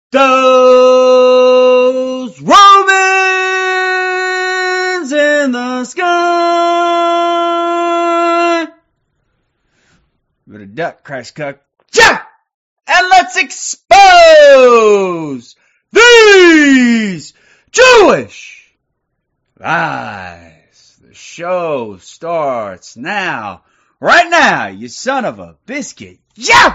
Those Romans in the sky. But a duck, Christ cuck. Yeah! And let's expose these Jewish lies. The show starts now. Right now, you son of a biscuit. Yeah!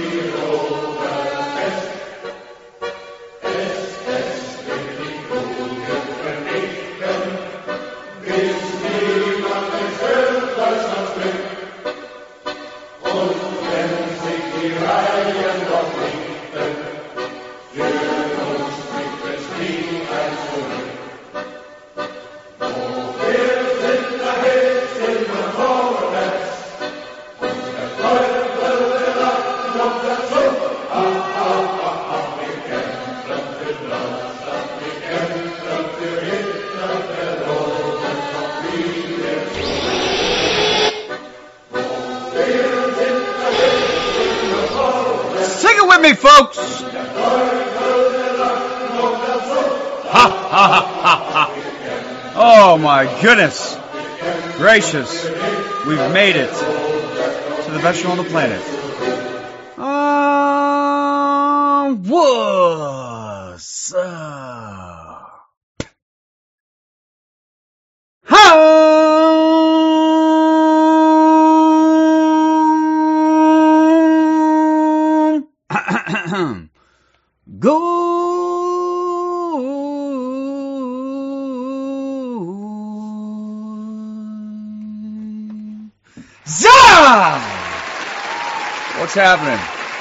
Me, folks. Ha, ha, ha, ha. Oh my goodness gracious, we've made it to the best show on the planet. What's up? Go Zah! What's happening?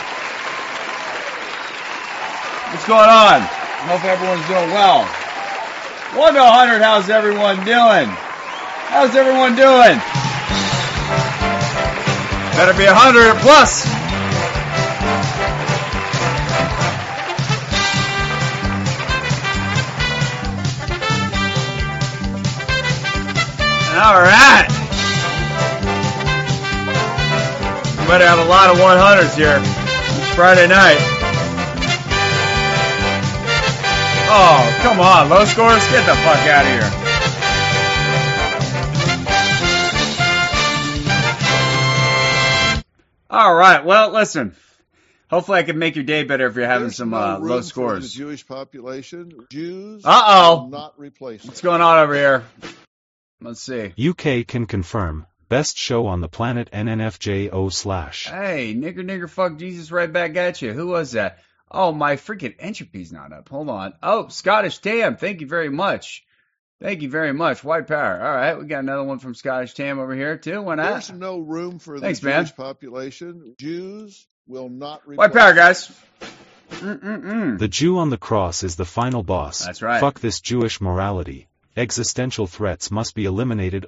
What's going on? I hope everyone's doing well. 1 to 100, how's everyone doing? How's everyone doing? Better be 100 plus. All right. We better have a lot of 100s here. It's Friday night. Oh, come on, low scores, get the fuck out of here. All right, well, listen. Hopefully I can make your day better if you're having some low scores. The Jewish population, Jews will not replace. What's going on over here? Let's see. UK can confirm. Best show on the planet NNFJO/. Hey, nigger, fuck Jesus, right back at you. Who was that? Oh, my freaking entropy's not up. Hold on. Oh, Scottish Tam, thank you very much. Thank you very much. White power. All right, we got another one from Scottish Tam over here, too. Why not? There's no room for the Jewish population. Jews will not replace. White power, guys. The Jew on the cross is the final boss. That's right. Fuck this Jewish morality. Existential threats must be eliminated.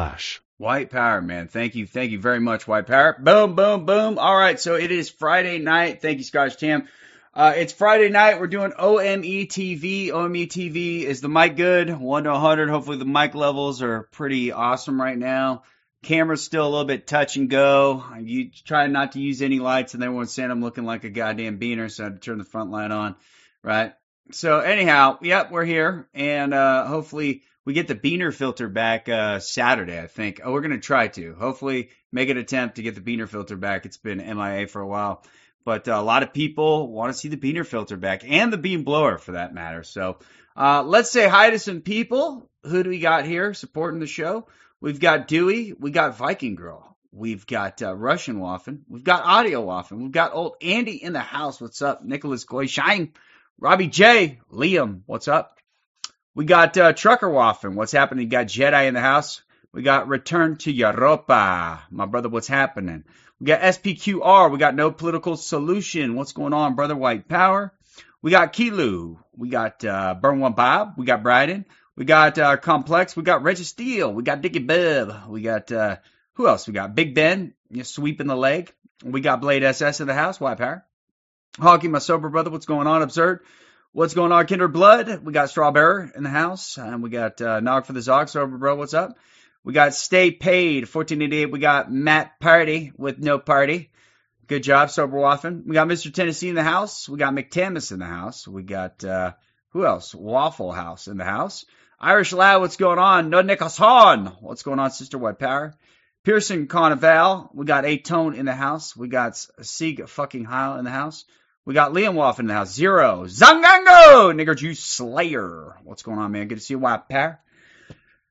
White power, man. Thank you very much, White power. Boom, boom, boom. All right, so it is Friday night. Thank you, Scottish Tam. It's Friday night. We're doing OME TV. OME TV, is the mic good? 1 to 100. Hopefully the mic levels are pretty awesome right now. Camera's still a little bit touch and go. You try not to use any lights, and everyone's saying I'm looking like a goddamn beaner, so I had to turn the front light on, right? So anyhow, yep, we're here, and hopefully we get the beaner filter back Saturday, I think. Oh, we're going to try to. Hopefully make an attempt to get the beaner filter back. It's been MIA for a while. But a lot of people want to see the beaner filter back, and the beam blower for that matter. So let's say hi to some people. Who do we got here supporting the show? We've got Dewey. We got Viking Girl. We've got Russian Waffen. We've got Audio Waffen. We've got old Andy in the house. What's up? Nicholas Goyshine. Robbie J. Liam. What's up? We got Trucker Waffen. What's happening? We got Jedi in the house. We got Return to Europa. My brother, what's happening? We got SPQR. We got No Political Solution. What's going on, brother? White Power. We got Kilu. We got Burn One Bob. We got Bryden. We got Complex. We got Regis Steele. We got Dickie Bub. We got, who else? We got Big Ben. Sweeping the leg. We got Blade SS in the house. White Power. Honky, my sober brother. What's going on? Absurd. What's going on, Kindred Blood? We got Strawberry in the house. And we got Nog for the Zog. Sober bro, what's up? We got Stay Paid, 1488. We got Matt Party with No Party. Good job, Sober Waffen. We got Mr. Tennessee in the house. We got McTamus in the house. We got, who else? Waffle House in the house. Irish Lad, what's going on? No Nick Hassan. What's going on, Sister White Power? Pearson Carnival. We got A-Tone in the house. We got Sieg fucking Heil in the house. We got Liam Waffen in the house. Zero. Zangango! Nigger Juice Slayer. What's going on, man? Good to see you, White Power.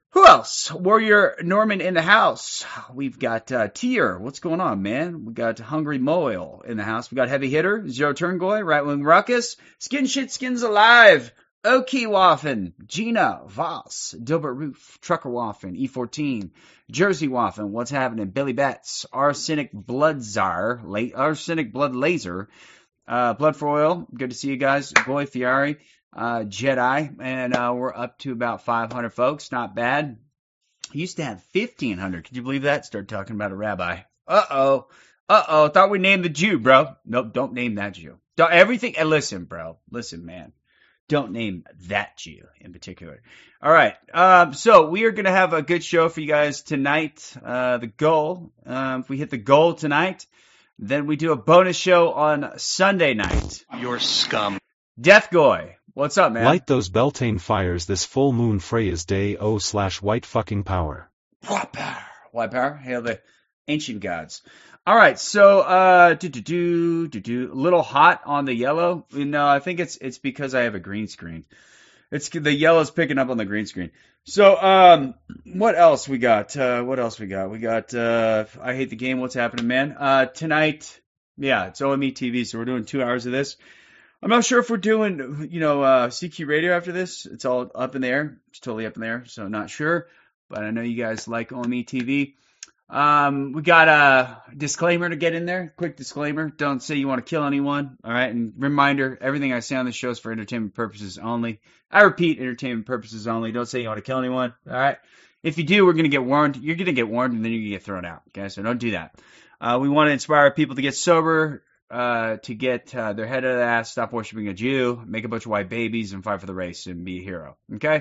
Who else? Warrior Norman in the house. We've got Tier. What's going on, man? We got Hungry Moil in the house. We got Heavy Hitter, Zero Turngoy, Right Wing Ruckus, Skin Shit Skins Alive, Oki Waffen, Gina Voss, Dilbert Roof, Trucker Waffen, E14, Jersey Waffen, What's Happening, Billy Betts, Arsenic Blood Czar, Arsenic Blood Laser, Blood for Oil. Good to see you guys. Goy Fieri. Jedi, and we're up to about 500 folks. Not bad. Used to have 1,500. Could you believe that? Start talking about a rabbi. Uh-oh. Thought we named the Jew, bro. Nope, don't name that Jew. Don't, everything. And listen, bro. Listen, man. Don't name that Jew in particular. All right. So we are going to have a good show for you guys tonight. The goal, if we hit the goal tonight, then we do a bonus show on Sunday night. You're scum. Death Goy. What's up, man? Light those Beltane fires this full moon Freya's day /white fucking power. White power. White power. Hail the ancient gods. All right, so a little hot on the yellow. No, I think it's because I have a green screen. It's the yellow's picking up on the green screen. So what else we got? We got I hate the game. What's happening, man? Tonight, yeah, it's OME TV, so we're doing 2 hours of this. I'm not sure if we're doing, CQ Radio after this. It's all up in the air. It's totally up in the air, so not sure. But I know you guys like OME TV. We got a disclaimer to get in there. Quick disclaimer. Don't say you want to kill anyone. All right. And reminder, everything I say on this show is for entertainment purposes only. I repeat, entertainment purposes only. Don't say you want to kill anyone. All right. If you do, we're going to get warned. You're going to get warned, and then you're going to get thrown out. Okay. So don't do that. We want to inspire people to get sober, to get their head out of the ass, stop worshiping a Jew, make a bunch of white babies, and fight for the race and be a hero. Okay?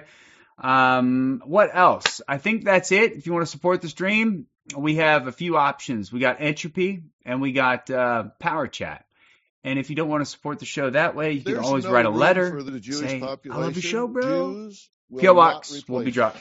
What else? I think that's it. If you want to support the stream, we have a few options. We got Entropy, and we got Power Chat. And if you don't want to support the show that way, you can always write a letter. For the Jewish say, population. I love the show, bro. Jews will PO not Box will be replace dropped.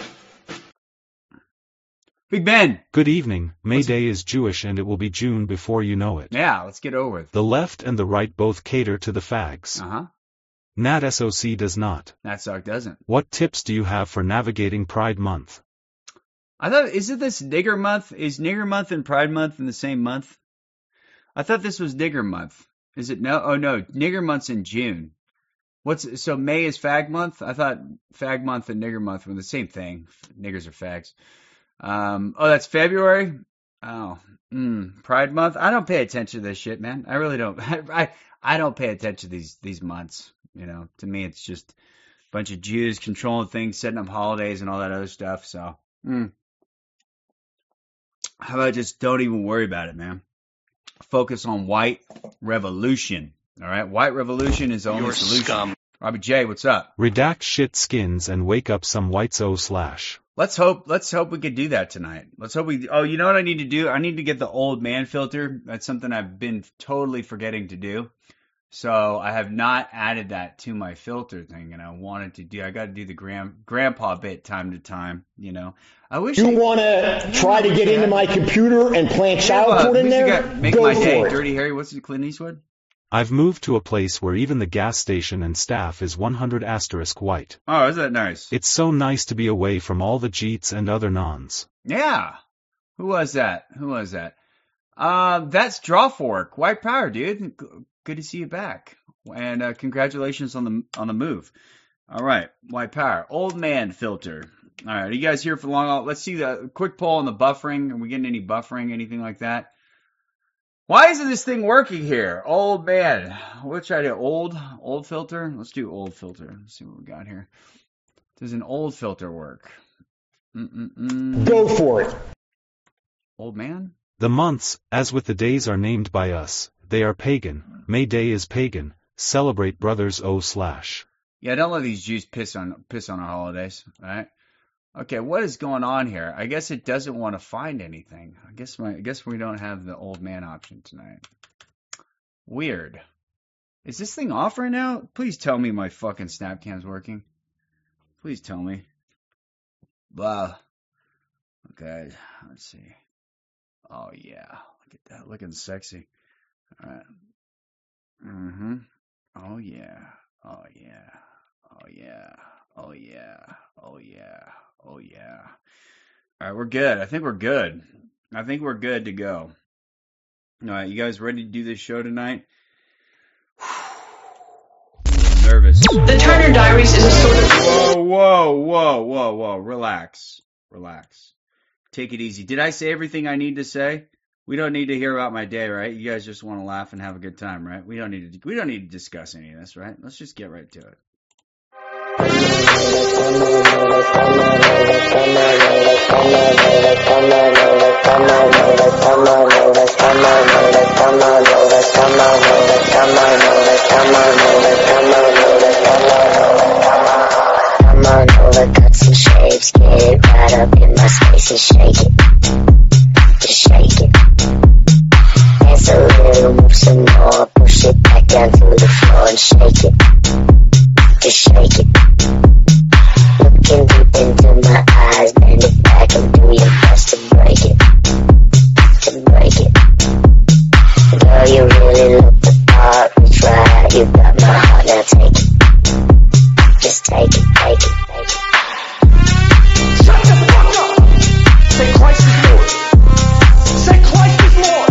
Big Ben. Good evening. May Day is Jewish and it will be June before you know it. Yeah, let's get over it. The left and the right both cater to the fags. Uh-huh. Nat SOC does not. That suck doesn't. What tips do you have for navigating Pride Month? I thought, isn't this Nigger Month? Is Nigger Month and Pride Month in the same month? I thought this was Nigger Month. Is it no? Oh no, Nigger Month's in June. So May is Fag Month? I thought Fag Month and Nigger Month were the same thing. Niggers are fags. That's February? Oh, Pride Month? I don't pay attention to this shit, man. I really don't. I don't pay attention to these months. To me, it's just a bunch of Jews controlling things, setting up holidays and all that other stuff. So, how about just don't even worry about it, man? Focus on white revolution. All right, white revolution is the only solution. Scum. Robbie J, what's up? Redact shit skins and wake up some whites /. Let's hope we could do that tonight. Let's hope you know what I need to do? I need to get the old man filter. That's something I've been totally forgetting to do. So I have not added that to my filter thing, and I wanted to do. I got to do the grandpa bit time to time. I wish you want to try to get into my computer and plant child porn in there. Make Go my for day, it. Dirty Harry. What's it, Clint Eastwood? I've moved to a place where even the gas station and staff is 100 * white. Oh, is that nice? It's so nice to be away from all the Jeets and other nons. Yeah. Who was that? That's Drawfork. White power, dude. Good to see you back. And congratulations on the move. All right, white power. Old man filter. All right, are you guys here for long? Let's see the quick poll on the buffering. Are we getting any buffering, anything like that? Why isn't this thing working here? Old man. What should I do? Old filter? Let's do old filter. Let's see what we got here. Does an old filter work? Go for it. Old man? The months, as with the days, are named by us. They are pagan. May Day is pagan. Celebrate brothers /. Yeah, don't let these Jews piss on our holidays, all right? Okay, what is going on here? I guess it doesn't want to find anything. I guess we don't have the old man option tonight. Weird. Is this thing off right now? Please tell me my fucking Snapcam's working. Please tell me. Blah. Okay, let's see. Oh yeah, look at that, looking sexy. All right. Oh yeah. Oh yeah. Oh yeah. Oh yeah. Oh yeah. Oh, yeah. All right, we're good. I think we're good. I think we're good to go. All right, you guys ready to do this show tonight? I'm nervous. The Turner Diaries is a sort of... Whoa. Relax. Take it easy. Did I say everything I need to say? We don't need to hear about my day, right? You guys just want to laugh and have a good time, right? We don't need to discuss any of this, right? Let's just get right to it. Come on over, cut some shapes, get right up in my space and shake it. Just shake it. Dance a little, move some more, push it back down to the floor and shake it. Just shake it. Looking deep into my eyes, bend it back and do your best to break it. To break it. Girl, you really look the part, reach right, you got my heart, now take it. Just take it. Shut the fuck up! Say Christ is Lord. Say Christ is Lord.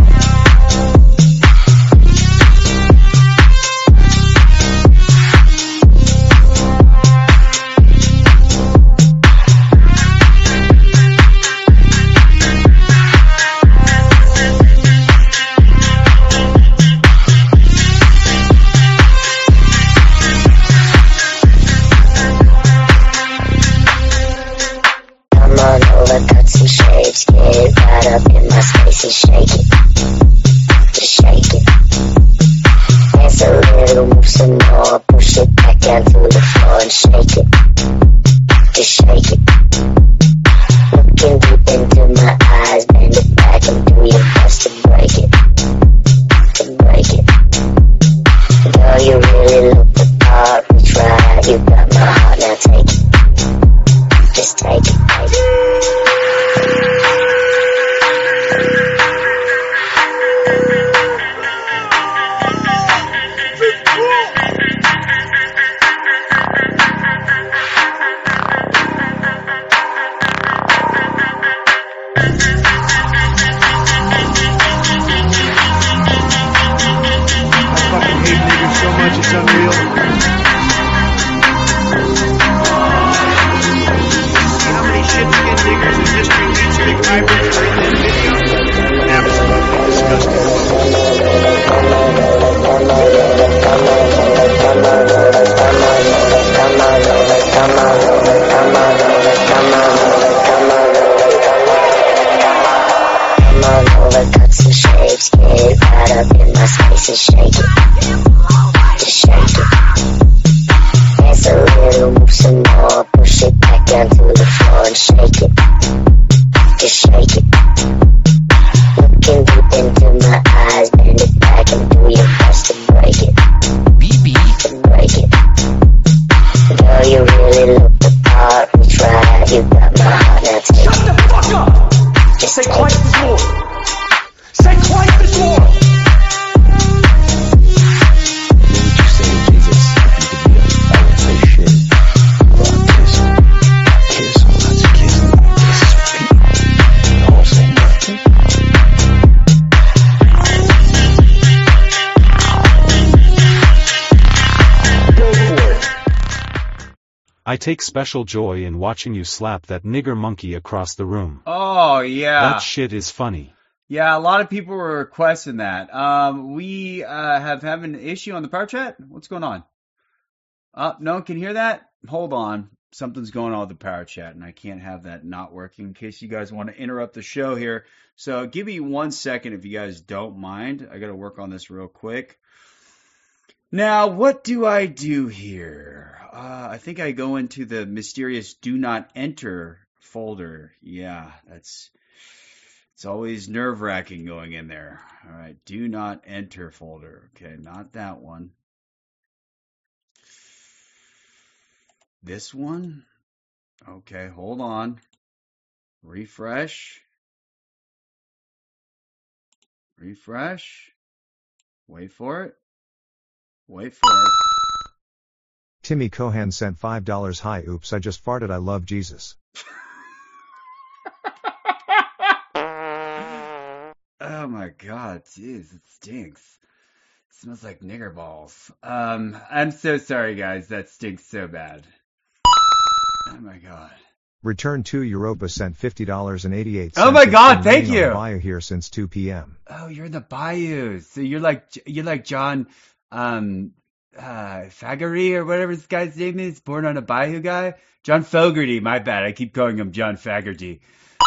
Cut some shapes, get right up in my space and shake it. Just shake it. Dance a little, move some more, push it back down to the floor and shake it. Just shake it. Looking deep into my eyes, bend it back and do your best to break it. To break it. Girl, you really look the part, reach right, you got my heart, now take it. Just take it. Cut some shapes, get right up in my space and shake it. Just shake it. Dance a little, move some more, push it back down to the floor and shake it. Just shake it. Looking deep into my eyes, bend it back and do your best to break it. To break it. Girl, you really look the part, reach right, you got my heart, now take it. Shut the fuck up! Just say take Christ it. is Lord. Say Christ is Lord. I take special joy in watching you slap that nigger monkey across the room. Oh, yeah. That shit is funny. Yeah, a lot of people were requesting that. We have an issue on the power chat. What's going on? No one can hear that? Hold on. Something's going on with the power chat, and I can't have that not working in case you guys want to interrupt the show here. So give me 1 second if you guys don't mind. I got to work on this real quick. Now, what do I do here? I think I go into the mysterious do not enter folder. Yeah, it's always nerve-wracking going in there. All right, do not enter folder. Okay, not that one. This one? Okay, hold on. Refresh. Wait for it. Timmy Cohen sent $5. Hi, oops, I just farted. I love Jesus. Oh my god, jeez, it stinks. It smells like nigger balls. I'm so sorry, guys. That stinks so bad. Oh my god. Return to Europa sent $50.88. Oh my god, thank Been you. on the Bayou here since 2 p.m. Oh, you're in the bayou. So you're like John, Fagarty or whatever this guy's name is, born on a bayou guy. John Fogerty, my bad. I keep calling him John Fagerty.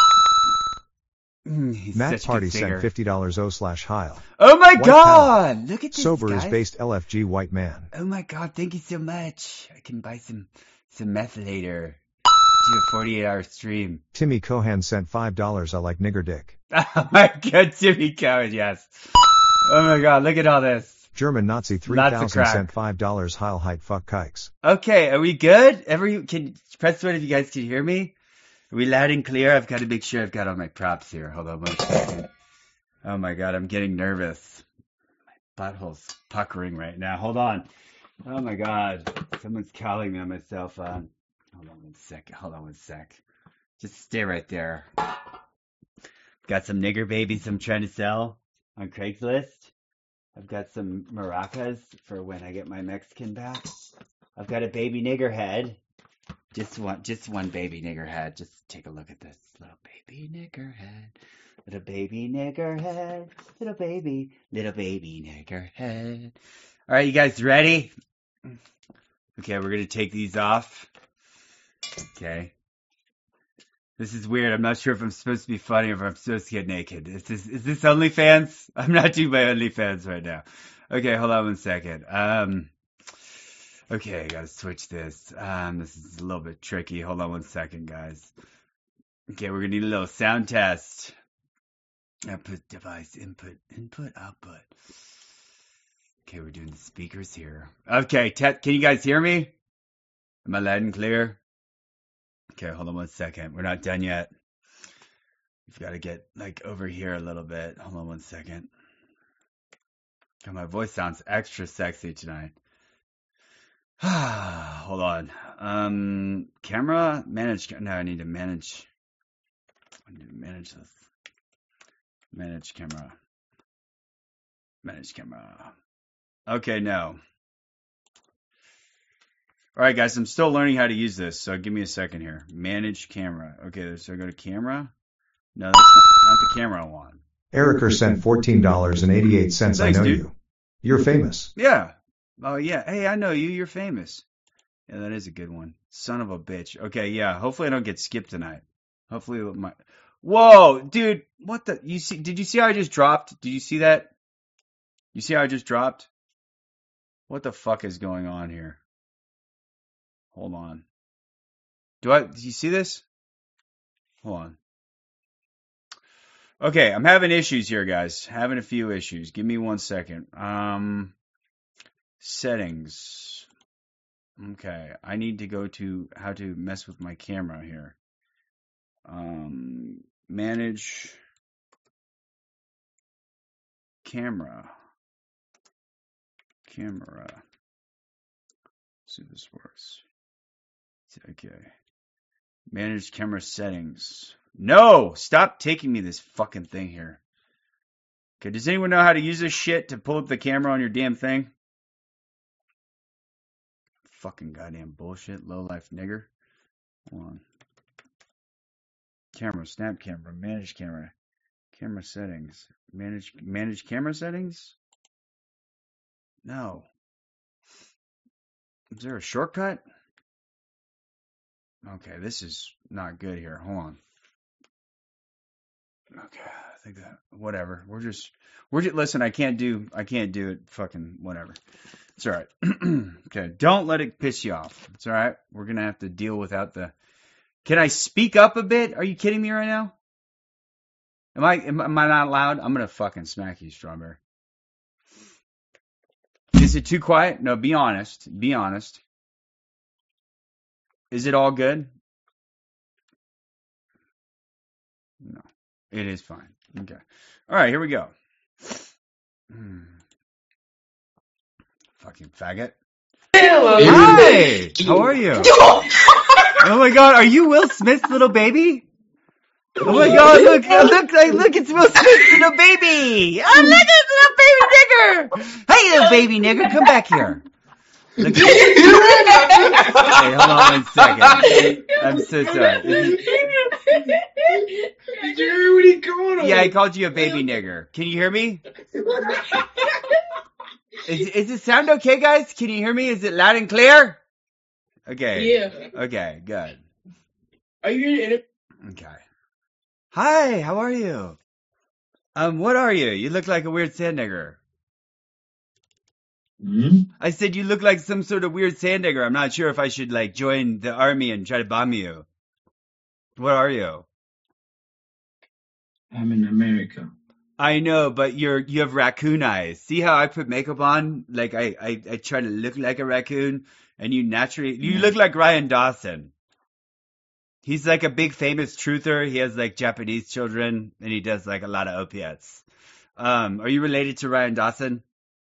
He's Matt such a Party good singer. sent $50/Heil. Oh my White god! Look at this Sober guy. is based LFG White Man. Oh my god, thank you so much. I can buy some meth later. Do a 48-hour stream. Timmy Cohan sent $5. I like nigger dick. Oh my god, Timmy Cohen, yes. Oh my god, look at all this. German Nazi Lots of 3000 crack. sent $5. Heil height fuck kikes. Okay, are we good? Can press one if you guys can hear me? Are we loud and clear? I've got to make sure I've got all my props here. Hold on 1 second. Oh my god, I'm getting nervous. My butthole's puckering right now. Hold on. Oh my god. Someone's calling me on my cell phone. Hold on 1 second. Hold on 1 sec. Just stay right there. Got some nigger babies I'm trying to sell on Craigslist. I've got some maracas for when I get my Mexican back. I've got a baby nigger head. Just one baby nigger head. Just take a look at this little baby nigger head. Little baby nigger head. Little baby nigger head. All right, you guys ready? Okay, we're gonna take these off. Okay. This is weird. I'm not sure if I'm supposed to be funny or if I'm supposed to get naked. Is this OnlyFans? I'm not doing my OnlyFans right now. Okay, hold on 1 second. Okay, I gotta switch this. This is a little bit tricky. Hold on 1 second, guys. Okay, we're gonna need a little sound test. Output device, input, output. Okay, we're doing the speakers here. Okay, can you guys hear me? Am I loud and clear? Okay, hold on 1 second. We're not done yet. We've got to get over here a little bit. Hold on 1 second. God, my voice sounds extra sexy tonight. Hold on. Camera, manage. No, I need to manage. I need to manage this. Manage camera. Manage camera. Okay, no. All right, guys, I'm still learning how to use this, so give me a second here. Manage camera. Okay, so I go to camera. No, that's not the camera I want. Erica sent $14.88. Thanks, I know dude. you. You're famous. Yeah. Oh, yeah. Hey, I know you. You're famous. Yeah, that is a good one. Son of a bitch. Okay, yeah. Hopefully I don't get skipped tonight. Hopefully my... Whoa, dude. What the... Did you see how I just dropped? Did you see that? You see how I just dropped? What the fuck is going on here? Hold on. Do you see this? Hold on. Okay, I'm having issues here, guys. Having a few issues. Give me 1 second. Settings. Okay, I need to go to how to mess with my camera here. Manage camera. See if this works. Okay. Manage camera settings. No! Stop taking me this fucking thing here. Okay, does anyone know how to use this shit to pull up the camera on your damn thing? Fucking goddamn bullshit, low life nigger. Hold on. Camera, snap camera, manage camera. Camera settings. Manage camera settings? No. Is there a shortcut? Okay, this is not good here. Hold on. Okay, I think that whatever. We're just listen, I can't do it fucking whatever. It's all right. Okay, don't let it piss you off. It's all right. We're going to have to deal without the... Can I speak up a bit? Are you kidding me right now? Am I not loud? I'm going to fucking smack you, Strawberry. Is it too quiet? No, be honest. Be honest. Is it all good? No. It is fine. Okay. All right, here we go. Fucking faggot. Hello. Hi! How are you? Oh my God, are you Will Smith's little baby? Oh my God, look, it's Will Smith's little baby. Oh, look at little baby nigger. Hey, little baby nigger, come back here. Look at Hey, hold on 1 second. I'm so sorry. Did you hear what he called him? Yeah, I called you a baby nigger. Can you hear me? Is it sound okay, guys? Can you hear me? Is it loud and clear? Okay. Yeah. Okay, good. Are you in it? Okay. Hi, how are you? What are you? You look like a weird sand nigger. I said you look like some sort of weird sand nigger. I'm not sure if I should like join the army and try to bomb you. What are you? I'm in America. I know, but you have raccoon eyes. See how I put makeup on? Like I try to look like a raccoon, and you look like Ryan Dawson. He's like a big famous truther. He has like Japanese children, and he does like a lot of opiates. Are you related to Ryan Dawson?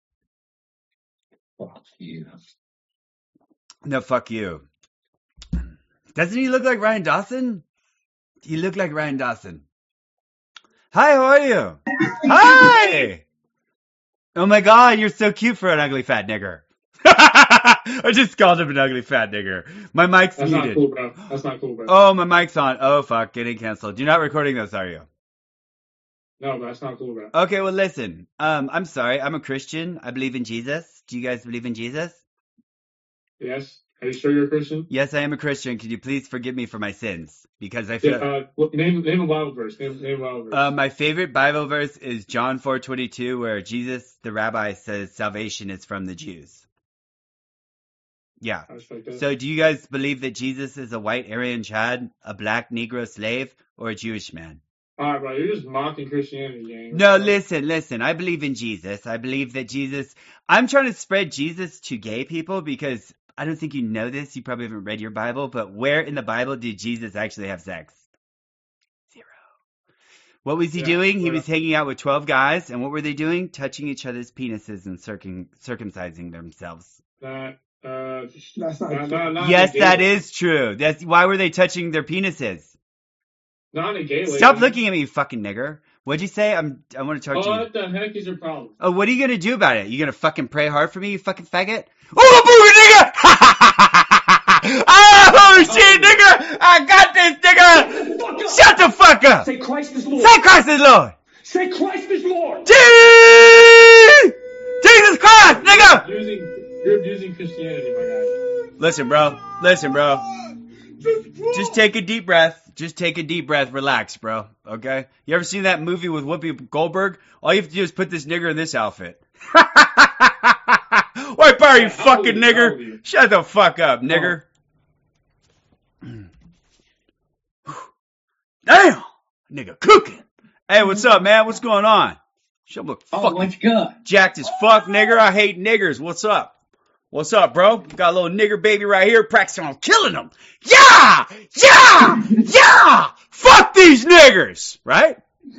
Fuck you. No, fuck you. Doesn't he look like Ryan Dawson? You look like Ryan Dawson. Hi, how are you? Hi! Oh my God, you're so cute for an ugly fat nigger. I just called him an ugly fat nigger. My mic's That's muted. not cool, bro. That's not cool, bro. Oh, my mic's on. Oh, fuck, getting canceled. You're not recording this, are you? No, bro, that's not cool, bro. Okay, well, listen. I'm sorry. I'm a Christian. I believe in Jesus. Do you guys believe in Jesus? Yes? Are you sure you're a Christian? Yes, I am a Christian. Could you please forgive me for my sins? Because I feel... Name a Bible verse. Name a Bible verse. My favorite Bible verse is John 4:22, where Jesus, the rabbi, says salvation is from the Jews. Yeah. I respect that. So do you guys believe that Jesus is a white Aryan Chad, a black Negro slave, or a Jewish man? All right, bro. You're just mocking Christianity, gang. No, listen. I believe in Jesus. I believe that Jesus... I'm trying to spread Jesus to gay people because I don't think you know this. You probably haven't read your Bible, but where in the Bible did Jesus actually have sex? 0. What was he doing? He was hanging out with 12 guys, and what were they doing? Touching each other's penises and circumcising themselves. That's not not Yes, gay. that is true. Why were they touching their penises? Not a gay way. Stop looking at me, you fucking nigger. What'd you say? I want to charge you. What the heck is your problem? Oh, what are you gonna do about it? You gonna fucking pray hard for me, you fucking faggot? Oh, booger, nigga! Oh, shit, nigga! I got this, nigga! Shut the fuck up! Say Christ is Lord. Say Christ is Lord! Say Christ is Lord. Jesus Christ, nigga! You're abusing Christianity, my guy. Listen, bro. Just take a deep breath. Relax, bro. Okay? You ever seen that movie with Whoopi Goldberg? All you have to do is put this nigger in this outfit. White power, you fucking nigger. Shut the fuck up, nigger. Damn! Nigga cooking. Hey, what's up, man? What's going on? Shut up, fucking what you got? jacked as fuck, nigger. I hate niggers. What's up? What's up, bro? Got a little nigger baby right here practicing on killing them. Yeah! Fuck these niggers, right?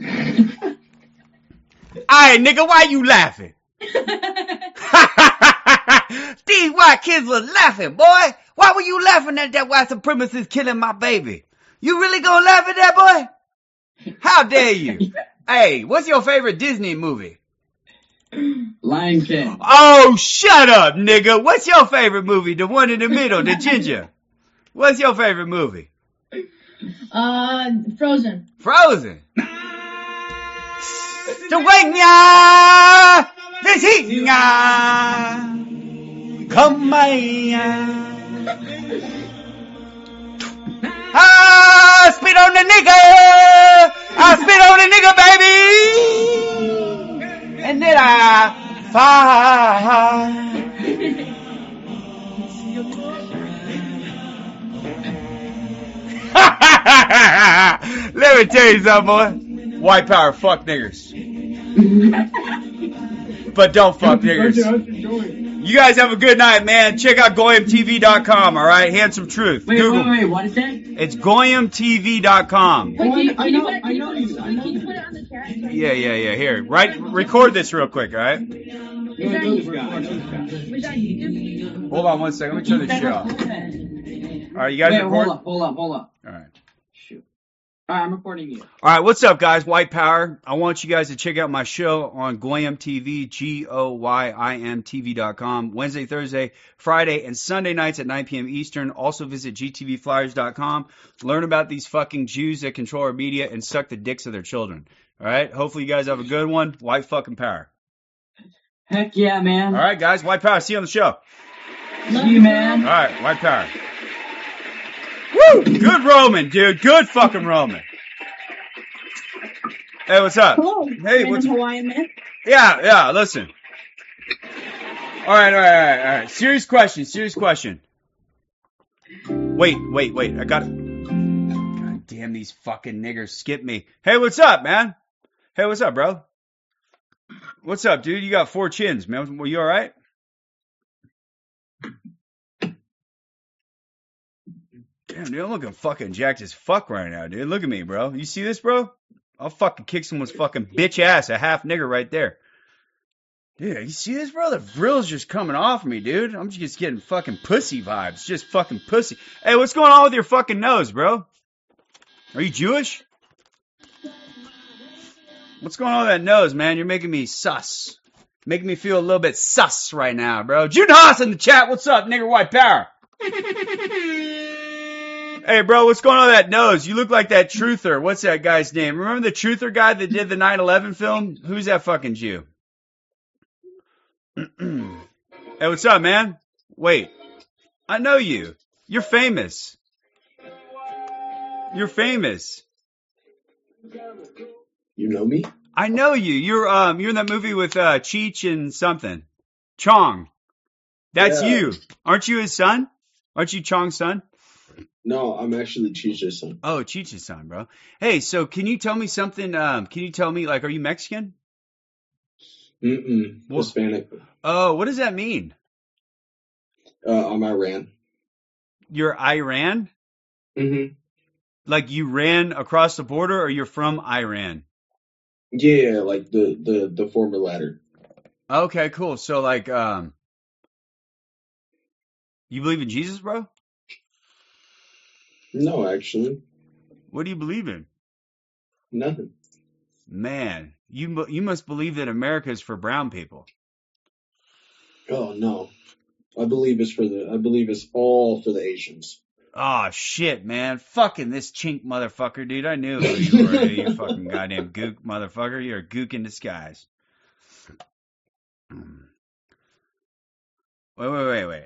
Alright, nigga, why you laughing? These white kids were laughing, boy. Why were you laughing at that white supremacist killing my baby? You really gonna laugh at that, boy? How dare you? Hey, what's your favorite Disney movie? Lion King. Oh, shut up, nigga. What's your favorite movie? The one in the middle, the ginger. What's your favorite movie? Frozen. Frozen. Sueña, designa, come I spit on the nigga. I spit on the nigga, baby. And then I fire. Let me tell you something, boy. White power, fuck niggers. But don't fuck niggers. You guys have a good night, man. Check out GoyamTV.com, alright? Handsome Truth. Google. Wait, what is that? It's GoyamTV.com. Wait, can you put it on the chat? Yeah. Here, record this real quick, alright? Was that YouTube? Hold on 1 second. Let me turn this shit off. All right, you guys Wait, recording? hold up. All right. Shoot. All right, I'm recording you. All right, what's up, guys? White Power. I want you guys to check out my show on Goyim TV, GOYIMTV.com, Wednesday, Thursday, Friday, and Sunday nights at 9 p.m. Eastern. Also visit GTVFlyers.com. Learn about these fucking Jews that control our media and suck the dicks of their children. All right? Hopefully you guys have a good one. White fucking Power. Heck yeah, man. All right, guys. White Power. See you on the show. See you, man. All right, White Power. Woo! Good Roman, dude. Good fucking Roman. Hey, what's up? Hello. Hey, what's Hawaiian man? Yeah, listen. All right. Serious question. Wait. I got it. God damn, these fucking niggers skip me. Hey, what's up, man? Hey, what's up, bro? What's up, dude? You got 4 chins, man. Were you all right? Damn, dude, I'm looking fucking jacked as fuck right now, dude. Look at me, bro. You see this, bro? I'll fucking kick someone's fucking bitch ass, a half nigger right there. Dude, you see this, bro? The vrill's just coming off me, dude. I'm just getting fucking pussy vibes. Just fucking pussy. Hey, what's going on with your fucking nose, bro? Are you Jewish? What's going on with that nose, man? You're making me sus. Making me feel a little bit sus right now, bro. June Haas in the chat. What's up, nigger white power? Hey, bro, what's going on with that nose? You look like that truther. What's that guy's name? Remember the truther guy that did the 9/11 film? Who's that fucking Jew? Hey, what's up, man? Wait. I know you. You're famous. You're famous. You know me? I know you. You're in that movie with Cheech and something. Chong. That's you. Aren't you his son? Aren't you Chong's son? No, I'm actually Cheech's son. Oh, Cheech's son, bro. Hey, so can you tell me something? Can you tell me, like, are you Mexican? Hispanic. Oh, what does that mean? I'm Iran. You're Iran? Mm-hmm. Like you ran across the border, or you're from Iran? Yeah, like the former latter. Okay, cool. So, like, you believe in Jesus, bro? No, actually. What do you believe in? Nothing. Man, you must believe that America is for brown people. Oh no, I believe it's all for the Asians. Oh shit, man! Fucking this chink motherfucker, dude. I knew who you were. You fucking goddamn gook motherfucker. You're a gook in disguise. Wait.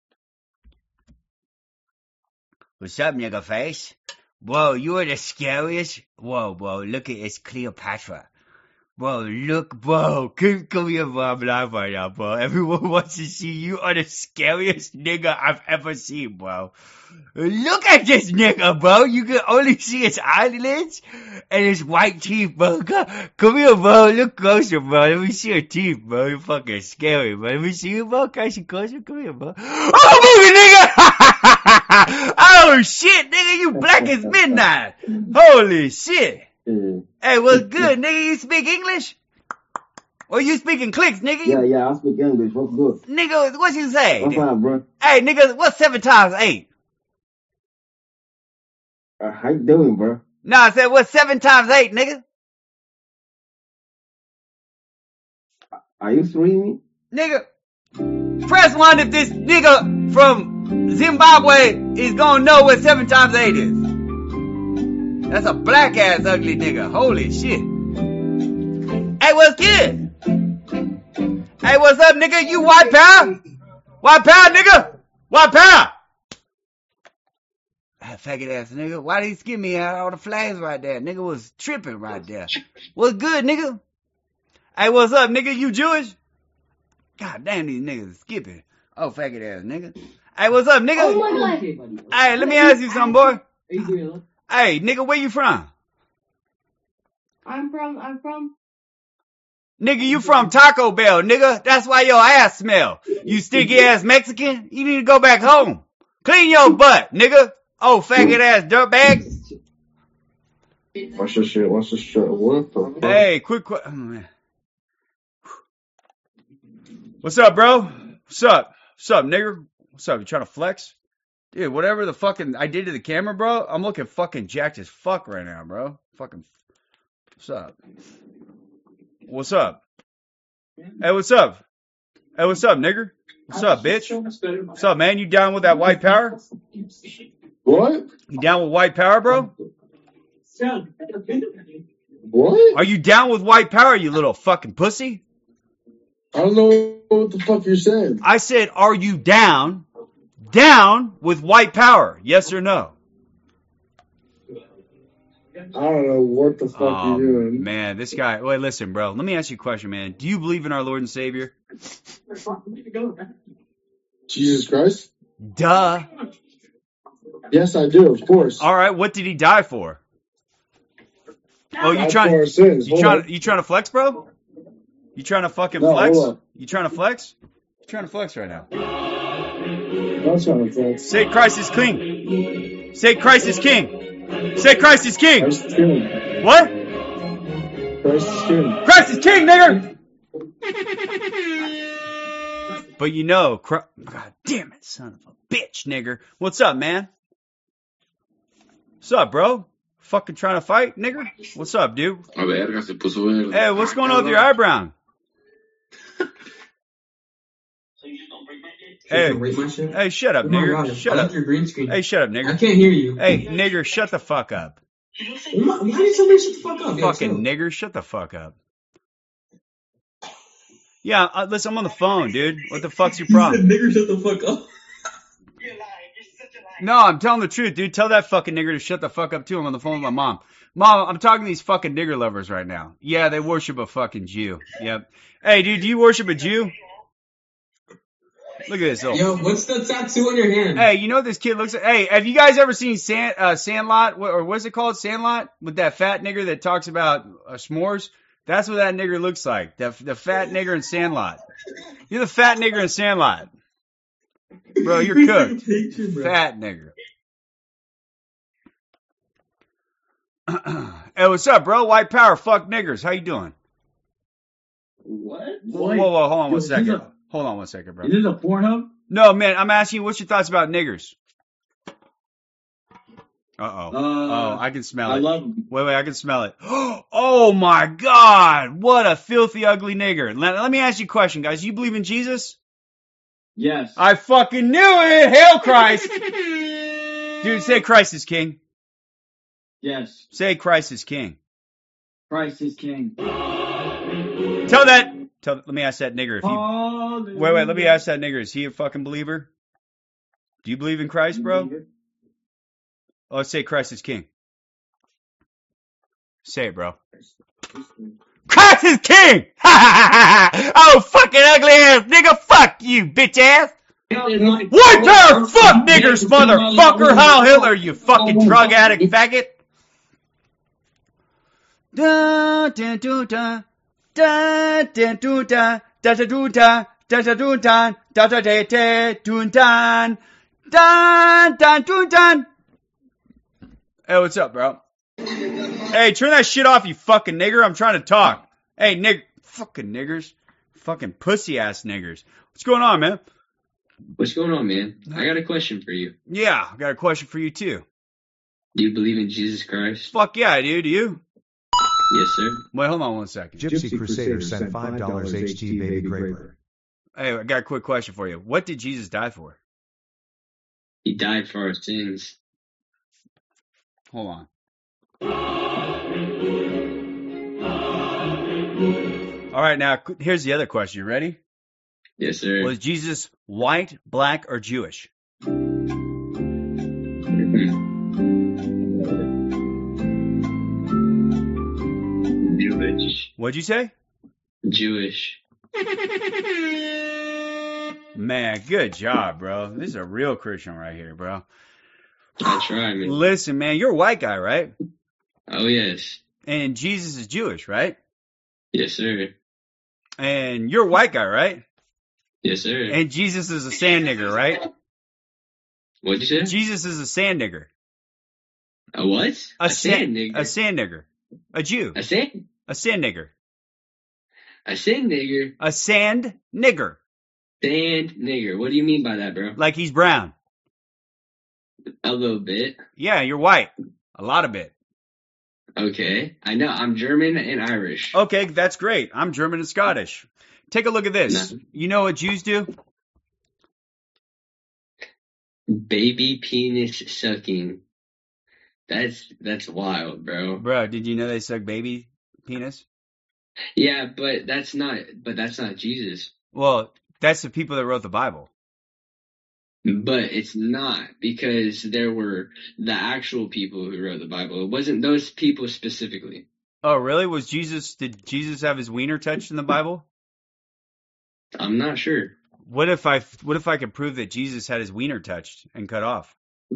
What's up, nigga face? Whoa, you are the scariest. Whoa, look at it's Cleopatra. Bro, look, bro, come here, bro. I'm live right now, bro. Everyone wants to see you. You are the scariest nigga I've ever seen, bro. Look at this nigga, bro. You can only see his eyelids and his white teeth, bro. Come here, bro. Look closer, bro. Let me see your teeth, bro. You're fucking scary, bro. Let me see you, bro. Can I see closer? Come here, bro. Oh, movie, nigga! Oh, shit, nigga. You black as midnight. Holy shit. Hey, what's good, nigga? You speak English? Or you speaking clicks, nigga? Yeah, I speak English. What's good? Nigga, what you say? I'm fine, bro. Hey, nigga, what's 7 times 8? How you doing, bro? No, I said, what's 7 times 8, nigga? Are you streaming? Nigga, press 1 if this nigga from Zimbabwe is gonna know what 7 times 8 is. That's a black ass ugly nigga. Holy shit. Hey, what's good? Hey, what's up, nigga? You white power? White power, nigga? White power? Faggot ass nigga. Why did he skip me out all the flags right there? Nigga was tripping right there. What's good, nigga? Hey, what's up, nigga? You Jewish? God damn, these niggas are skipping. Oh, faggot ass nigga. Hey, what's up, nigga? Oh my god. Hey, let me ask you something, boy. Hey, nigga, where you from? I'm from. Nigga, you from Taco Bell, nigga. That's why your ass smell. You stinky ass Mexican. You need to go back home. Clean your butt, nigga. Oh, faggot ass dirtbag. What's this shit? What the fuck? Hey, quick. Oh, man. What's up, bro? What's up? What's up, nigga? What's up? You trying to flex? Dude, whatever the fucking I did to the camera, bro, I'm looking fucking jacked as fuck right now, bro. Fucking, what's up? What's up? Hey, what's up? Hey, what's up, nigger? What's up, bitch? What's up, man? You down with that white power? What? You down with white power, bro? What? Are you down with white power, you little fucking pussy? I don't know what the fuck you're saying. I said, are you down with white power? Yes or no? I don't know what the fuck Oh, you're doing. man, this guy. Wait, listen, bro. Let me ask you a question, man. Do you believe in our Lord and Savior? Jesus Christ? Duh. Yes, I do, of course. All right, what did he die for? Oh, you Died trying? for our sins. Hold on. You trying to flex, bro? You trying to fucking No, flex? hold on. You trying to flex? You trying to flex right now? That's trying to flex. Say Christ is King. Say Christ is King. Say Christ is King. Christ is king. What? Christ is king. Christ is King, nigger. But you know, God damn it, son of a bitch, nigger. What's up, man? What's up, bro? Fucking trying to fight, nigger? What's up, dude? Hey, what's going on with your eyebrow? Hey, shut up, nigger. Shut up. Hey, shut up, nigger. I can't hear you. Hey, nigger, shut the fuck up. Why did somebody shut the fuck up? Fucking nigger, shut the fuck up. Yeah, listen, I'm on the phone, dude. What the fuck's your problem? Nigger, shut the fuck up. No, I'm telling the truth, dude. Tell that fucking nigger to shut the fuck up, too. I'm on the phone with my mom. Mom, I'm talking to these fucking nigger lovers right now. Yeah, they worship a fucking Jew. Yep. Hey, dude, do you worship a Jew? Look at this. Yo, what's the tattoo on your hand? Hey, you know what this kid looks like? Hey, have you guys ever seen Sandlot? Or what's it called? Sandlot? With that fat nigger that talks about s'mores? That's what that nigger looks like. The fat nigger in Sandlot. You're the fat nigger in Sandlot. Bro, you're cooked. Fat nigger. Hey, what's up, bro? White power, fuck niggers. How you doing? What? Whoa, hold on one second. Hold on one second, bro. Is this a Pornhub? No, man, I'm asking you, what's your thoughts about niggers? Oh, I can smell it. I love them. Wait, I can smell it. Oh my God, what a filthy, ugly nigger. Let me ask you a question, guys. You believe in Jesus? Yes. I fucking knew it. Hail Christ. Dude, say Christ is King. Yes. Say Christ is King. Christ is King. Let me ask that nigger if he. Wait, let me ask that nigger. Is he a fucking believer? Do you believe in Christ, bro? Oh, say Christ is King. Say it, bro. Christ is King! Oh, fucking ugly ass nigga, fuck you, bitch ass! White power, fuck niggers, motherfucker! Heil Hitler, you fucking drug addict faggot! Da da do da da da do da da da do da da da do da da da da da do da da da do da. Hey, what's up, bro? Hey, turn that shit off, you fucking nigger. I'm trying to talk. Hey, fucking niggers. Fucking pussy ass niggers. What's going on, man? What's going on, man? I got a question for you. Yeah, I got a question for you, too. Do you believe in Jesus Christ? Fuck yeah, I do. Do you? Yes, sir. Wait, hold on one second. Gypsy Crusader sent $5 HG Baby Graper. Hey, I got a quick question for you. What did Jesus die for? He died for our sins. Hold on. All right, now, here's the other question. You ready? Yes, sir. Was Jesus white, black, or Jewish? Jewish. What'd you say? Jewish. Man, good job, bro. This is a real Christian right here, bro. I try, man. Listen, man, you're a white guy, right? Oh, yes. And Jesus is Jewish, right? Yes, sir. And you're a white guy, right? Yes, sir. And Jesus is a sand nigger, right? What'd you say? Jesus is a sand nigger. A what? A sand nigger? A sand nigger. A Jew. A sand? A sand nigger. A sand nigger? A sand nigger. Sand nigger. What do you mean by that, bro? Like he's brown. A little bit. Yeah, you're white. A lot of it. Okay. I know. I'm German and Irish. Okay, that's great. I'm German and Scottish. Take a look at this. No. You know what Jews do? Baby penis sucking. That's wild, bro. Bro, did you know they suck baby penis? Yeah, but that's not Jesus. Well, that's the people that wrote the Bible. But it's not, because there were the actual people who wrote the Bible. It wasn't those people specifically. Oh, really? Did Jesus have his wiener touched in the Bible? I'm not sure. What if I could prove that Jesus had his wiener touched and cut off?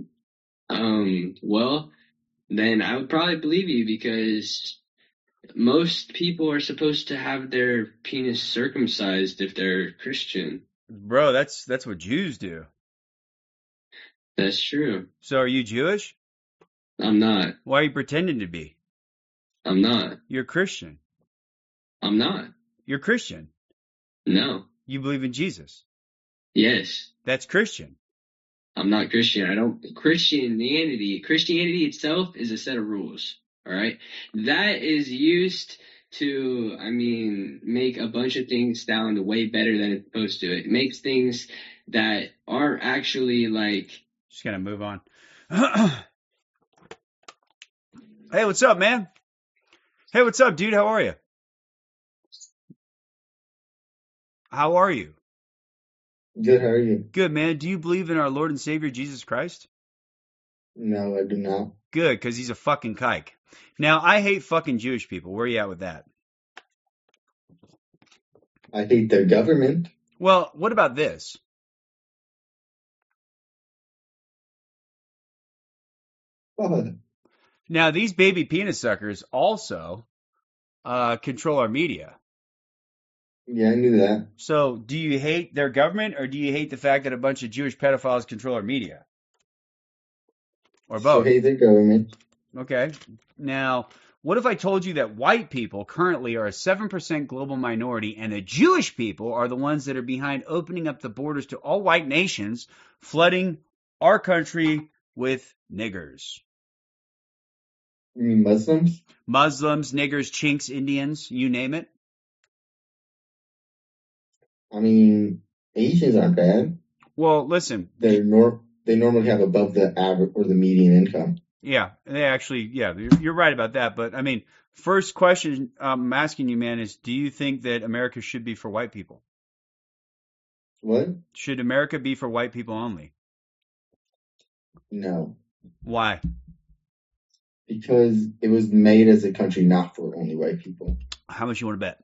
Well, then I would probably believe you, because most people are supposed to have their penis circumcised if they're Christian. Bro, that's what Jews do. That's true. So are you Jewish? I'm not. Why are you pretending to be? I'm not. You're Christian. I'm not. You're Christian. No. You believe in Jesus. Yes. That's Christian. I'm not Christian. Christianity itself is a set of rules. All right. That is used to, make a bunch of things sound way better than it's supposed to. It makes things that aren't actually like. Just gonna move on. Hey, what's up, man? Hey, what's up, dude? How are you? How are you? Good, how are you? Good, man. Do you believe in our Lord and Savior Jesus Christ? No, I do not. Good, because he's a fucking kike. Now, I hate fucking Jewish people. Where are you at with that? I hate their government. Well, what about this? What? Now, these baby penis suckers also control our media. Yeah, I knew that. So, do you hate their government, or do you hate the fact that a bunch of Jewish pedophiles control our media? Or both? I hate their government. Okay. Now, what if I told you that white people currently are a 7% global minority, and the Jewish people are the ones that are behind opening up the borders to all white nations, flooding our country with niggers? You mean Muslims? Muslims, niggers, chinks, Indians, you name it. Asians aren't bad. Well, listen. They normally have above the average or the median income. Yeah, they actually, you're right about that. But first question I'm asking you, man, is do you think that America should be for white people? What? Should America be for white people only? No. Why? Because it was made as a country not for only white people. How much you want to bet?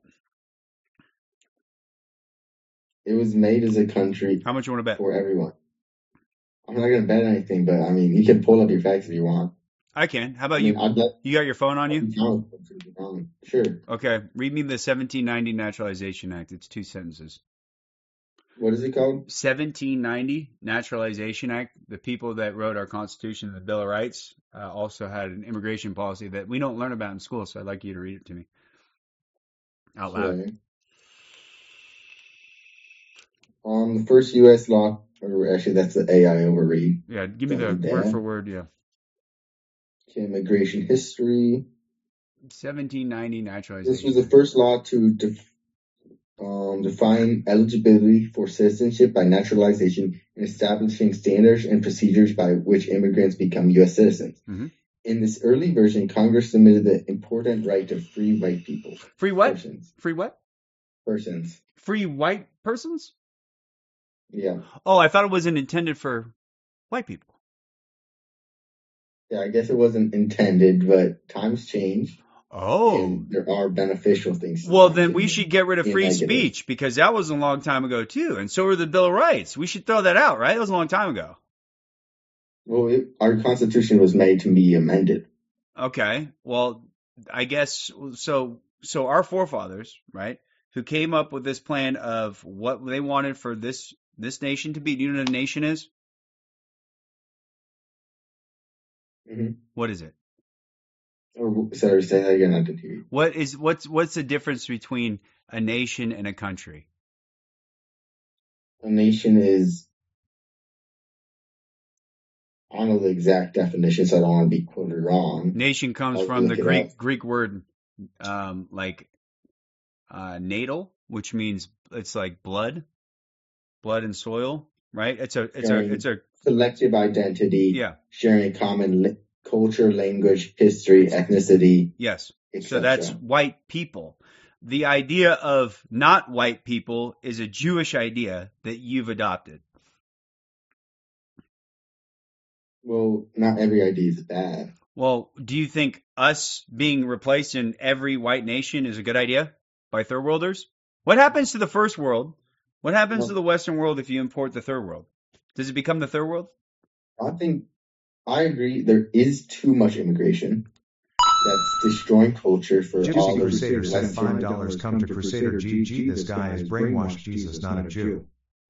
It was made as a country. How much you want to bet? For everyone. I'm not going to bet anything, but you can pull up your facts if you want. I can. How about you? You got your phone on you? Sure. Okay. Read me the 1790 Naturalization Act. It's 2 sentences. What is it called? 1790 Naturalization Act. The people that wrote our Constitution and the Bill of Rights also had an immigration policy that we don't learn about in school, so I'd like you to read it to me out loud. Okay. The first U.S. law, or actually that's the AI overread. Yeah, give me the word for word, yeah. Okay, immigration history. 1790 naturalization. This was the first law to define eligibility for citizenship by naturalization and establishing standards and procedures by which immigrants become U.S. citizens. Mm-hmm. In this early version, Congress submitted the important right to free white people. Free what? Persons. Free what? Persons. Free white persons? Yeah. Oh, I thought it wasn't intended for white people. Yeah, I guess it wasn't intended, but times change. Oh. And there are beneficial things. Well, then we should get rid of free speech, because that was a long time ago, too. And so were the Bill of Rights. We should throw that out, right? That was a long time ago. Well, our Constitution was made to be amended. Okay. Well, I guess so our forefathers, right, who came up with this plan of what they wanted for this nation to be. Do you know what a nation is? Mm-hmm. What is it? Oh, sorry, say that again. I didn't hear you. What's the difference between a nation and a country? A nation is, I don't know the exact definition, so I don't want to be quoted wrong. Nation comes I'll from the look it up. Greek word, natal, which means it's like blood and soil, right? It's a Collective identity, yeah. sharing a common culture, language, history, ethnicity. Yes. etc. So that's white people. The idea of not white people is a Jewish idea that you've adopted. Well, not every idea is bad. Well, do you think us being replaced in every white nation is a good idea by third worlders? What happens to the first world? What happens to the Western world if you import the third world? Does it become the third world? I agree. There is too much immigration. That's destroying culture for Gypsy all of Crusader the said Western. $5 come to Crusader GG. This guy has brainwashed Jesus, not a Jew.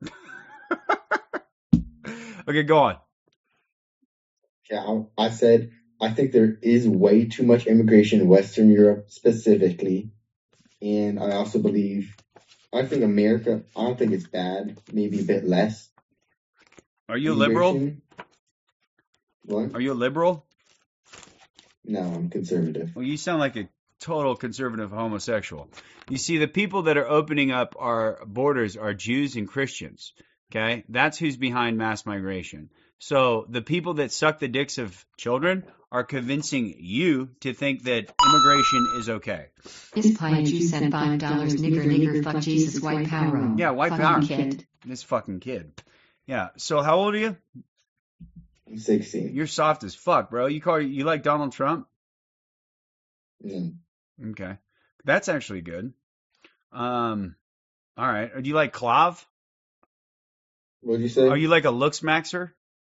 Okay, go on. Yeah, I said I think there is way too much immigration in Western Europe specifically, and I also I think America. I don't think it's bad. Maybe a bit less. Are you a liberal? Immigration. What? Are you a liberal? No, I'm conservative. Well, you sound like a total conservative homosexual. You see, the people that are opening up our borders are Jews and Christians. Okay? That's who's behind mass migration. So the people that suck the dicks of children are convincing you to think that immigration is okay. This Pied Jew said $5, nigger, fuck Jesus, white power. Yeah, white fucking power. Kid. This fucking kid. Yeah. So how old are you? I'm 16. You're soft as fuck, bro. You like Donald Trump? No. Okay. That's actually good. All right. Do you like Clav? What'd you say? Are you like a looks maxer?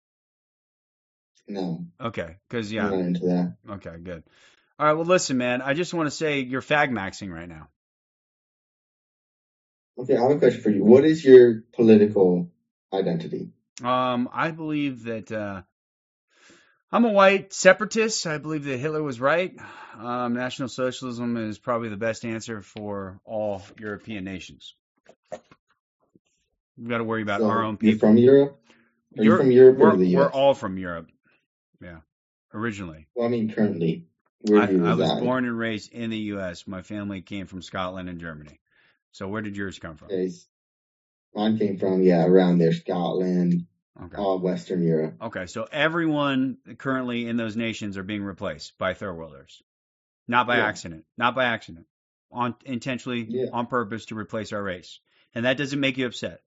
No. Okay. Because, yeah. I'm not into that. Okay, good. All right. Well, listen, man. I just want to say you're fag maxing right now. Okay, I have a question for you. What is your political identity? I believe that I'm a white separatist. I believe that Hitler was right. National Socialism is probably the best answer for all European nations. We've got to worry about our own people. You're from Europe? Are you from Europe or the US? We're all from Europe. Yeah, originally. Well, I mean, currently. Where do you I was reside? born and raised in the U.S. My family came from Scotland and Germany. So where did yours come from? Okay. Mine came from, around there, Scotland, all Western Europe. Okay, so everyone currently in those nations are being replaced by third worlders. Not by accident. Not by accident. Intentionally, on purpose to replace our race. And that doesn't make you upset.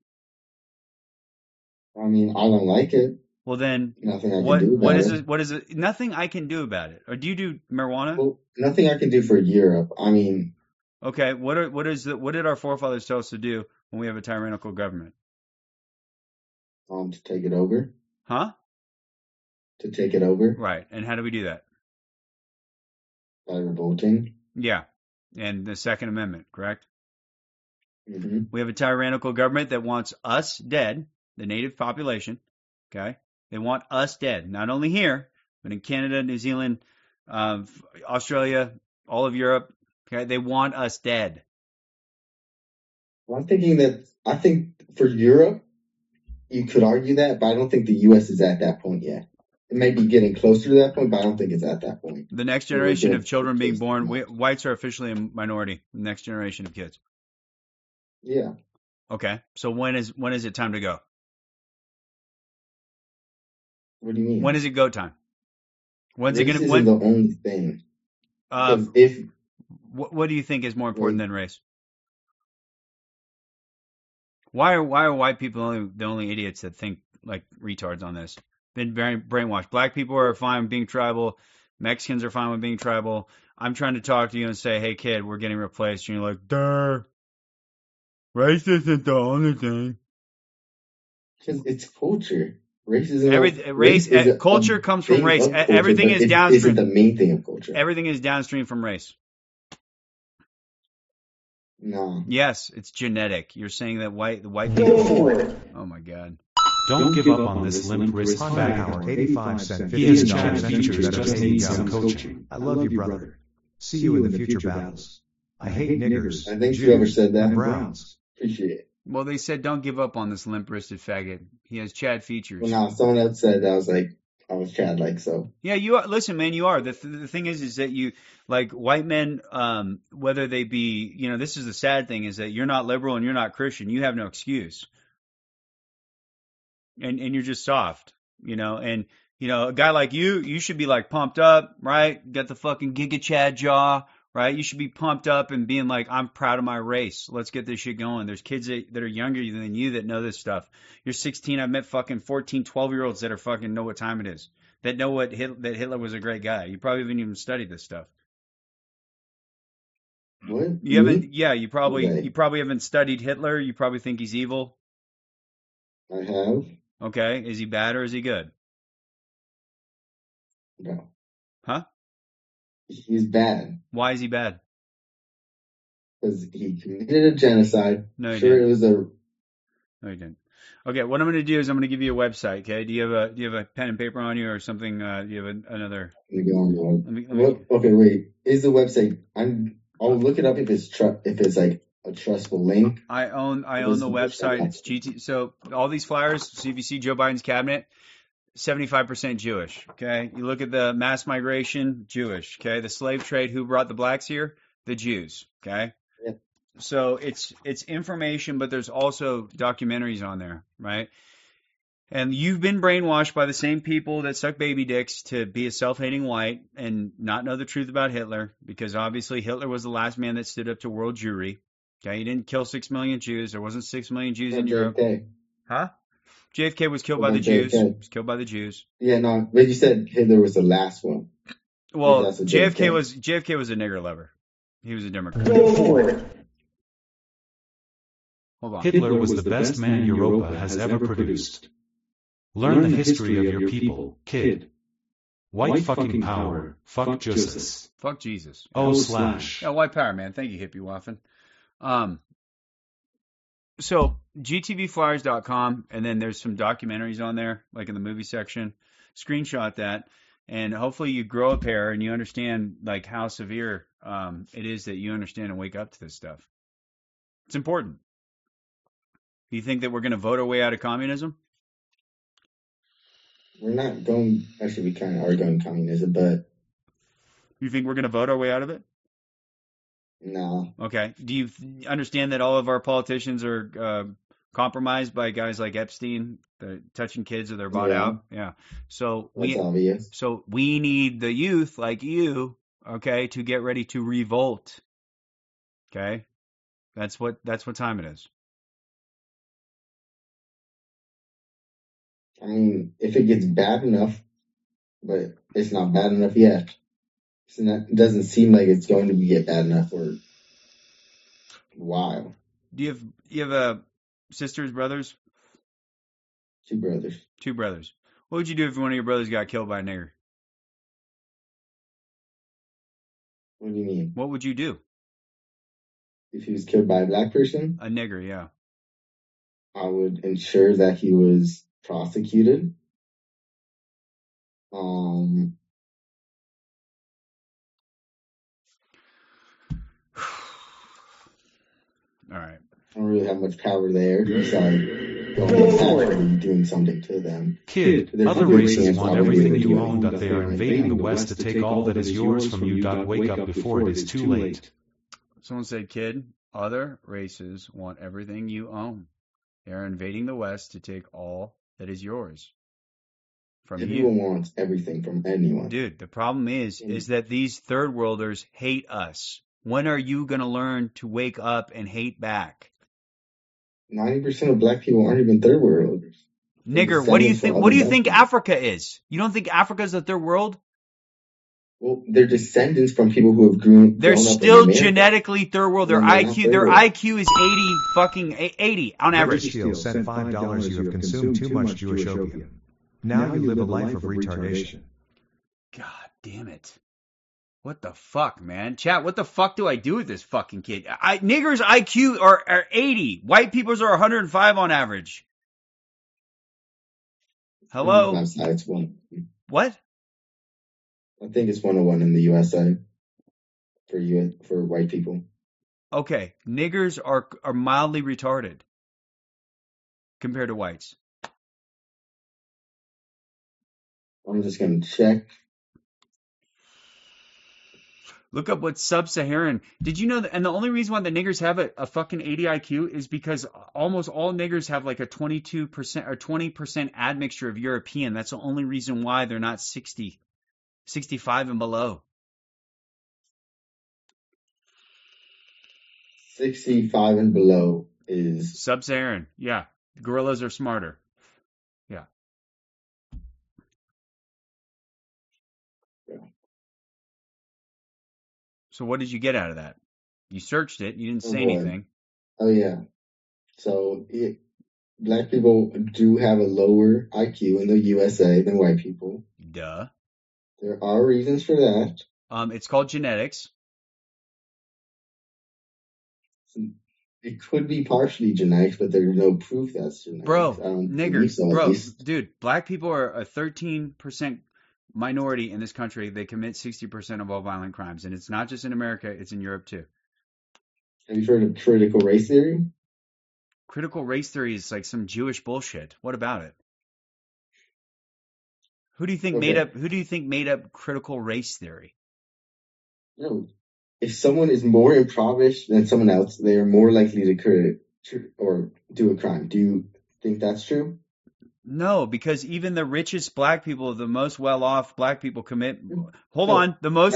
I mean, I don't like it. Well, then, nothing I can do about it. What is it? Nothing I can do about it. Or do you do marijuana? Well, nothing I can do for Europe. I mean, okay. What did our forefathers tell us to do when we have a tyrannical government? To take it over. Huh? To take it over. Right. And how do we do that? By revolting. Yeah. And the Second Amendment, correct? Mm-hmm. We have a tyrannical government that wants us dead, the native population. Okay. They want us dead, not only here, but in Canada, New Zealand, Australia, all of Europe. Okay. They want us dead. Well, I think for Europe, you could argue that, but I don't think the U.S. is at that point yet. It may be getting closer to that point, but I don't think it's at that point. The next generation of children being born, whites are officially a minority. The next generation of kids. Yeah. Okay. So when is it time to go? What do you mean? When is it go time? When's race it gonna? Isn't the only thing. What do you think is more important than race? Why are white people the only idiots that think like retards on this? Been very brainwashed. Black people are fine with being tribal. Mexicans are fine with being tribal. I'm trying to talk to you and say, hey kid, we're getting replaced. And you're like, duh. Race isn't the only thing. Because it's culture. Racism. Culture comes from race. Everything is downstream. Isn't the main thing of culture. Everything is downstream from race. No. Yes, it's genetic. You're saying that the white people. Oh my God. Don't give up on this limp wrist fag. 85 cents. He has Chad features, just needs some coaching. I love you, brother. See you in the future battles. I hate niggers. I think whoever said that. And Browns. Appreciate it. Well, they said don't give up on this limp-wristed faggot. He has Chad features. Well, no, someone else said that. I was like, I was childlike, so. Yeah, you are. Listen, man, you are. The thing is that you, like, white men, whether they be, this is the sad thing, is that you're not liberal and you're not Christian. You have no excuse. And you're just soft, and, a guy like you should be, like, pumped up, right? Got the fucking Giga Chad jaw, right? You should be pumped up and being like, I'm proud of my race. Let's get this shit going. There's kids that are younger than you that know this stuff. You're 16. I've met fucking 14, 12-year-olds that are fucking know what time it is. That know that Hitler was a great guy. You probably haven't even studied this stuff. What? You haven't? Yeah, you probably haven't studied Hitler. You probably think he's evil. I have. Okay. Is he bad or is he good? No. Huh? He's bad. Why is he bad? Because he committed a genocide. No, he sure, didn't. it was a. No, he didn't. Okay, what I'm going to do is I'm going to give you a website. Okay, do you have a pen and paper on you or something? Do you have another? Let me go on. Okay, wait. Is the website? I'll look it up if it's like a trustful link. I own the website. It's GT. So all these flyers. See if you see Joe Biden's cabinet. 75% Jewish. Okay, you look at the mass migration, Jewish. Okay, the slave trade. Who brought the blacks here? The Jews. Okay. Yeah. So it's information, but there's also documentaries on there, right? And you've been brainwashed by the same people that suck baby dicks to be a self-hating white and not know the truth about Hitler, because obviously Hitler was the last man that stood up to world Jewry. Okay, he didn't kill 6 million Jews. There wasn't 6 million Jews in Europe. Huh? JFK was killed by the Jews. He was killed by the Jews. Yeah, no, but you said Hitler was the last one. Well, JFK was a nigger lover. He was a Democrat. Hold on. Hitler was the best man Europa has ever produced. Learn the history of your people, kid. White fucking power. Fuck Jesus. Fuck Jesus. / Yeah, white power, man. Thank you, hippie waffin. So gtvflyers.com, and then there's some documentaries on there, like in the movie section. Screenshot that, and hopefully you grow a pair and you understand like how severe it is that you understand and wake up to this stuff. It's important. Do you think that we're going to vote our way out of communism? We're not going. Actually, we kind of are going communism, but you think we're going to vote our way out of it? No. Okay. Do you understand that all of our politicians are compromised by guys like Epstein, touching kids or they're bought out? Yeah. So that's obvious. So we need the youth like you, okay, to get ready to revolt. Okay. That's what time it is. I mean, if it gets bad enough, but it's not bad enough yet. It doesn't seem like it's going to get bad enough for a while. Do you have sisters, brothers? 2 brothers. 2 brothers. What would you do if one of your brothers got killed by a nigger? What do you mean? What would you do? If he was killed by a black person? A nigger, yeah. I would ensure that he was prosecuted. All right. I don't really have much power there. Besides going and doing something to them. Kid, other races want everything you own. They are invading the West to take all that is yours from you. Wake up before it is too late. Someone said, kid, other races want everything you own. They are invading the West to take all that is yours from you. Everyone wants everything from anyone. Dude, the problem is that these third worlders hate us. When are you going to learn to wake up and hate back? 90% of black people aren't even third worlders. Nigger, what do you think? What do you think Africa is? You don't think Africa is the third world? Well, they're descendants from people who have grown. They're still genetically third world. Their IQ is 80 on average. Steele sent $5. You have consumed too much Jewish opium. Now you live a life of retardation. God damn it. What the fuck, man? Chat, what the fuck do I do with this fucking kid? Niggers' IQ are 80. White people's are 105 on average. Hello? It's one. What? I think it's 101 in the USA for white people. Okay, niggers are mildly retarded compared to whites. I'm just gonna check. Look up what sub-Saharan. Did you know that? And the only reason why the niggers have a fucking 80 IQ is because almost all niggers have like a 22% or 20% admixture of European. That's the only reason why they're not 60, 65 and below. 65 and below is Sub-Saharan. Yeah. Gorillas are smarter. Yeah. So what did you get out of that? You searched it. You didn't say anything. Oh yeah. So black people do have a lower IQ in the USA than white people. Duh. There are reasons for that. It's called genetics. It could be partially genetics, but there's no proof that's genetics. Bro, niggers, dude, black people are a 13% minority in this country. They commit 60% of all violent crimes, and it's not just in America; it's in Europe too. Have you heard of critical race theory? Critical race theory is like some Jewish bullshit. What about it? Who do you think made up critical race theory? No. If someone is more impoverished than someone else, they are more likely to do a crime. Do you think that's true? No, because even the richest black people, the most well-off black people commit. Hold on,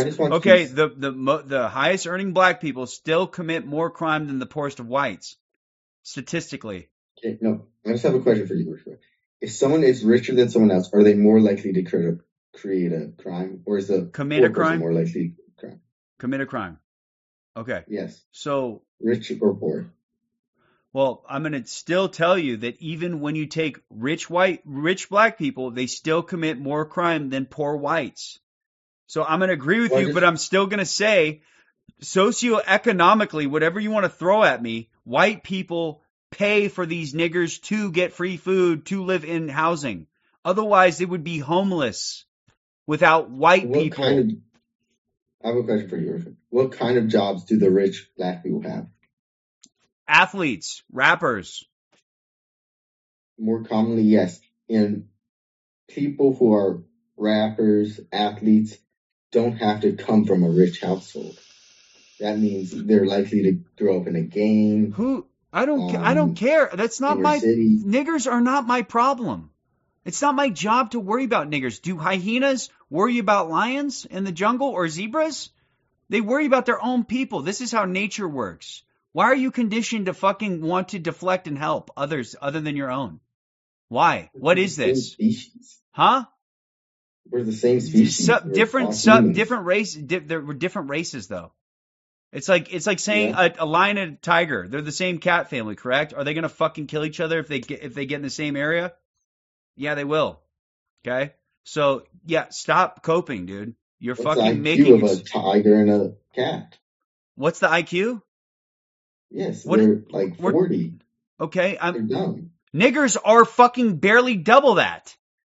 the highest earning black people still commit more crime than the poorest of whites, statistically. Okay, no, I just have a question for you. If someone is richer than someone else, are they more likely to create a crime, or is the commit a crime more likely to crime? Commit a crime. Okay. Yes. So rich or poor. Well, I'm going to still tell you that even when you take rich black people, they still commit more crime than poor whites. So I'm going to agree with you, but I'm still going to say socioeconomically, whatever you want to throw at me, white people pay for these niggers to get free food, to live in housing. Otherwise, they would be homeless without white people. I have a question for you. What kind of jobs do the rich black people have? Athletes, rappers. More commonly, yes. And people who are rappers, athletes, don't have to come from a rich household. That means they're likely to grow up in a gang. I don't care. That's not my niggers are not my problem. It's not my job to worry about niggers. Do hyenas worry about lions in the jungle or zebras? They worry about their own people. This is how nature works. Why are you conditioned to fucking want to deflect and help others other than your own? Why? What is this? Species. Huh? We're the same species. Different race. There were different races though. It's like saying a lion and a tiger. They're the same cat family, correct? Are they gonna fucking kill each other if they get in the same area? Yeah, they will. Okay? So, yeah, stop coping, dude. You're fucking making... What's the IQ of a tiger and a cat? What's the IQ? Yes, they're like 40. Okay, they're dumb. Niggers are fucking barely double that.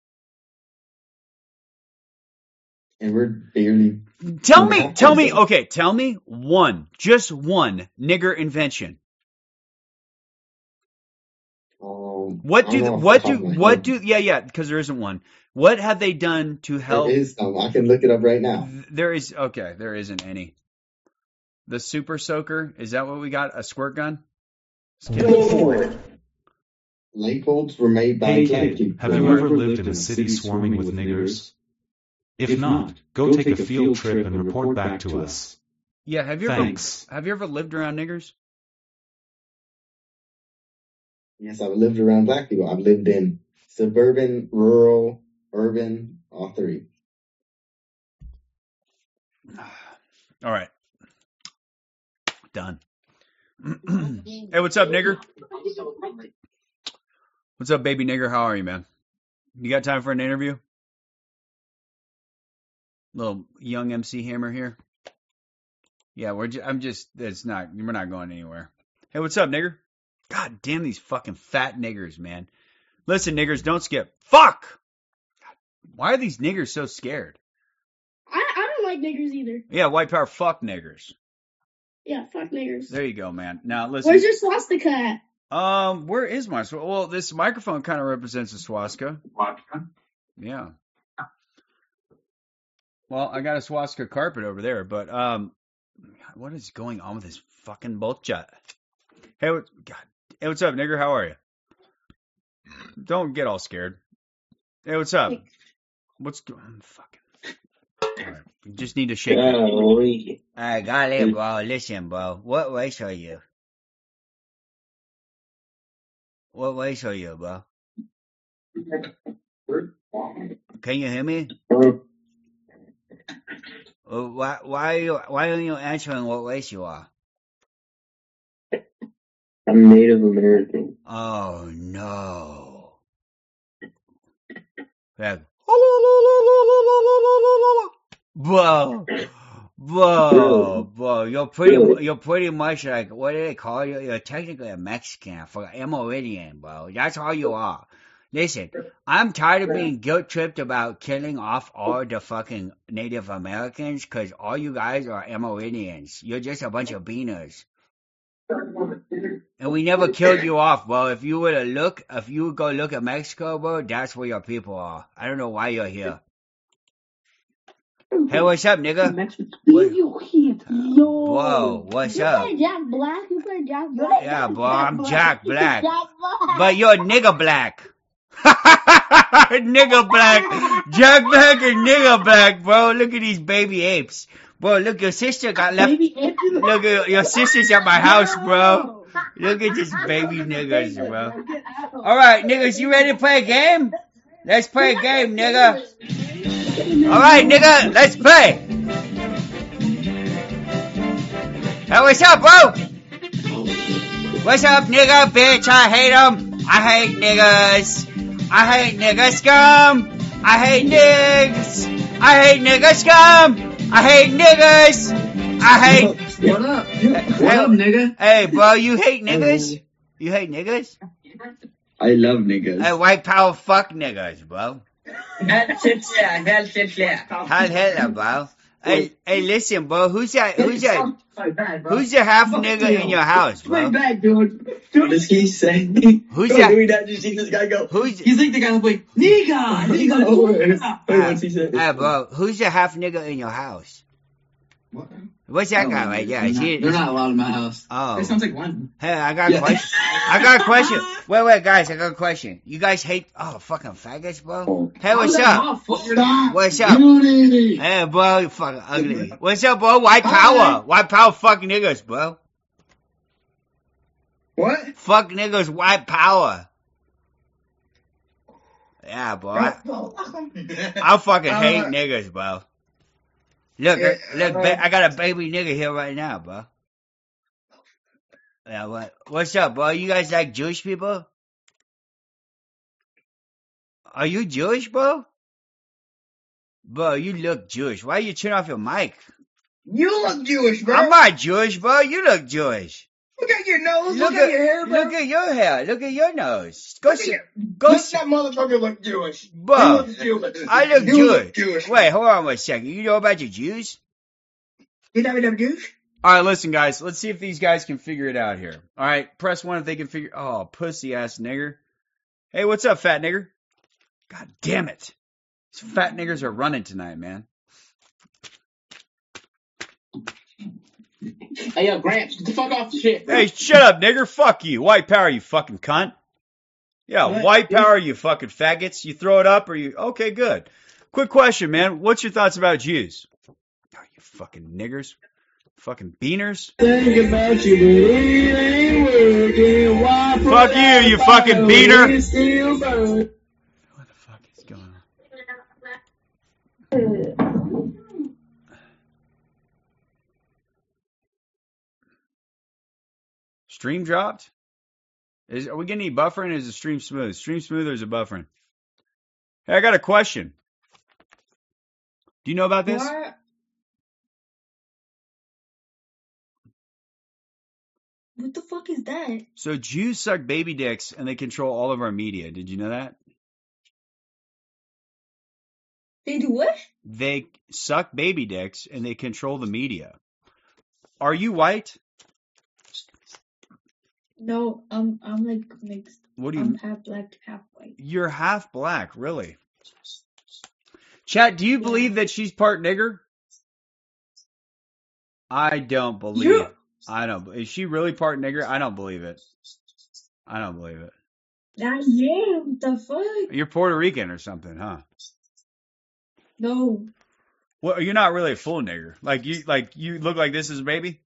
And we're barely... Tell me just one nigger invention. Because there isn't one. What have they done to help? There is some. I can look it up right now. There isn't any. The super soaker, is that what we got? A squirt gun? Go for it. Light bulbs were made by black people. Have you ever lived in a city swarming with niggers? If not, go take a field trip and report back to us. Yeah, have you ever lived around niggers? Yes, I've lived around black people. I've lived in suburban, rural, urban, all three. All right. Done. Hey, what's up, nigger? What's up, baby nigger? How are you, man? You got time for an interview? Little young MC Hammer here. Yeah, we're not going anywhere. Hey, what's up, nigger? God damn these fucking fat niggers, man. Listen, niggers, don't skip. Fuck! God, why are these niggers so scared? I don't like niggers either. Yeah, white power, fuck niggers. Yeah, fuck niggers. There you go, man. Now, listen. Where's your swastika at? Where is my swastika? Well, this microphone kind of represents a swastika. Yeah. Well, I got a swastika carpet over there, but what is going on with this fucking bullshit? Hey, hey, what's up, nigger? How are you? Don't get all scared. Hey, what's up? What's going? Fucking. All right. You just need to shake it. I got it, bro. Listen, bro. What race are you? What race are you, bro? Can you hear me? Why are you answering what race you are? I'm Native American. Oh no. Like, bro, you're pretty much like, what do they call you? You're technically a Mexican, for Amerindian, bro. That's all you are. Listen, I'm tired of being guilt tripped about killing off all the fucking Native Americans, cause all you guys are Amerindians. You're just a bunch of beaners. And we never killed you off, bro. If you would go look at Mexico, bro, that's where your people are. I don't know why you're here. Hey, what's up, nigga? Whoa, what's up? You play Jack Black? You play Jack Black? Yeah, bro, I'm Jack Black. But you're nigga black. Nigga black. Jack Black and nigga black, bro. Look at these baby apes. Bro, look, your sister got left. Look, your sister's at my house, bro. Look at these baby niggas, bro. All right, niggas, you ready to play a game? Let's play a game, nigga. All right, nigga, let's play. Hey, what's up, bro? What's up, nigga, bitch? I hate them. I hate niggas. I hate nigga scum. I hate niggas. I hate nigga scum. I hate niggas. I hate. What up? What up, nigga? Hey, bro, you hate niggas? You hate niggas? I love niggas. Hey, white power, fuck niggas, bro. Hell Hitler. Hell Hitler, bro. Hey, listen, bro. Who's the half nigga in your house, bro? Play back, dude. What does he say? Who's that? Did you see this guy go? He's like the guy who's like, nigga. What's he say? Hey, bro. Who's the half nigga in your house? What? What's that guy right there? They're not allowed in my house. Oh. That sounds like one. Hey, I got a question. I got a question. Wait, guys, I got a question. You guys hate, fucking faggots, bro? Hey, what's up? What's up? Hey, bro, you fucking ugly. What's up, bro? White power. White power, fuck niggas, bro. What? Fuck niggas, white power. Yeah, bro. I fucking hate niggas, bro. Look, I got a baby nigga here right now, bro. Yeah, what's up, bro? You guys like Jewish people? Are you Jewish, bro? Bro, you look Jewish. Why are you turning off your mic? You look Jewish, bro. I'm not Jewish, bro. You look Jewish. Look at your nose. Look at your hair, bro. Look at your hair. Look at your nose. Look that motherfucker look Jewish. Bro, I look Jewish. Jewish. Wait, hold on one second. You know about your Jews? You know about Jews? All right, listen, guys. Let's see if these guys can figure it out here. All right, press 1 if they can figure. Oh, pussy ass nigger. Hey, what's up, fat nigger? God damn it! These fat niggers are running tonight, man. Hey, yo, Gramps, get the fuck off the shit. Hey, shut up, nigger. Fuck you. White power, you fucking cunt. Yeah, what? White power, you fucking faggots. You throw it up or you... Okay, good. Quick question, man. What's your thoughts about Jews? Oh, you fucking niggers. Fucking beaners. Think about you, but it ain't working. Why fuck you, you fucking beaner. What the fuck is going on? Stream dropped? Are we getting any buffering? Is the stream smooth? Stream smooth or is it buffering? Hey, I got a question. Do you know about this? What the fuck is that? So Jews suck baby dicks and they control all of our media. Did you know that? They do what? They suck baby dicks and they control the media. Are you white? No, I'm like mixed. What do you? I'm half black, half white. You're half black, really? Chat, do you believe that she's part nigger? I don't believe. You- I don't. Is she really part nigger? I don't believe it. I don't believe it. I am. The fuck? You're Puerto Rican or something, huh? No. Well, you're not really a full nigger. Like you look like this is a baby.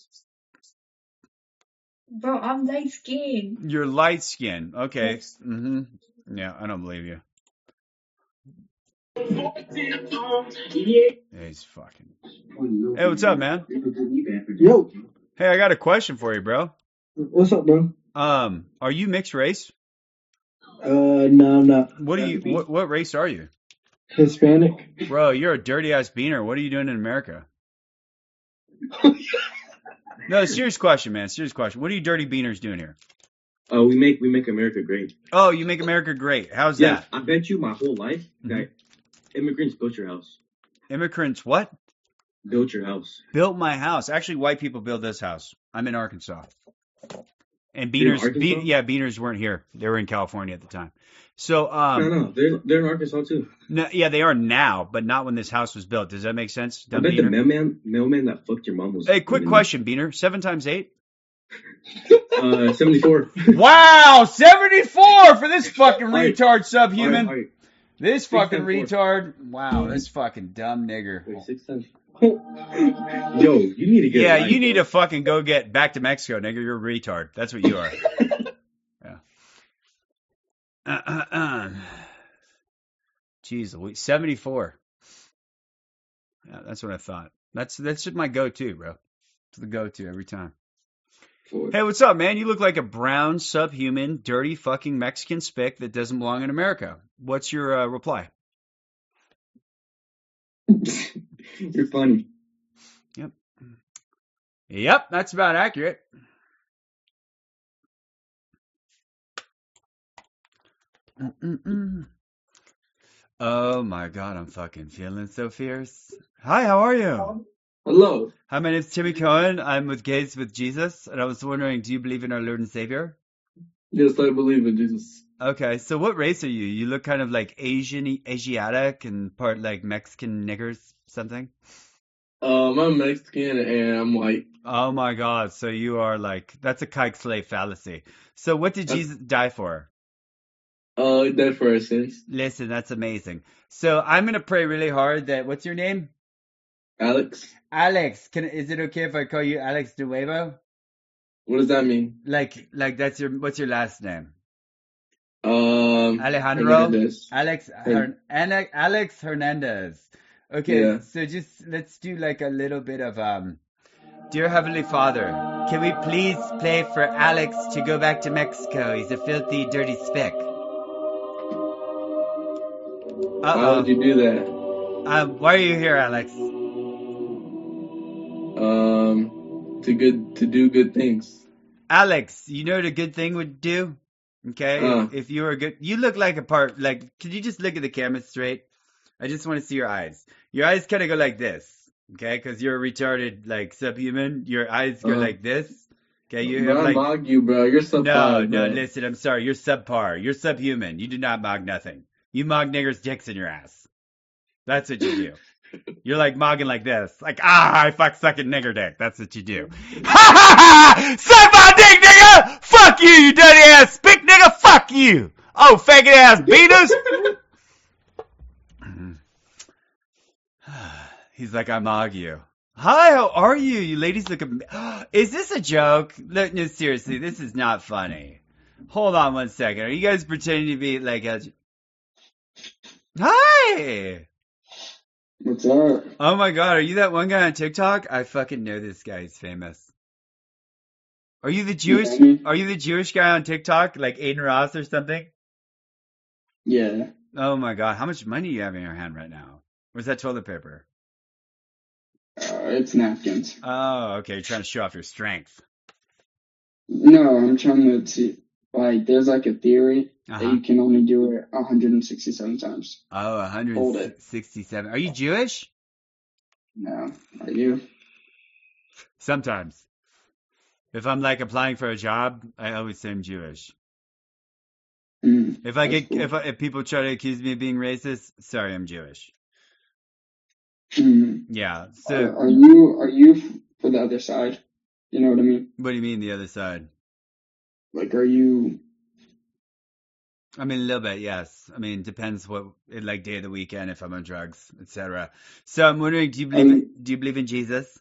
Bro, I'm light skinned. You're light skinned. Okay. Mm-hmm. Yeah, I don't believe you. He's fucking. Hey, what's up, man? Yo, Hey, I got a question for you, bro. what's up, bro? Are you mixed race? No, I'm not. What are you? What race are you? Hispanic. Bro, you're a dirty ass beaner. What are you doing in America? No, serious question, man. Serious question. What are you dirty beaners doing here? We make America great. Oh, you make America great. How's Yeah, that? I bet you my whole life that immigrants built your house. Immigrants what? Built your house. Built my house. Actually, white people built this house. I'm in Arkansas. And You're in beaners, Arkansas? yeah, beaners weren't here. They were in California at the time. So, No, they're in Arkansas too. no, yeah, they are now, but not when this house was built. Does that make sense? I Dumb bet the beaner? mailman that fucked your mom was. Hey, quick question, Beaner. 7 times 8? 74. Wow, 74 for this fucking Alright. retard subhuman. Alright. This Six fucking times 4. retard. Wow, this fucking dumb nigger. Wait, 6 times. Yo, you need to get. Yeah, a life, you need bro. to fucking go get back to Mexico, nigger. You're a retard. That's what you are. Yeah. Jeez, 74. Yeah, that's what I thought. That's just my go-to, bro. It's the go-to every time. Hey, what's up, man? You look like a brown, subhuman, dirty fucking Mexican spick that doesn't belong in America. What's your reply? You're funny. Yep, that's about accurate. Oh my god, I'm fucking feeling so fierce. Hi, how are you? Hello. Hi, my name's Timmy Cohen. I'm with Gays with Jesus, and I was wondering, do you believe in our Lord and Savior? Yes, I believe in Jesus. Okay, so what race are you? You look kind of like Asiatic and part like Mexican niggers, something? I'm Mexican and I'm white. Oh my god, so you are like, that's a kike slave fallacy. So what did Jesus die for? Dead for our sins. Listen, that's amazing. So I'm going to pray really hard that, what's your name? Alex. Alex, is it okay if I call you Alex de Nuevo? What does that mean? Like that's what's your last name? Alejandro. Alex Hernandez. Okay, Yeah. so just let's do like a little bit of Dear Heavenly Father, can we please pray for Alex to go back to Mexico? He's a filthy, dirty spick. Why would you do that? Why are you here, Alex? To do good things. Alex, you know what a good thing would do? Okay, if you were good, you look like a part. Like, could you just look at the camera straight? I just want to see your eyes. Your eyes kind of go like this, okay? Because you're a retarded, like subhuman. Your eyes go like this. Okay, you have I like. mog you, bro. You're subpar. No, bro. listen. I'm sorry. You're subpar. You're subhuman. You do not mog nothing. You mog niggers' dicks in your ass. That's what you do. You're like mogging like this. Like, I fuck sucking nigger dick. That's what you do. Ha ha ha! Suck my dick, nigga! Fuck you, you dirty ass spick nigga! Fuck you! Oh, faggot ass beaters! He's like, I mog you. Hi, how are you? You ladies look Is this a joke? No, seriously, this is not funny. Hold on one second. Are you guys pretending to be like Hi! What's up? Oh my god, are you that one guy on TikTok? I fucking know this guy. He's famous. Are you the Jewish guy on TikTok? Like Aiden Ross or something? Yeah. Oh my god, how much money do you have in your hand right now? Or is that toilet paper? It's napkins. Oh, okay, you're trying to show off your strength. No, I'm trying to see. Like, there's like a theory that you can only do it 167 times. Oh, 167. Are you Jewish? No. Are you? Sometimes. If I'm like applying for a job, I always say I'm Jewish. If people try to accuse me of being racist, sorry, I'm Jewish. Yeah. So Are you for the other side? You know what I mean? what do you mean the other side? Like, are you? I mean, a little bit, yes. I mean, depends what, like, day of the weekend, if I'm on drugs, etc. So I'm wondering, do you believe in Jesus?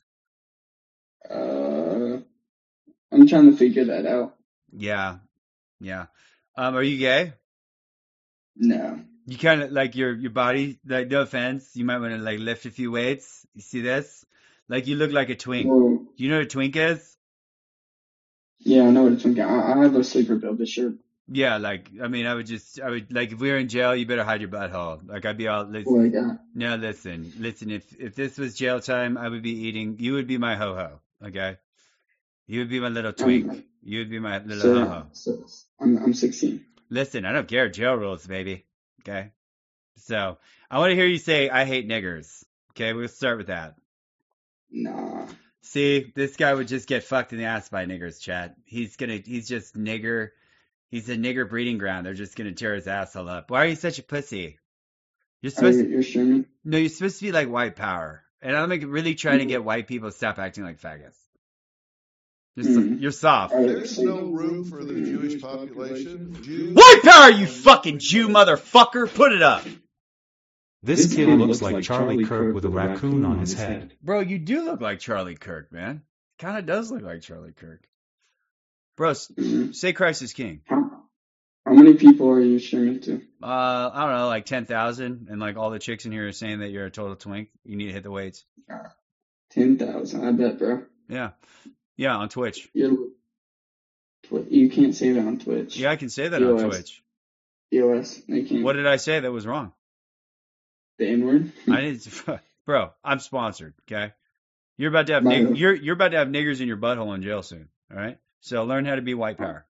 I'm trying to figure that out. Yeah. Are you gay? No. You kind of like your body. Like, no offense, you might want to like lift a few weights. You see this? Like, you look like a twink. Well, Do you know what a twink is? yeah, I know what it's thinking. I have a sleeper builder shirt. Yeah, like, I mean, I would like, if we were in jail, you better hide your butthole. Like, I'd be all, Like that. no, listen, if this was jail time, I would be you would be my ho-ho, okay? You would be my little twink. You would be my little ho-ho. So I'm 16. Listen, I don't care, jail rules, baby, okay? So, I want to hear you say, I hate niggers, okay? We'll start with that. Nah. See, this guy would just get fucked in the ass by niggers, chat. He's just nigger. He's a nigger breeding ground. They're just gonna tear his asshole up. Why are you such a pussy? You're supposed You're streaming? No, you're supposed to be like white power. And I'm like really trying to get white people to stop acting like faggots. You're soft. There's no room for the Jewish population. White power, you fucking Jew motherfucker! Put it up! This kid looks like Charlie Kirk with a raccoon on his head. Bro, you do look like Charlie Kirk, man. Kinda does look like Charlie Kirk. Bro, say Christ is King. How many people are you streaming to? I don't know, like 10,000, and like all the chicks in here are saying that you're a total twink. You need to hit the weights. 10,000, I bet, bro. Yeah, on Twitch. You can't say that on Twitch. Yeah, I can say that on Twitch. EOS, you can't. What did I say that was wrong? The N-word? I didn't, bro. I'm sponsored. Okay, you're about to have you're about to have niggers in your butthole in jail soon. All right, so learn how to be white power.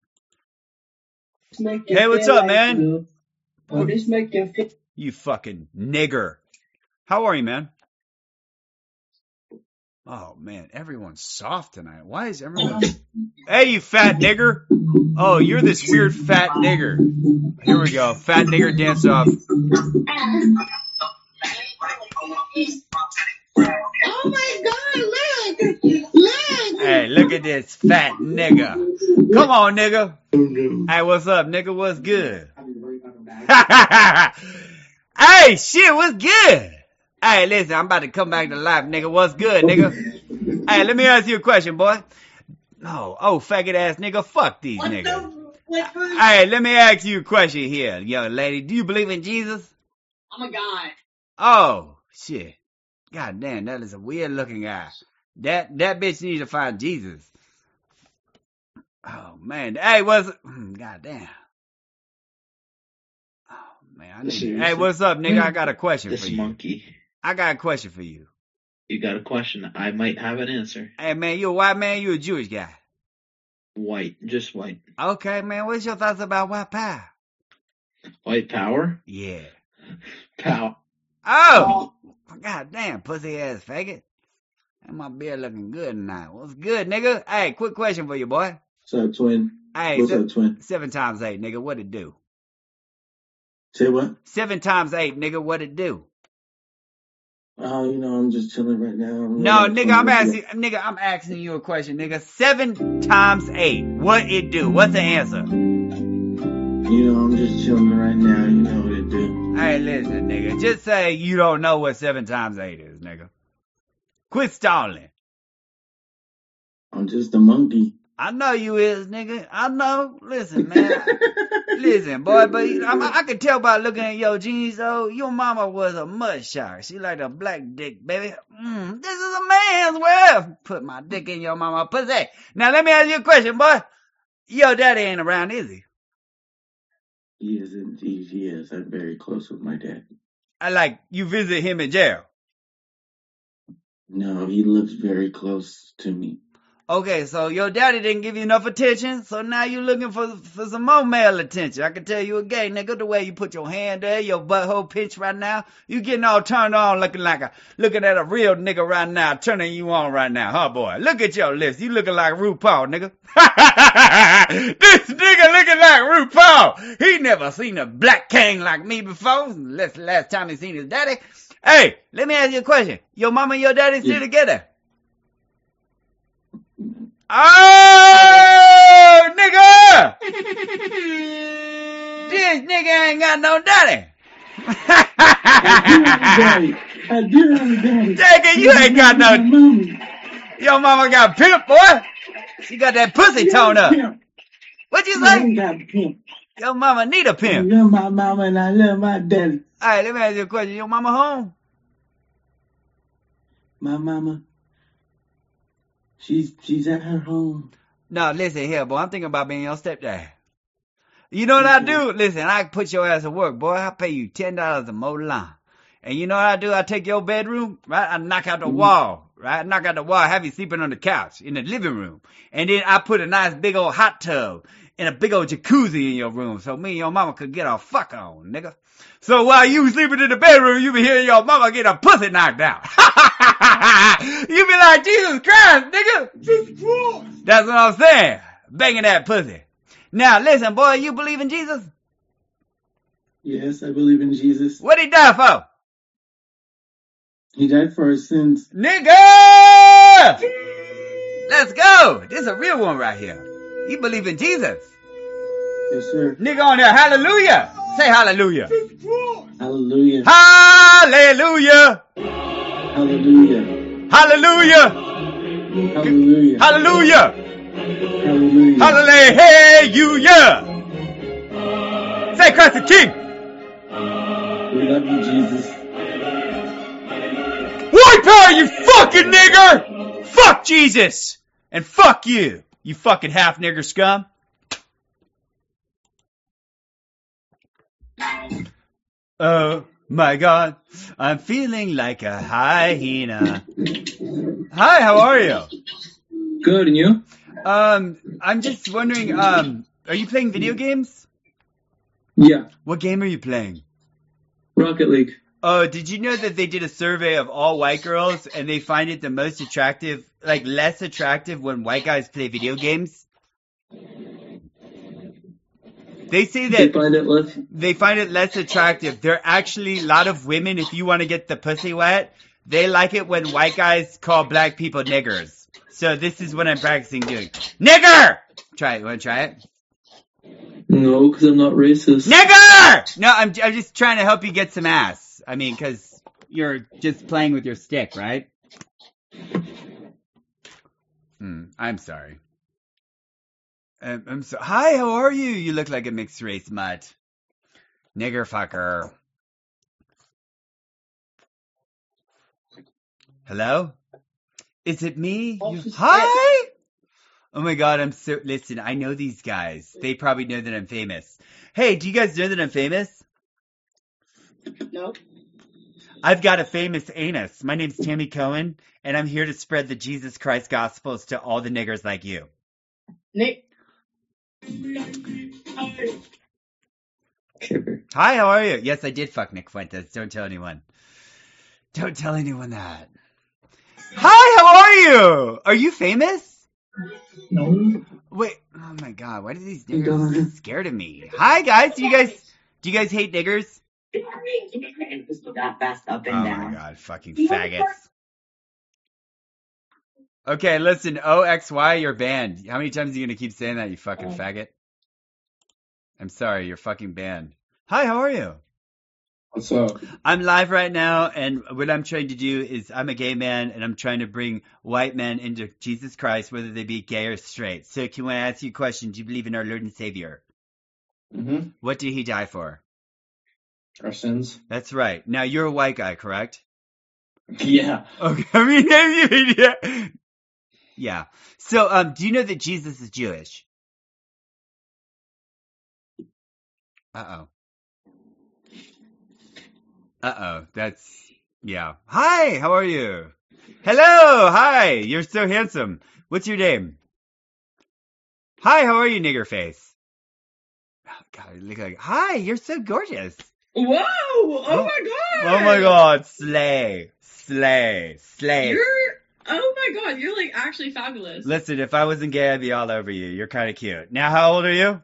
Hey, what's up, man? You fucking nigger. How are you, man? Oh, man, everyone's soft tonight. Why is everyone... Hey, you fat nigger. Oh, you're this weird fat nigger. Here we go. Fat nigger dance off. Oh my God, look! Hey, look at this fat nigga. Come on, nigga. Hey, what's up, nigga? What's good? Hey, shit, what's good? Hey, listen, I'm about to come back to life, nigga. What's good, nigga? Hey, let me ask you a question, boy. Oh, faggot ass nigga, fuck these niggas. Hey, let me ask you a question here, young lady. Do you believe in Jesus? I'm a guy. Oh, shit. God damn, that is a weird looking guy. That bitch needs to find Jesus. Oh, man. Hey, God damn. Oh, man. Hey, what's up, nigga? I got a question for you. Monkey. I got a question for you. You got a question? I might have an answer. Hey, man, you a white man? You a Jewish guy? White. Just white. Okay, man. What's your thoughts about white power? White power? Yeah. Power. Oh! God damn, pussy ass faggot. And my beard looking good tonight. What's good, nigga? Hey, quick question for you, boy. What's up, twin? Hey, What's up, twin? 7 times 8, nigga. What it do? Say what? 7 times 8, nigga. What it do? Oh, I'm just chilling right now. No, nigga, I'm asking you a question, nigga. 7 times 8. What it do? What's the answer? I'm just chilling right now. You know what it do. Hey, listen, nigga. Just say you don't know what 7 times 8 is, nigga. Quit stalling. I'm just a monkey. I know you is, nigga. I know. Listen, man. Listen, boy, but I can tell by looking at your jeans, though, your mama was a mud shark. She like a black dick, baby. This is a man's world. Put my dick in your mama pussy. Now, let me ask you a question, boy. Your daddy ain't around, is he? He is indeed. He is. I'm very close with my dad. You visit him in jail? No, he lives very close to me. Okay, so your daddy didn't give you enough attention, so now you looking for some more male attention. I can tell you a gay nigga, the way you put your hand there, your butthole pinched right now, you getting all turned on looking at a real nigga right now, turning you on right now, huh boy? Look at your lips, you looking like RuPaul, nigga. This nigga looking like RuPaul. He never seen a black king like me before, unless the last time he seen his daddy. Hey, let me ask you a question. Your mama and your daddy still together? Oh, nigga! This nigga ain't got no daddy. I do have a daddy. Nigga, you ain't got no. Your mama got pimp, boy. She got that pussy toned up. What you say? I ain't got a pimp. Your mama need a pimp. I love my mama and I love my daddy. Alright, let me ask you a question. Your mama home? My mama, she's at her home. No, listen here, boy. I'm thinking about being your stepdad. You know what I do? Listen, I put your ass to work, boy. I pay you $10 a mow the lawn. And you know what I do? I take your bedroom, right? I knock out the wall, right? I knock out the wall, have you sleeping on the couch in the living room. And then I put a nice big old hot tub and a big old jacuzzi in your room so me and your mama could get our fuck on, nigga. So while you sleeping in the bedroom, you be hearing your mama get a pussy knocked out. You be like, Jesus Christ, nigga. Jesus Christ. That's what I'm saying. Banging that pussy. Now, listen, boy, you believe in Jesus? Yes, I believe in Jesus. What'd he die for? He died for our sins. Nigga! Let's go. This is a real one right here. You believe in Jesus? Yes, sir. Nigga on there, hallelujah. Say hallelujah. Hallelujah. Hallelujah. Hallelujah. Hallelujah. Hallelujah. Hallelujah. Hallelujah. Hallelujah. Say Christ the King. We love you, Jesus. White power, you fucking nigger! Fuck Jesus! And fuck you, you fucking half nigger scum. Oh my God, I'm feeling like a hyena. Hi, how are you? Good, and you? I'm just wondering, are you playing video games? Yeah. What game are you playing? Rocket League. Oh, did you know that they did a survey of all white girls and they find it the most attractive, like less attractive when white guys play video games? They say that they find it less attractive. There are actually a lot of women, if you want to get the pussy wet, they like it when white guys call black people niggers. So this is what I'm practicing doing. Nigger! Try it. You want to try it? No, because I'm not racist. Nigger! No, I'm just trying to help you get some ass. I mean, because you're just playing with your stick, right? I'm sorry. I'm so. Hi, how are you? You look like a mixed race mutt. Nigger fucker. Hello? Is it me? Hi! Oh my God, I'm so. Listen, I know these guys. They probably know that I'm famous. Hey, do you guys know that I'm famous? No. I've got a famous anus. My name's Tammy Cohen, and I'm here to spread the Jesus Christ gospels to all the niggers like you. Nick. Hi, how are you? Yes, I did fuck Nick Fuentes. Don't tell anyone. Don't tell anyone that. Hi, how are you? Are you famous? No. Wait. Oh my God. Why do these niggers get scared of me? Hi, guys. Do you guys hate niggers? That fast up and Oh down. my God. Fucking faggots. Okay, listen. OXY, you're banned. How many times are you going to keep saying that, you fucking faggot? I'm sorry. You're fucking banned. Hi, how are you? What's up? I'm live right now, and what I'm trying to do is I'm a gay man, and I'm trying to bring white men into Jesus Christ, whether they be gay or straight. So can I ask you a question? Do you believe in our Lord and Savior? Mm-hmm. What did he die for? Our sins. That's right. Now, you're a white guy, correct? Yeah. Okay. I mean, yeah. Yeah. So, do you know that Jesus is Jewish? Uh-oh. That's, yeah. Hi, how are you? Hello, hi. You're so handsome. What's your name? Hi, how are you, nigger face? Oh, God, you look like. Hi, you're so gorgeous. Whoa! Oh my god! Oh my God, slay. Oh my god, you're like actually fabulous. Listen, if I wasn't gay, I'd be all over you. You're kind of cute. Now, how old are you?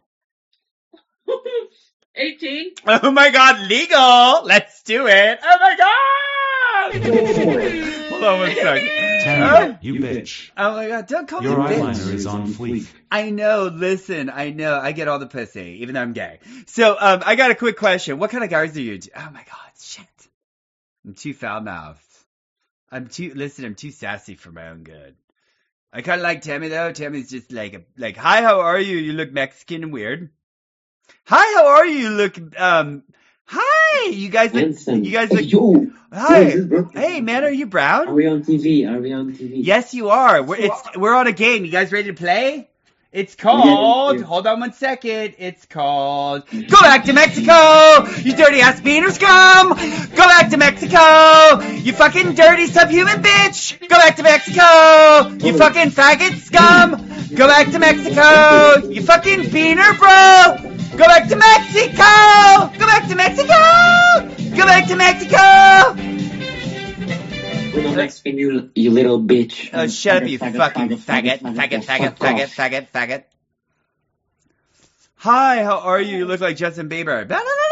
18. Oh my God, legal. Let's do it. Oh my God. Hold on 1 second. Tammy, you bitch. Oh my God, don't call Your me bitch. eyeliner is on fleek. I know, listen, I know. I get all the pussy, even though I'm gay. So, I got a quick question. What kind of guys are you? Oh my God, shit. I'm too foul-mouthed. I'm too sassy for my own good. I kind of like Tammy though. Tammy's just like, hi, how are you? You look Mexican and weird. Hi, how are you? You look, hi, you guys look, Yo, hi. Hey man, are you brown? Are we on TV? Yes, you are. We're on a game. You guys ready to play? It's called, hold on 1 second. It's called, Go Back to Mexico! You dirty ass beaner scum! Go back to Mexico! You fucking dirty subhuman bitch! Go back to Mexico! You fucking faggot scum! Go back to Mexico! You fucking beaner bro! Go back to Mexico! Go back to Mexico! Go back to Mexico! We're not Mexican, you little bitch. Oh, shut up, you fucking faggot. Hi, how are you? You look like Justin Bieber.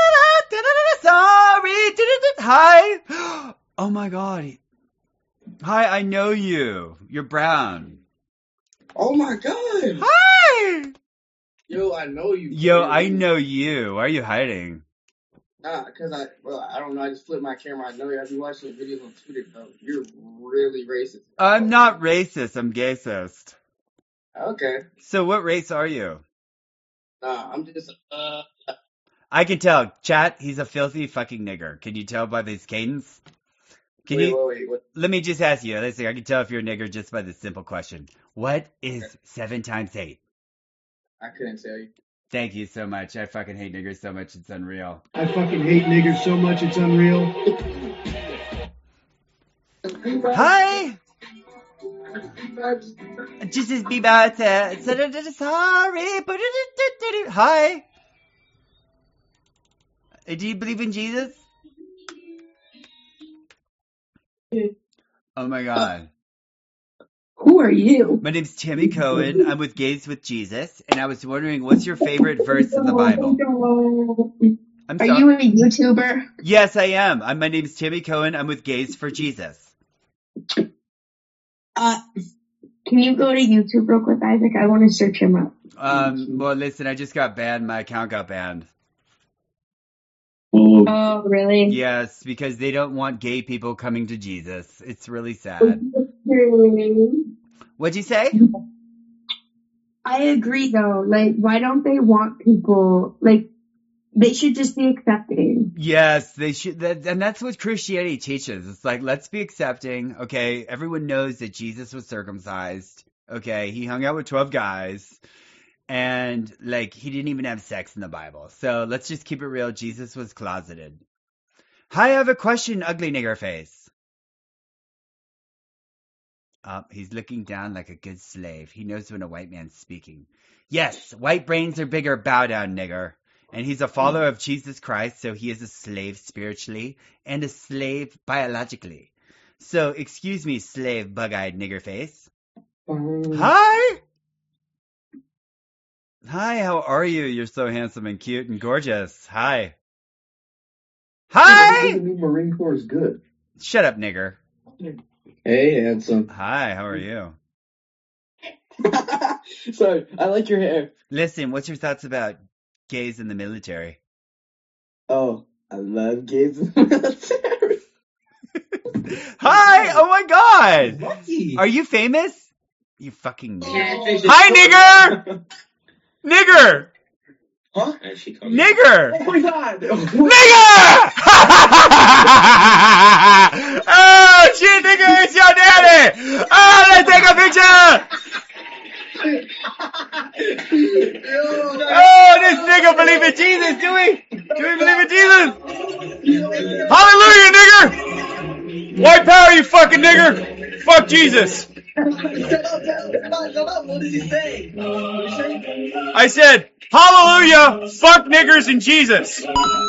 Sorry. Hi. Oh my God. Hi, I know you. You're brown. Oh my God. Hi. Yo, I know you. Yo, I know you. Why are you hiding? Nah, cause I don't know. I just flipped my camera. I know you. I've been watching the videos on Twitter, though. You're really racist. I'm not racist. I'm gayist. Okay. So what race are you? Nah, I'm just, I can tell. Chat, he's a filthy fucking nigger. Can you tell by his cadence? Wait. Let me just ask you. Let's see. I can tell if you're a nigger just by this simple question. What is 7 times 8? I couldn't tell you. Thank you so much. I fucking hate niggers so much, it's unreal. I fucking hate niggers so much, it's unreal. Hi! Just as be about sorry. Hi! Do you believe in Jesus? Oh my God. Who are you? My name's Timmy Cohen. I'm with Gays with Jesus, and I was wondering, what's your favorite verse in the Bible? Are you a YouTuber? Yes, I am. My name's Timmy Cohen. I'm with Gays for Jesus. Can you go to YouTube real quick, Isaac? I want to search him up. Well, listen, I just got banned. My account got banned. Oh, really? Yes, because they don't want gay people coming to Jesus. It's really sad. What'd you say? I agree, though. Like, why don't they want people, like, they should just be accepting. Yes, they should. And that's what Christianity teaches. It's like, let's be accepting. Okay, everyone knows that Jesus was circumcised. Okay, he hung out with 12 guys. And, like, he didn't even have sex in the Bible. So let's just keep it real. Jesus was closeted. Hi, I have a question, ugly nigger face. He's looking down like a good slave. He knows when a white man's speaking. Yes, white brains are bigger. Bow down, nigger. And he's a follower of Jesus Christ, so he is a slave spiritually and a slave biologically. So, excuse me, slave bug-eyed nigger face. Hi! Hi, how are you? You're so handsome and cute and gorgeous. Hi. Hi! The new Marine Corps is good. Shut up, nigger. Hey, handsome. Hi, how are you? Sorry, I like your hair. Listen, what's your thoughts about gays in the military? Oh, I love gays in the military. Hi! Oh my God! Lucky. Are you famous? You fucking nigger. Hi, nigger! Nigger! Huh? Nigger! Oh my God! Nigger! Oh shit, nigger, it's your daddy! Oh, let's take a picture! Oh, this nigga believe in Jesus, do we? Do we believe in Jesus? Hallelujah, nigger! White power, you fucking nigger! Fuck Jesus! Shut up. What did he say? I said, hallelujah, fuck niggers and Jesus.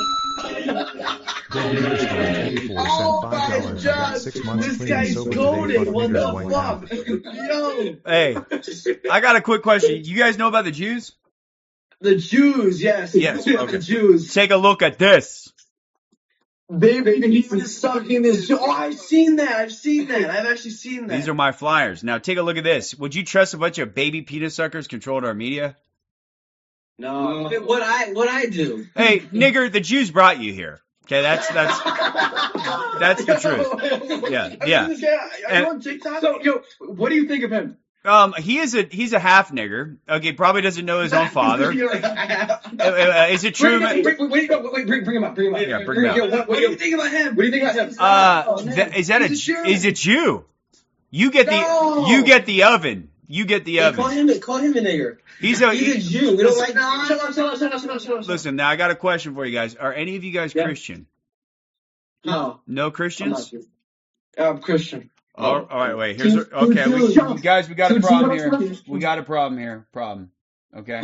Oh my God, 6 months this clean guy's sober goaded. today, What fuck the niggers, white fuck? Yo. Hey, I got a quick question. You guys know about the Jews? The Jews, yes. Yes. The Okay. Jews. Take a look at this. Baby, he was sucking this. Oh, I've seen that. I've actually seen that. These are my flyers. Now take a look at this. Would you trust a bunch of baby penis suckers controlling our media? No. What I do? Hey, nigger, the Jews brought you here. Okay, that's the truth. Yeah. I'm on TikTok. So, yo, what do you think of him? He's a half nigger. Okay, probably doesn't know his own father. Is it true? Wait, bring him up. Yeah, bring him up. What do you think about him? Is it you? You get the oven. You get the oven. Call him a nigger. He's a Jew. We don't like. Shut up. Listen, now I got a question for you guys. Are any of you guys Christian? No. No Christians? I'm Christian. All right, wait. Okay, guys, we got a problem here. We got a problem here. Okay.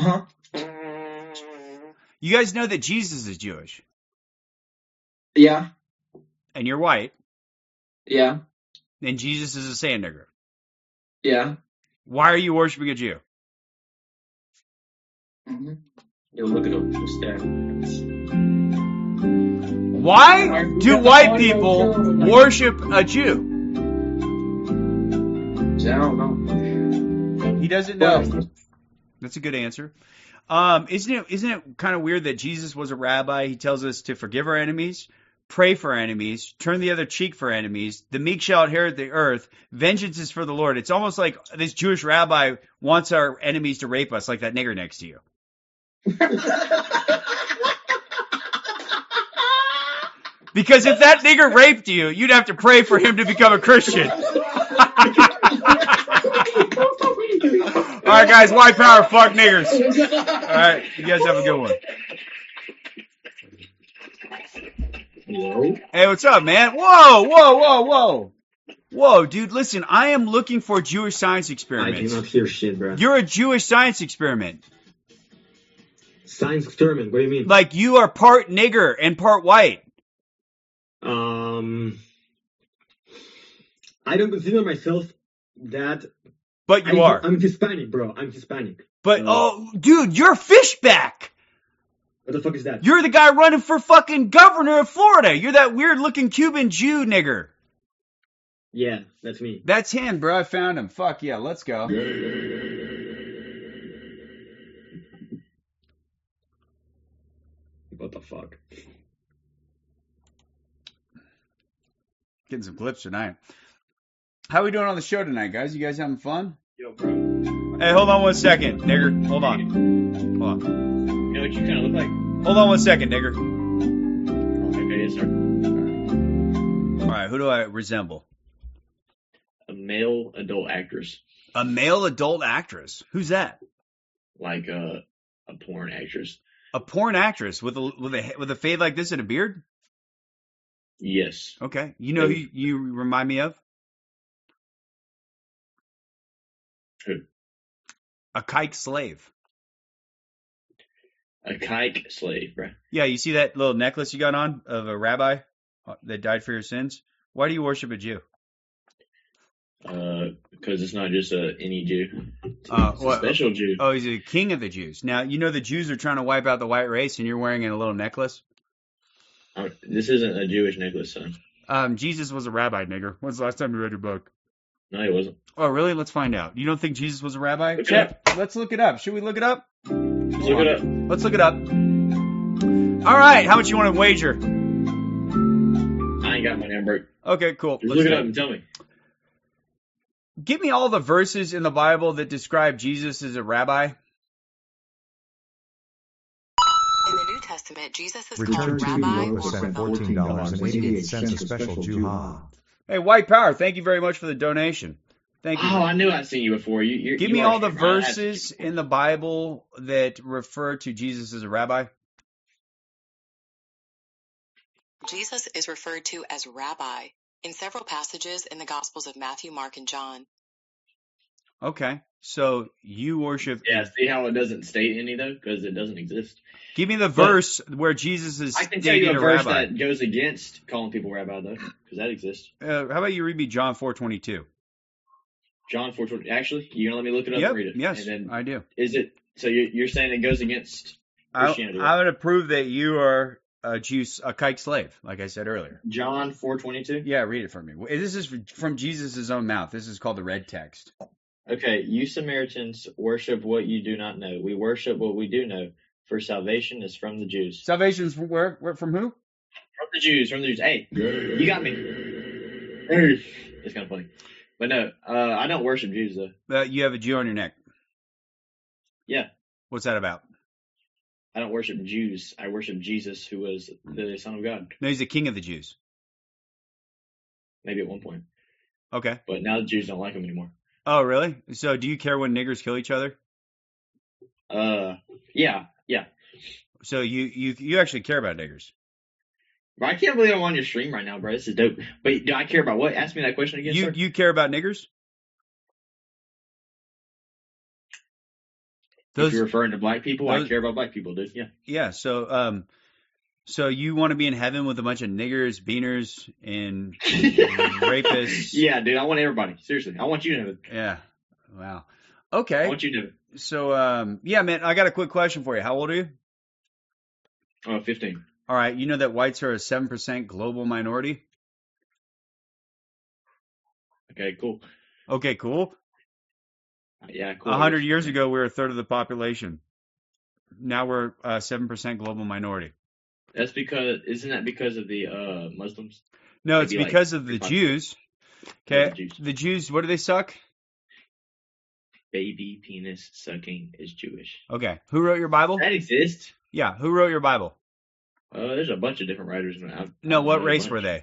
You guys know that Jesus is Jewish. Yeah. And you're white. Yeah. And Jesus is a sand nigger. Yeah. Why are you worshiping a Jew? Yo, look at him. Why do white people worship a Jew? I don't know. He doesn't know. That's a good answer. Isn't it kind of weird that Jesus was a rabbi? He tells us to forgive our enemies, pray for our enemies, turn the other cheek for enemies. The meek shall inherit the earth. Vengeance is for the Lord. It's almost like this Jewish rabbi wants our enemies to rape us, like that nigger next to you. Because if that nigger raped you, you'd have to pray for him to become a Christian. All right, guys, white power, fuck niggers. All right, you guys have a good one. Hey, what's up, man? Whoa, dude, listen, I am looking for Jewish science experiments. I do not hear shit, bro. You're a Jewish science experiment. Science experiment? What do you mean? Like you are part nigger and part white. I don't consider myself that. But you are. I'm Hispanic, bro. I'm Hispanic. But, dude, you're Fishback. What the fuck is that? You're the guy running for fucking governor of Florida. You're that weird-looking Cuban Jew nigger. Yeah, that's me. That's him, bro. I found him. Fuck yeah, let's go. What the fuck? Getting some clips tonight. How we doing on the show tonight, guys? You guys having fun? Yo, bro. Hey, hold on one second, nigger. Hold on. You know what you kind of look like? Hold on one second, nigger. Okay, yes, sir. All right, who do I resemble? A male adult actress. A male adult actress? Who's that? Like a porn actress. A porn actress with a fade like this and a beard? Yes. Okay. You know who you remind me of? Who? A kike slave. A kike slave, bro. Yeah, you see that little necklace you got on of a rabbi that died for your sins? Why do you worship a Jew? Because it's not just any Jew. It's a special Jew. Oh, he's a king of the Jews. Now, you know the Jews are trying to wipe out the white race, and you're wearing a little necklace? This isn't a Jewish necklace, son. Jesus was a rabbi, nigger. When's the last time you read your book? No, he wasn't. Oh, really? Let's find out. You don't think Jesus was a rabbi? Let's look it up. Should we look it up? Let's look it up. Let's look it up. All right. How much you want to wager? I ain't got money. I'm broke. Okay, cool. Just look it up and tell me. Give me all the verses in the Bible that describe Jesus as a rabbi. In the New Testament, Jesus is Return called to Rabbi Europa or sent Rebbe. $14.88 a special Jew ha. Hey, White Power, thank you very much for the donation. Thank you. Oh, I knew I'd seen you before. Give me all the verses in the Bible that refer to Jesus as a rabbi. Jesus is referred to as Rabbi in several passages in the Gospels of Matthew, Mark, and John. Okay. So you worship. Yeah, see how it doesn't state any, though? Because it doesn't exist. Give me the verse where Jesus is I can tell you dating a a verse rabbi. that goes against calling people rabbi, though, because that exists. How about you read me John 4:22? John 4:20. Actually, you're going to let me look it up Yep. and read it? Yes, And then, I do. is it, so you're saying it goes against Christianity, right? I would prove that you are a Jew, a kike slave, like I said earlier. John 4:22? Yeah, read it for me. This is from Jesus' own mouth. This is called the red text. Okay, you Samaritans worship what you do not know. We worship what we do know, for salvation is from the Jews. Salvation is from where? From who? From the Jews, from the Jews. Hey, you got me. Hey. It's kind of funny. But no, I don't worship Jews, though. You have a Jew on your neck. Yeah. What's that about? I don't worship Jews. I worship Jesus, who was the Son of God. No, he's the king of the Jews. Maybe at one point. Okay. But now the Jews don't like him anymore. Oh, really? So do you care when niggers kill each other? Yeah. So you actually care about niggers? Bro, I can't believe I'm on your stream right now, bro. This is dope. But do I care about what? Ask me that question again, sir. You care about niggers? If you're referring to black people, I care about black people, dude. Yeah. Yeah. So you want to be in heaven with a bunch of niggers, beaners, and rapists? Yeah, dude. I want everybody. Seriously, I want you to know. Yeah. Wow. Okay. I want you to know. So yeah, man. I got a quick question for you. How old are you? 15. All right. You know that whites are a 7% global minority? Okay, cool. Okay, cool. Yeah, cool. 100 years ago, we were a third of the population. Now we're a 7% global minority. That's because, isn't that because of the Muslims? No, it's because of the Jews. Okay, the Jews, what do they suck? Baby penis sucking is Jewish. Okay, who wrote your Bible? That exists. Yeah, who wrote your Bible? There's a bunch of different writers. No, what race were they?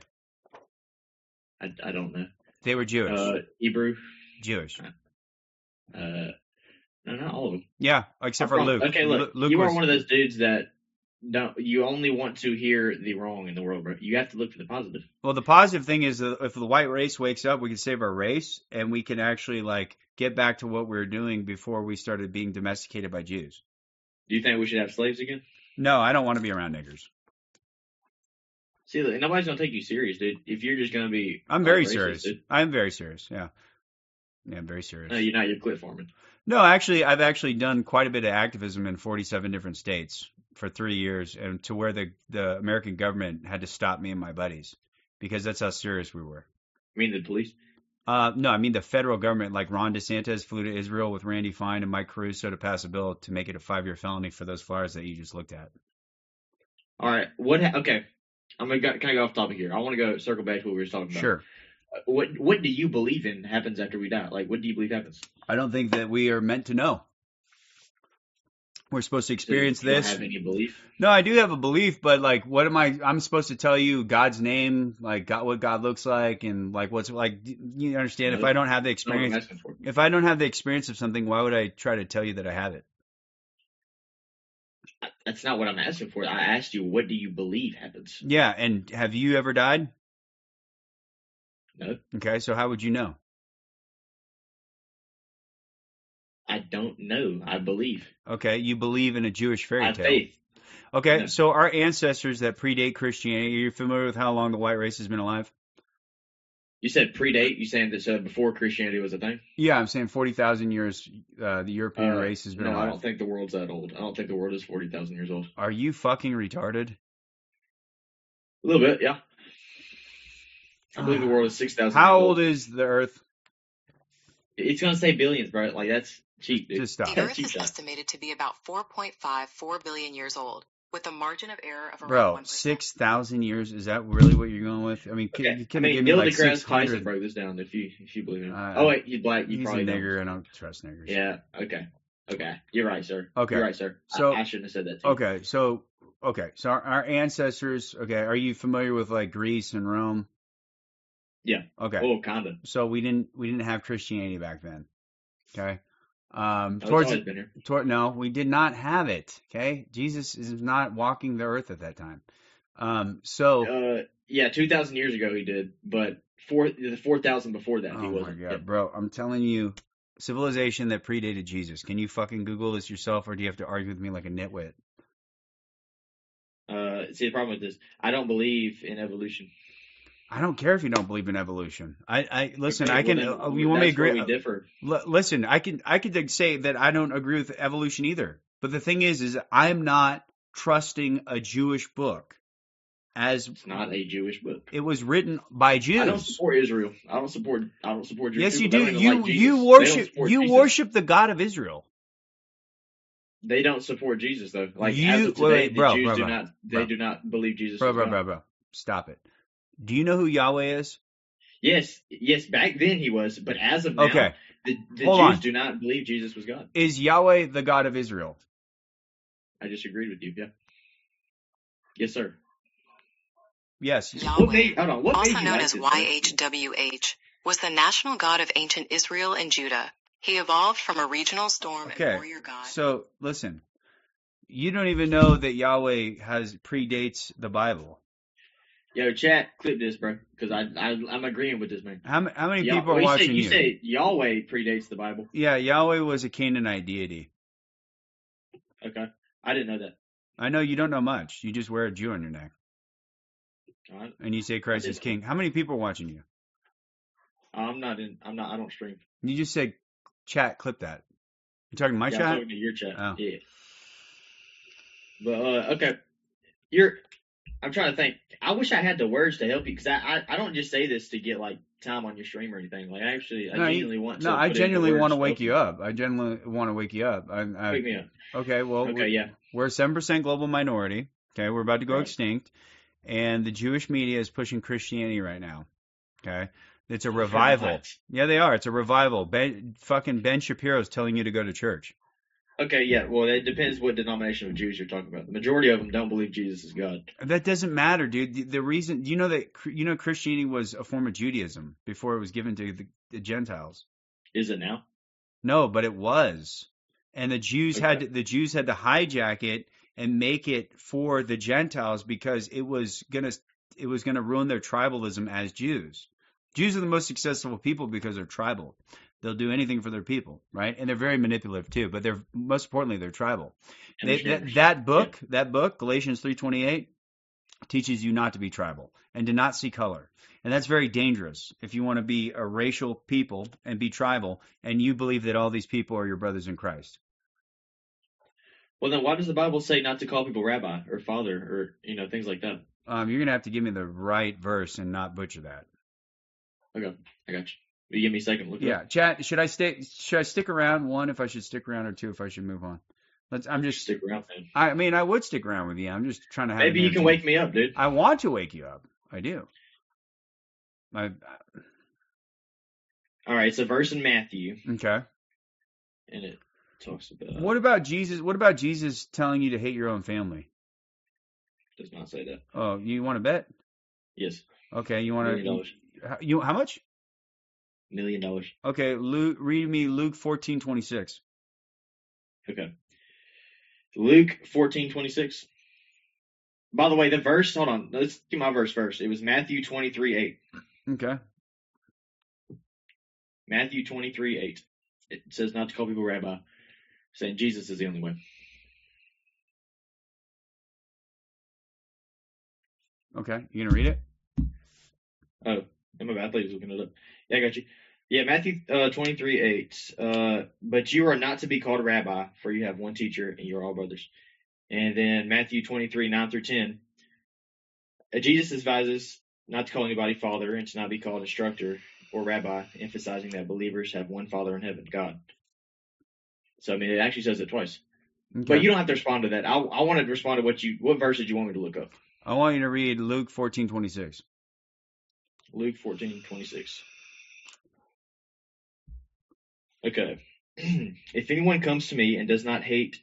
I don't know. They were Jewish. Hebrew. Jewish. No, not all of them. Yeah, except for Luke. Okay, look, Luke you was... are one of those dudes that you only want to hear the wrong in the world, bro. You have to look for the positive. Well, the positive thing is that if the white race wakes up, we can save our race, and we can actually get back to what we were doing before we started being domesticated by Jews. Do you think we should have slaves again? No, I don't want to be around niggers. See, look, nobody's gonna take you serious, dude. If you're just gonna be, I'm very racist, serious. Dude. I'm very serious. Yeah, I'm very serious. No, you're not. You're clip farming. No, actually, I've actually done quite a bit of activism in 47 different states for 3 years, and to where the American government had to stop me and my buddies because that's how serious we were. You mean the police? No, I mean the federal government. Like Ron DeSantis flew to Israel with Randy Fine and Mike Caruso to pass a bill to make it a 5-year felony for those flowers that you just looked at. All right. Okay. I'm gonna kind of go off topic here. I want to go circle back to what we were talking about. Sure. What do you believe in happens after we die? Like, what do you believe happens? I don't think that we are meant to know. We're supposed to experience you don't this. have any belief? No, I do have a belief, but what am I? I'm supposed to tell you God's name, what God looks like, and what's like. You understand? No, if I don't have the experience, no, I'm asking for it. if I don't have the experience of something, why would I try to tell you that I have it? That's not what I'm asking for. I asked you, what do you believe happens? Yeah, and have you ever died? No. Okay, so how would you know? I don't know. I believe. Okay, you believe in a Jewish fairy I have tale. faith. Okay, No. so our ancestors that predate Christianity, are you familiar with how long the white race has been alive? You said predate. You saying that before Christianity was a thing? Yeah, I'm saying 40,000 years. The European race has been No, alive. I don't think the world's that old. I don't think the world is 40,000 years old. Are you fucking retarded? A little bit, yeah. I believe the world is 6,000. How old is the Earth? It's gonna say billions, bro. Like that's cheap, dude. Just stop. The Earth Cheap is shot. estimated to be about 4.54 billion years old, with a margin of error of around Bro, 1%. 6,000 years? Is that really what you're going with? I mean, Okay. you couldn't give me Neil like deGrasse Tyson 600. broke this down. If you believe in it. Oh wait, he's black. You He's a probably don't. nigger. I don't trust niggers. Yeah. Okay. You're right, sir. Okay. You're right, sir. So- I shouldn't have said that. To you. Okay, so our ancestors. Okay, are you familiar with Greece and Rome? Yeah. Okay. Oh, kinda. So we didn't have Christianity back then. Okay. It's always been here. No, we did not have it. Okay, Jesus is not walking the earth at that time. Yeah, 2,000 years ago he did, but the 4,000 before that he wasn't. Oh my god, bro! I'm telling you, civilization that predated Jesus. Can you fucking Google this yourself, or do you have to argue with me like a nitwit? See, the problem with this, I don't believe in evolution. I don't care if you don't believe in evolution. I listen. Okay, I can. well, then, You want me to that's where agree? we differ. Listen, I could say that I don't agree with evolution either. But the thing is I'm not trusting a Jewish book as It's not a Jewish book. it was written by Jews. I don't support Israel. I don't support Jewish Yes, you people. do. They don't even like Jesus. You They don't worship support you Jesus. worship the God of Israel. They don't support Jesus though. Like You- as of today, wait, bro, the Jews bro, do bro, not. They bro. do not believe Jesus. Bro, is bro, God. bro, bro. Stop it. Do you know who Yahweh is? Yes. Back then he was, but as of now, Okay. the Hold Jews on. do not believe Jesus was God. Is Yahweh the God of Israel? I just agreed with you. Yeah. Yes, sir. Yes. What made, hold on. What also made you known like as this, man? YHWH, was the national god of ancient Israel and Judah. He evolved from a regional storm and Okay. warrior god. So listen, you don't even know that Yahweh predates the Bible. Yo, chat, clip this, bro, because I'm agreeing with this man. How many Yah- people are well, watching you say Yahweh predates the Bible. Yeah, Yahweh was a Canaanite deity. Okay, I didn't know that. I know you don't know much. You just wear a Jew on your neck, All right. and you say Christ is King. How many people are watching you? I don't stream. You just said, chat, clip that. You talking to my Yeah, chat? I'm talking to your chat. Oh. Yeah. But okay, I'm trying to think. I wish I had the words to help you because I don't just say this to get like time on your stream or anything. Like I genuinely want to. I put it into genuinely words want to to wake help you up. I genuinely want to wake you up. Wake me up. Okay, well, Okay, yeah. we're a 7% global minority. Okay, we're about to go Right. extinct, and the Jewish media is pushing Christianity right now. Okay, it's a revival. What? Yeah, they are. It's a revival. Fucking Ben Shapiro's telling you to go to church. Okay, yeah. Well, it depends what denomination of Jews you're talking about. The majority of them don't believe Jesus is God. That doesn't matter, dude. The reason you know Christianity was a form of Judaism before it was given to the Gentiles. Is it now? No, but it was, and the Jews had to hijack it and make it for the Gentiles because it was gonna ruin their tribalism as Jews. Jews are the most successful people because they're tribal. They'll do anything for their people, right? And they're very manipulative too. But they're most importantly they're tribal. That book, Galatians 3:28, teaches you not to be tribal and to not see color. And that's very dangerous if you want to be a racial people and be tribal and you believe that all these people are your brothers in Christ. Well, then why does the Bible say not to call people rabbi or father or things like that? You're going to have to give me the right verse and not butcher that. Okay, I got you. You give me a second. Look it Yeah, up. chat. Should I stick around? One, if I should stick around, or two, if I should move on. I'm just stick around, man. I mean, I would stick around with you. I'm just trying to have. Maybe you can wake me up, dude. I want to wake you up. I do. All right, it's a verse in Matthew, Okay. and it talks about. What about Jesus? What about Jesus telling you to hate your own family? Does not say that. Oh, you want to bet? Yes. Okay, you want $1 million. to? You how much? $1 million. Okay, read me Luke 14:26. Okay. Luke 14:26. By the way, the verse. Hold on. Let's do my verse first. It was Matthew 23:8. Okay. Matthew 23:8. It says not to call people rabbi, saying Jesus is the only way. Okay, you gonna read it? Oh, my bad. I thought he was looking it up. Yeah, I got you. Yeah, Matthew 23:8. But you are not to be called rabbi, for you have one teacher, and you are all brothers. And then Matthew 23:9 through 10. Jesus advises not to call anybody father and to not be called instructor or rabbi, emphasizing that believers have one Father in heaven, God. So I mean, it actually says it twice. Okay. But you don't have to respond to that. I wanted to respond to what verse did you want me to look up? I want you to read Luke 14:26. Luke 14:26. Okay. If anyone comes to me and does not hate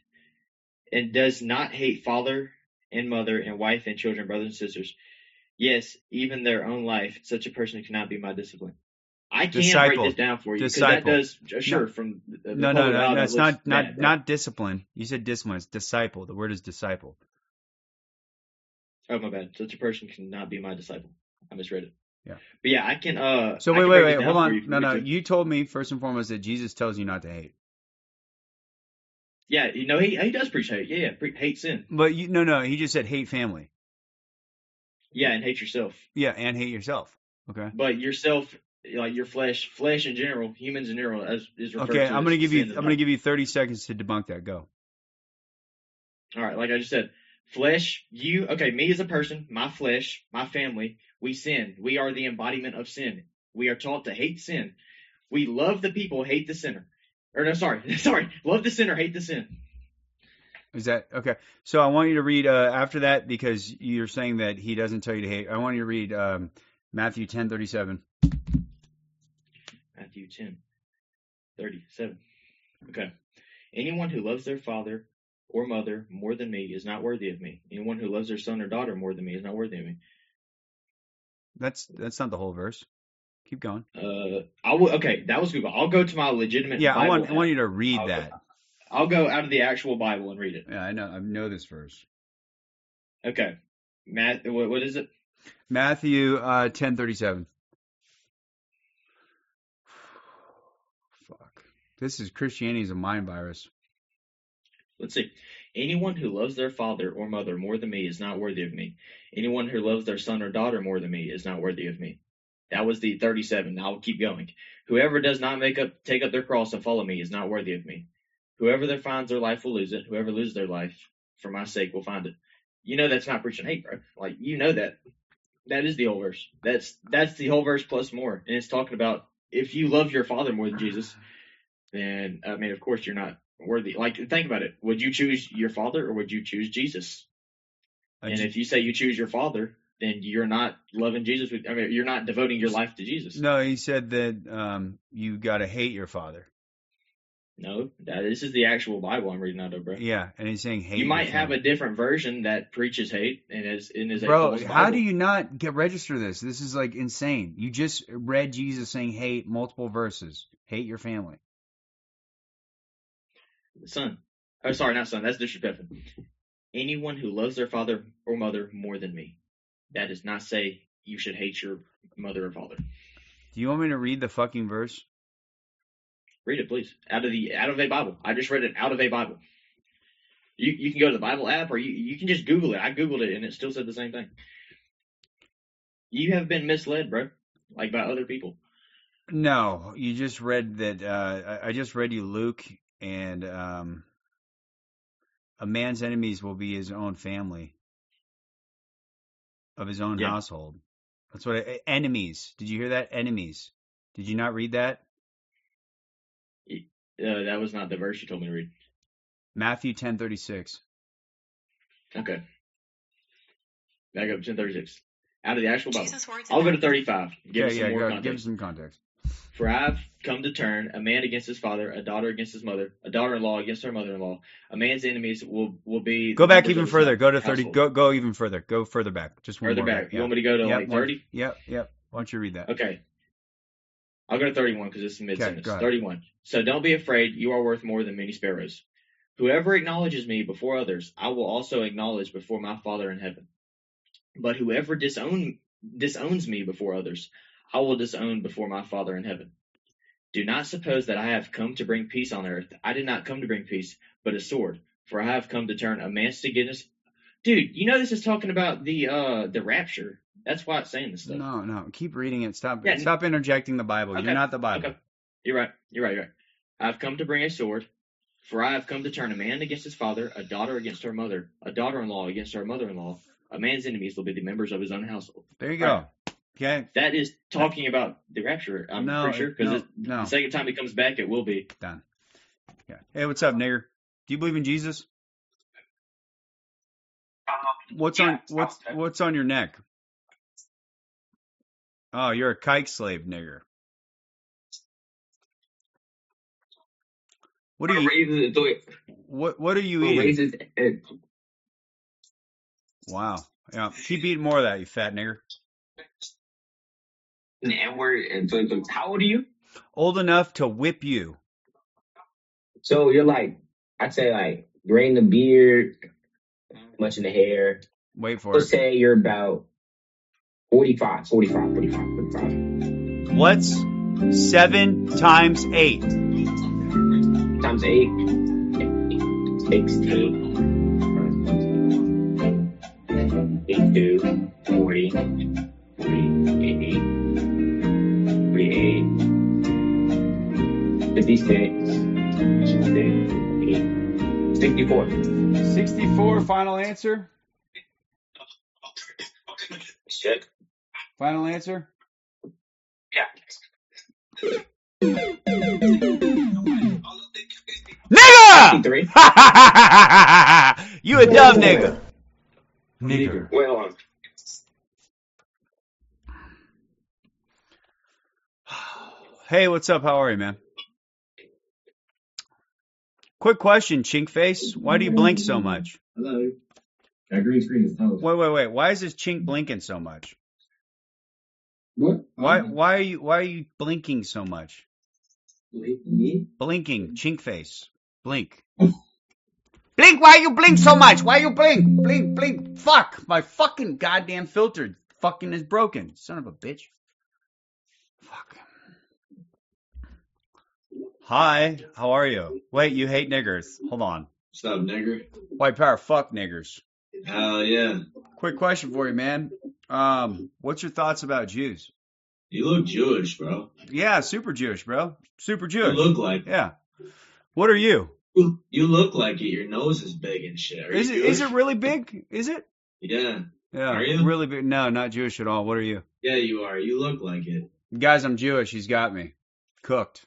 father and mother and wife and children, brothers and sisters, yes, even their own life, such a person cannot be my discipline. I can't break this down for you because that does from the no. It's not discipline. You said discipline. It's disciple. The word is disciple. Oh, my bad. Such a person cannot be my disciple. I misread it. Yeah. But yeah, I can. So I can break it wait. down Hold for on. you if you No. want me to. You told me first and foremost that Jesus tells you not to hate. Yeah, he does preach hate. Yeah, hate sin. But no. He just said hate family. Yeah, and hate yourself. Yeah, and hate yourself. Okay. But yourself, like your flesh in general, humans in general, is referred Okay, to. I'm as gonna give you 30 seconds to debunk that. Go. All right, like I just said, flesh. Me as a person, my flesh, my family, we sin. We are the embodiment of sin. We are taught to hate sin. We love the people, hate the sinner. Or no, sorry, love the sinner, hate the sin. Is that okay? So I want you to read after that because you're saying that he doesn't tell you to hate. I want you to read Matthew 10:37. Matthew 10:37. Okay. Anyone who loves their father or mother more than me is not worthy of me. Anyone who loves their son or daughter more than me is not worthy of me. That's not the whole verse. Keep going. Okay, that was Google. I'll go to my legitimate. Yeah, Bible I want you to read that. I'll go out of the actual Bible and read it. Yeah, I know this verse. Okay, what is it? Matthew 10:37. Fuck. This is Christianity is a mind virus. Let's see. Anyone who loves their father or mother more than me is not worthy of me. Anyone who loves their son or daughter more than me is not worthy of me. That was the 37. I'll keep going. Whoever does not take up their cross and follow me is not worthy of me. Whoever that finds their life will lose it. Whoever loses their life for my sake will find it. That's not preaching hate, bro. Like, that. That is the whole verse. That's the whole verse plus more. And it's talking about if you love your father more than Jesus, then, of course you're not worthy. Like, think about it. Would you choose your father or would you choose Jesus? And if you say you choose your father, then you're not loving Jesus. You're not devoting your life to Jesus. No, he said that you got to hate your father. No, this is the actual Bible I'm reading out of, bro. Yeah, and he's saying hate. You might have a different version that preaches hate and is Bro, how do you not register this? This is like insane. You just read Jesus saying hate multiple verses. Hate your family. Son. Oh, sorry, not son. That's disrespectful. Anyone who loves their father or mother more than me. That does not say you should hate your mother or father. Do you want me to read the fucking verse? Read it, please. Out of a Bible. I just read it out of a Bible. You can go to the Bible app or you can just Google it. I Googled it and it still said the same thing. You have been misled, bro. Like by other people. No, you just read that. I just read you Luke, and a man's enemies will be his own family, of his own household. That's what enemies. Did you hear that? Enemies. Did you not read that? That was not the verse you told me to read. Matthew 10:36. Okay. Back up 10:36. Out of the actual Bible. I'll go to 35. Give us some more context. Give us some context. For I've come to turn a man against his father, a daughter against his mother, a daughter-in-law against her mother-in-law. A man's enemies will be. Go back even further. Go to 30. Go even further. Go further back. Just one further more back. You want me to go to like 30? Yep. Why don't you read that? Okay. I'll go to 31 because it's mid-sentence. Okay, 31. So don't be afraid. You are worth more than many sparrows. Whoever acknowledges me before others, I will also acknowledge before my Father in heaven. But whoever disowns me before others, I will disown before my Father in heaven. Do not suppose that I have come to bring peace on earth. I did not come to bring peace, but a sword. For I have come to turn a man's against. Dude, this is talking about the rapture. That's why it's saying this stuff. No. Keep reading it. Stop interjecting the Bible. Okay. You're not the Bible. Okay. You're right. I've come to bring a sword. For I have come to turn a man against his father, a daughter against her mother, a daughter-in-law against her mother-in-law. A man's enemies will be the members of his own household. There you go. Right. Okay. That is talking about the rapture. I'm pretty sure because the second time he comes back, it will be done. Yeah. Hey, what's up, nigger? Do you believe in Jesus? What's on your neck? Oh, you're a kike slave, nigger. What are you? What are you eating? Wow. Yeah. Keep eating more of that, you fat nigger. How old are you? Old enough to whip you. So you're like, I'd say like gray in the beard, much in the hair. Wait for Let's it. say you're about 45. What's 7 times 8? Times 8. 16. 82. 40. 48. 56. 64. 64, final answer? Shit. Final answer? Yeah. Nigga! You a dumb nigga. Nigger. Wait, hold on. Hey, what's up? How are you, man? Quick question, chink face. Why do you blink so much? Hello. That green screen is toast. Wait. Why is this chink blinking so much? What? Why are you blinking so much? Me? Blinking, chink face. Blink. Blink, why you blink so much? Why you blink? Blink. Fuck. My fucking goddamn filter fucking is broken. Son of a bitch. Fuck. Hi, how are you? Wait, you hate niggers. Hold on. What's up, nigger? White power, fuck niggers. Hell yeah. Quick question for you, man. What's your thoughts about Jews? You look Jewish, bro. Yeah, super Jewish, bro. Super Jewish. You look like it. Yeah. What are you? You look like it. Your nose is big and shit. Is it really big? Is it? Yeah. Yeah. Are you? Really big? No, not Jewish at all. What are you? Yeah, you are. You look like it. Guys, I'm Jewish. He's got me. Cooked.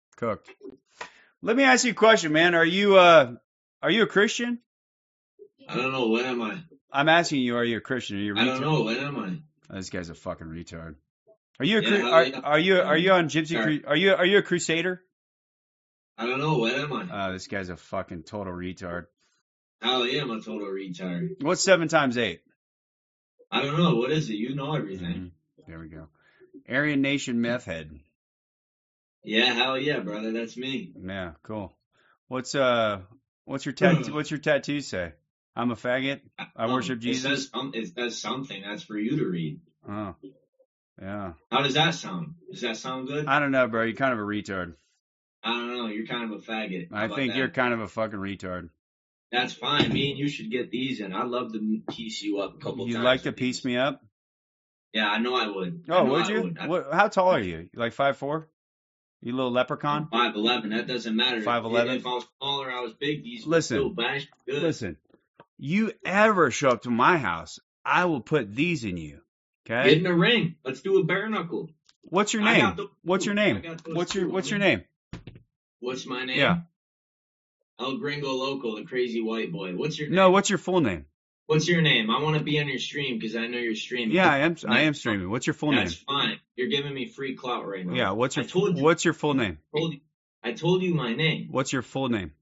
Let me ask you a question, man. Are you a Christian? I don't know. When am I? I'm asking you, are you a Christian? Are you a retard? I don't know. When am I? Oh, this guy's a fucking retard. Are you a Yeah, are you on Gypsy? Sorry. Are you a crusader? I don't know. When am I? This guy's a fucking total retard. Hell yeah, I'm a total retard. What's 7 times 8? I don't know. What is it? You know everything. There we go. Aryan Nation meth head. Yeah, hell yeah, brother. That's me. Yeah, cool. What's your tattoo? What's your tattoo say? I'm a faggot. I worship Jesus. It says something. That's for you to read. Oh, yeah. How does that sound? Does that sound good? I don't know, bro. You're kind of a retard. I don't know. You're kind of a faggot. How I about think that? you're kind of a fucking retard. That's fine. Me and you should get these in. I'd love to piece you up a couple times. You'd like to piece me up? Yeah, I know I would. Oh, would you? How tall are you? Like 5'4"? You little leprechaun? 5'11". That doesn't matter. 5'11"? If I was smaller, I was big. These Listen, still bash good. Listen. You ever show up to my house, I will put these in you. Okay? Get in the ring. Let's do a bare knuckle. What's your name? What's your name? What's your name? What's my name? Yeah. El Gringo Loco, the crazy white boy. What's your name? No, what's your full name? What's your name? I want to be on your stream because I know you're streaming. Yeah, I am streaming. What's your full name? That's fine. You're giving me free clout right now. Yeah, what's your full name? I told you my name. What's your full name?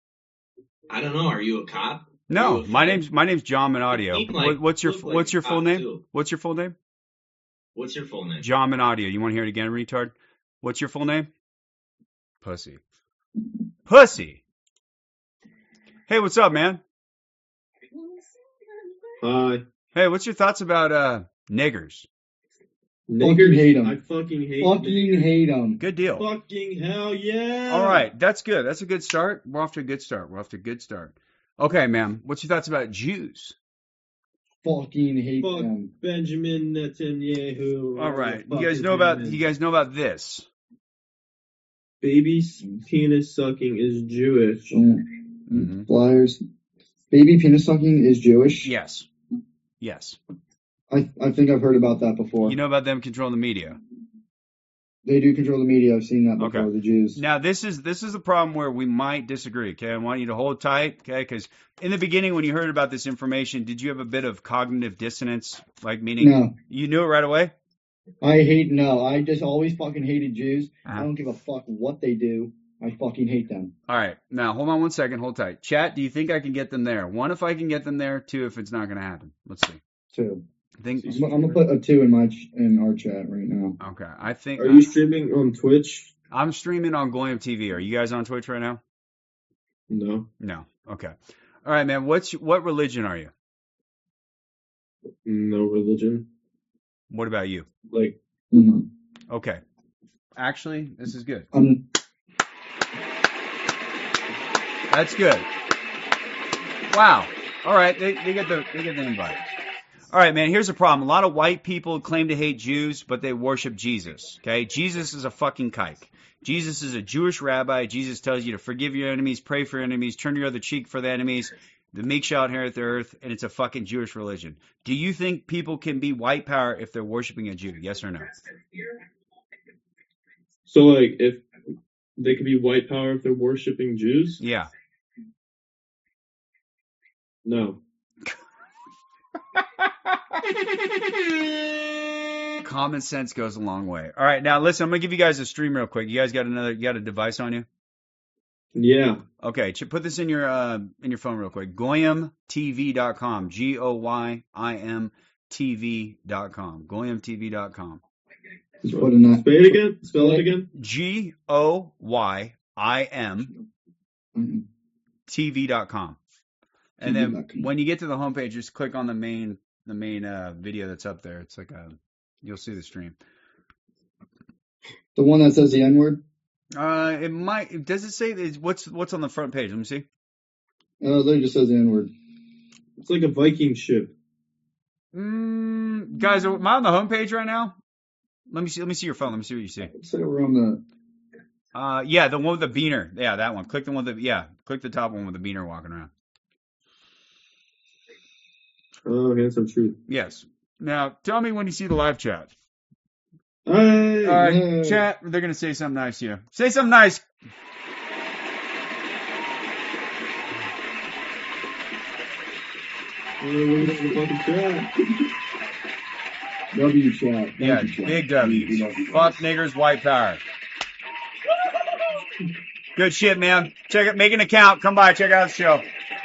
I don't know. Are you a cop? No, my name's John Minadio. What's your full name? Too. What's your full name? What's your full name? John Minadio. You want to hear it again, retard? What's your full name? Pussy. Hey, what's up, man? Hi. Hey, what's your thoughts about niggers? Fucking hate them. I fucking hate Fucking hate them. Good deal. Fucking hell yeah. All right, that's good. That's a good start. We're off to a good start. Okay, man. What's your thoughts about Jews? Fucking hate Fuck them. Benjamin Netanyahu. All right. You guys know about this? Baby penis sucking is Jewish. Mm-hmm. Flyers. Baby penis sucking is Jewish? Yes. I think I've heard about that before. You know about them controlling the media? They do control the media. I've seen that before, Okay. the Jews. Now, this is the problem where we might disagree, okay? I want you to hold tight, okay? Because in the beginning, when you heard about this information, did you have a bit of cognitive dissonance? Like, meaning No. you knew it right away? I just always fucking hated Jews. Uh-huh. I don't give a fuck what they do. I fucking hate them. All right. Now, hold on one second. Hold tight. Chat, do you think I can get them there? 1, if I can get them there. 2, if it's not going to happen. Let's see. 2. I think. I'm gonna put a 2 in our chat right now. Okay. I think. Are you streaming on Twitch? I'm streaming on Goyim TV. Are you guys on Twitch right now? No. No. Okay. All right, man. What religion are you? No religion. What about you? Like, Okay. Actually, this is good. That's good. Wow. All right, they get the invite. All right, man. Here's the problem. A lot of white people claim to hate Jews, but they worship Jesus. Okay, Jesus is a fucking kike. Jesus is a Jewish rabbi. Jesus tells you to forgive your enemies, pray for your enemies, turn your other cheek for the enemies. The meek shall inherit the earth, and it's a fucking Jewish religion. Do you think people can be white power if they're worshiping a Jew? Yes or no? so like, if they could be white power if they're worshiping Jews? Yeah. No. Common sense goes a long way. All right, now listen, I'm gonna give you guys a stream real quick. You guys got a device on you? Yeah. Okay, put this in your phone real quick. GoyimTV.com. GoyimTV.com. GoyimTV.com. Spell it again. Spell it again. GoyimTV.com. And then when you get to the homepage, just click on the main video that's up there. It's like you'll see the stream. The one that says the N-word? It might. Does it say what's on the front page? Let me see. No, it literally just says the N-word. It's like a Viking ship. Guys, am I on the homepage right now? Let me see your phone. Let me see what you see. Say we're on the. Yeah, the one with the beaner. Yeah, that one. Click the one click the top one with the beaner walking around. Oh, Hands of Truth. Yes. Now, tell me when you see the live chat. Hey, all right, chat. They're gonna say something nice to you. Say something nice. W chat. Yeah, big W. Fuck niggers, white power. Good shit, man. Check it. Make an account. Come by. Check out the show.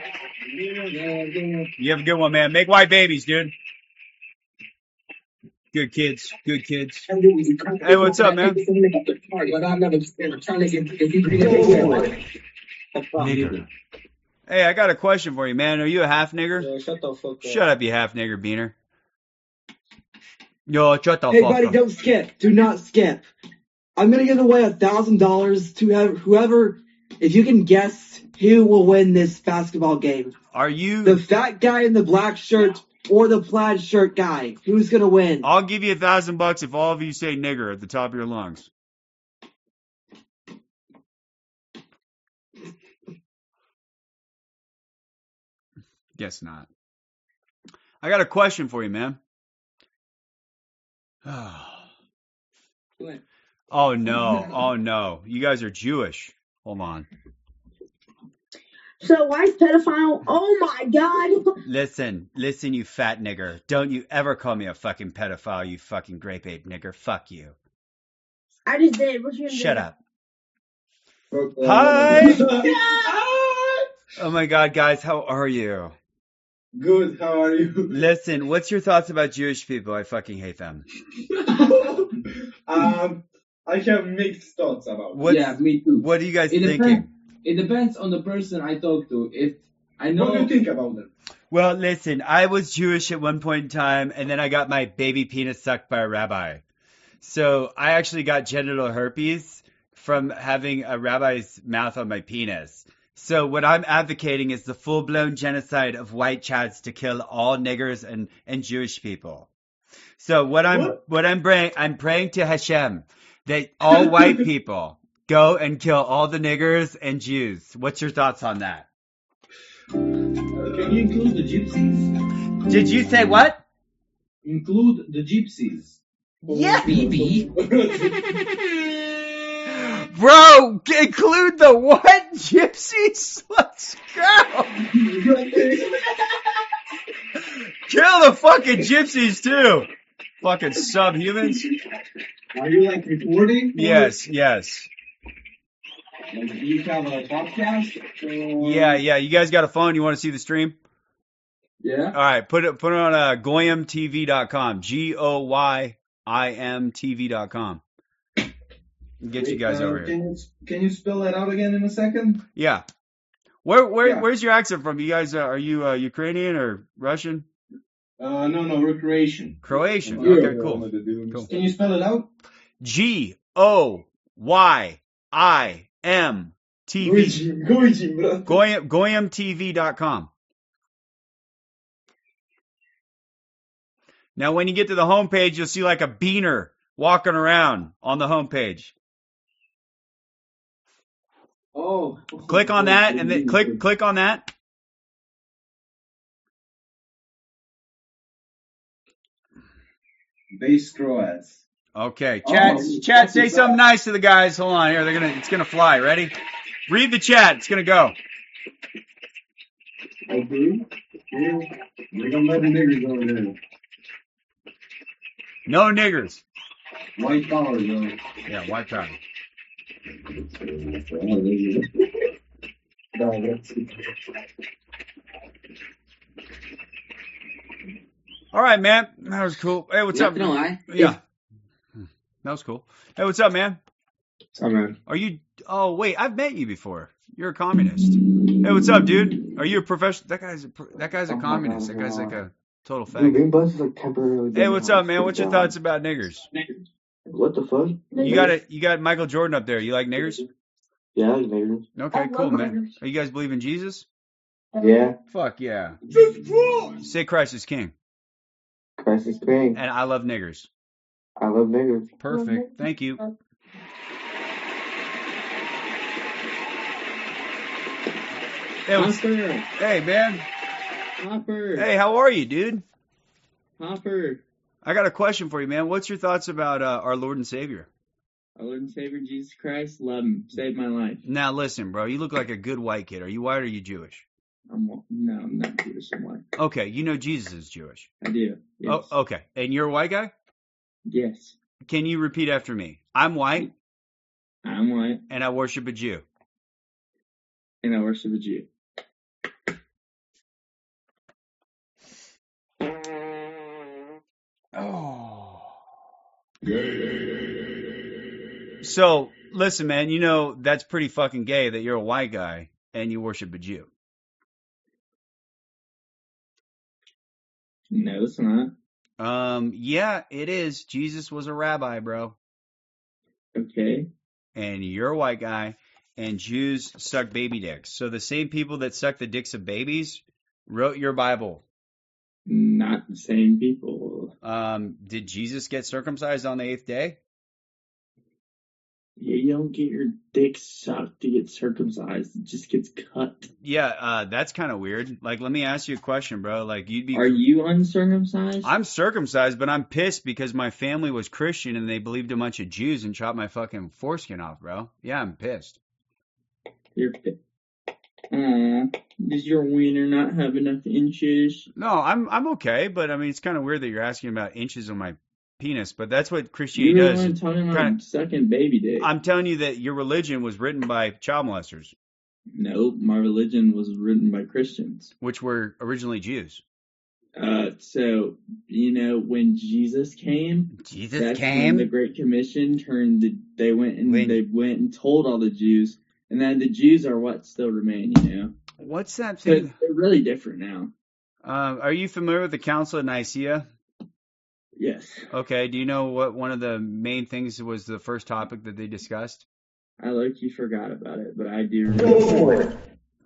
You have a good one, man. Make white babies, dude. Good kids. Good kids. Hey, what's up, man? Nigger. Hey, I got a question for you, man. Are you a half nigger? Shut the fuck up. Shut up, you half nigger beaner. Yo, shut the Hey, fuck buddy, up. don't skip. Do not skip. I'm gonna give away $1,000 to whoever. If you can guess who will win this basketball game. Are you the fat guy in the black shirt or the plaid shirt guy? Who's gonna win? I'll give you $1,000 if all of you say nigger at the top of your lungs. Guess not. I got a question for you, man. Oh no. Oh no. You guys are Jewish. Hold on. So wife's pedophile? Oh my god. Listen, you fat nigger. Don't you ever call me a fucking pedophile, you fucking grape ape nigger. Fuck you. I just did. What you gonna Shut do? up. Hi. Oh my god, guys, how are you? Good, how are you? Listen, what's your thoughts about Jewish people? I fucking hate them. I have mixed thoughts about What's, it. Me too. What are you guys It thinking? It depends on the person I talk to. If I know. What do you think about them? Well, listen, I was Jewish at one point in time, and then I got my baby penis sucked by a rabbi. So I actually got genital herpes from having a rabbi's mouth on my penis. So what I'm advocating is the full-blown genocide of white chads to kill all niggers and Jewish people. So I'm praying to Hashem that all white people go and kill all the niggers and Jews. What's your thoughts on that? Can you include the gypsies? Did you say what? Include the gypsies. Yeah. BB. Bro, include the what? Gypsies? Let's go. Kill the fucking gypsies too. Fucking subhumans. Are you like recording? Yes. Do you have a podcast? Yeah. You guys got a phone? You want to see the stream? Yeah. All right. Put it on GoyimTV.com. GoyimTV.com. Get you guys over here. Can you spell that out again in a second? Yeah. Where's your accent from? You guys are you Ukrainian or Russian? No, recreation. Croatian. Yeah. Okay, cool. Cool. Can you spell it out? GOYIMTV. GoyimTV.com. Now, when you get to the homepage, you'll see like a beaner walking around on the homepage. Oh. Click on that, and then click on that. Base Croats. Okay, chat, say something nice to the guys. Hold on here. It's gonna fly. Ready? Read the chat. It's gonna go. Okay. Yeah. We don't let the niggers over there. No niggers. White power, though. Yeah, white power. All right, man. That was cool. Hey, what's up? Yeah. That was cool. Hey, what's up, man? What's up, man? Are you? Oh, wait. I've met you before. You're a communist. Hey, what's up, dude? Are you a professional? That guy's a communist. That guy's like a total faggot. Hey, what's up, man? What's your thoughts about niggers? What the fuck? You got Michael Jordan up there. You like niggers? Yeah, I like niggers. Okay, cool, man. Are you guys believe in Jesus? Yeah. Fuck yeah. Say Christ is king. Christ is king. And I love niggers. I love niggers. Perfect. Thank you. Hey, man. Hopper. Hey, how are you, dude? Hopper. I got a question for you, man. What's your thoughts about our Lord and Savior? Our Lord and Savior Jesus Christ, love him, saved my life. Now listen, bro. You look like a good white kid. Are you white or are you Jewish? No, I'm not Jewish. I'm white. Okay, you know Jesus is Jewish. I do. Yes. Oh, okay. And you're a white guy? Yes. Can you repeat after me? I'm white. I'm white. And I worship a Jew. And I worship a Jew. Oh. So, listen, man, you know that's pretty fucking gay that you're a white guy and you worship a Jew. No, it's not. Yeah, it is. Jesus was a rabbi, bro. Okay. And you're a white guy, and Jews suck baby dicks. So the same people that suck the dicks of babies wrote your Bible. Not the same people. Did Jesus get circumcised on the 8th day? Yeah, you don't get your dick sucked to get circumcised. It just gets cut. Yeah, that's kind of weird. Like, let me ask you a question, bro. Like, you'd be. Are you uncircumcised? I'm circumcised, but I'm pissed because my family was Christian and they believed a bunch of Jews and chopped my fucking foreskin off, bro. Yeah, I'm pissed. You're pissed. Does your wiener not have enough inches? No, I'm okay, but I mean, it's kind of weird that you're asking about inches on my penis, but that's what Christianity does. You're talking about sucking baby dick. I'm telling you that your religion was written by child molesters. Nope, my religion was written by Christians. Which were originally Jews. So, you know, when Jesus came, when the Great Commission they went and told all the Jews, and then the Jews are what still remain, you know. What's that thing? They're really different now. Are you familiar with the Council of Nicaea? Yes. Okay, do you know what one of the main things was the first topic that they discussed? I low-key forgot about it, but I do Go for it.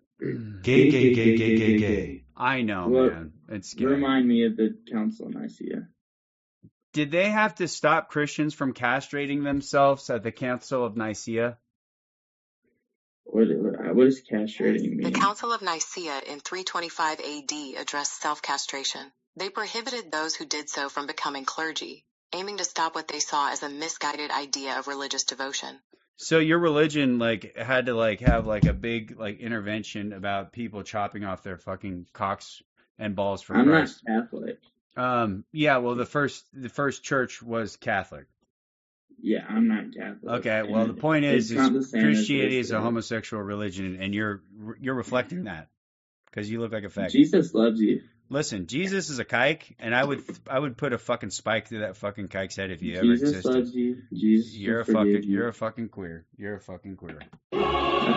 Gay. I know, man. It's gay. Remind me of the Council of Nicaea. Did they have to stop Christians from castrating themselves at the Council of Nicaea? What does castrating mean? The Council of Nicaea in 325 AD addressed self-castration. They prohibited those who did so from becoming clergy, aiming to stop what they saw as a misguided idea of religious devotion. So your religion had to have a big intervention about people chopping off their fucking cocks and balls for Christ. I'm not Catholic. Yeah, well the first church was Catholic. Yeah, I'm not Catholic. Okay, well the point is Christianity is a homosexual religion, and you're reflecting that because you look like a faggot. Jesus loves you. Listen, Jesus is a kike, and I would put a fucking spike through that fucking kike's head if you ever existed. Jesus loves you. Jesus you're a fucking queer. You're a fucking queer.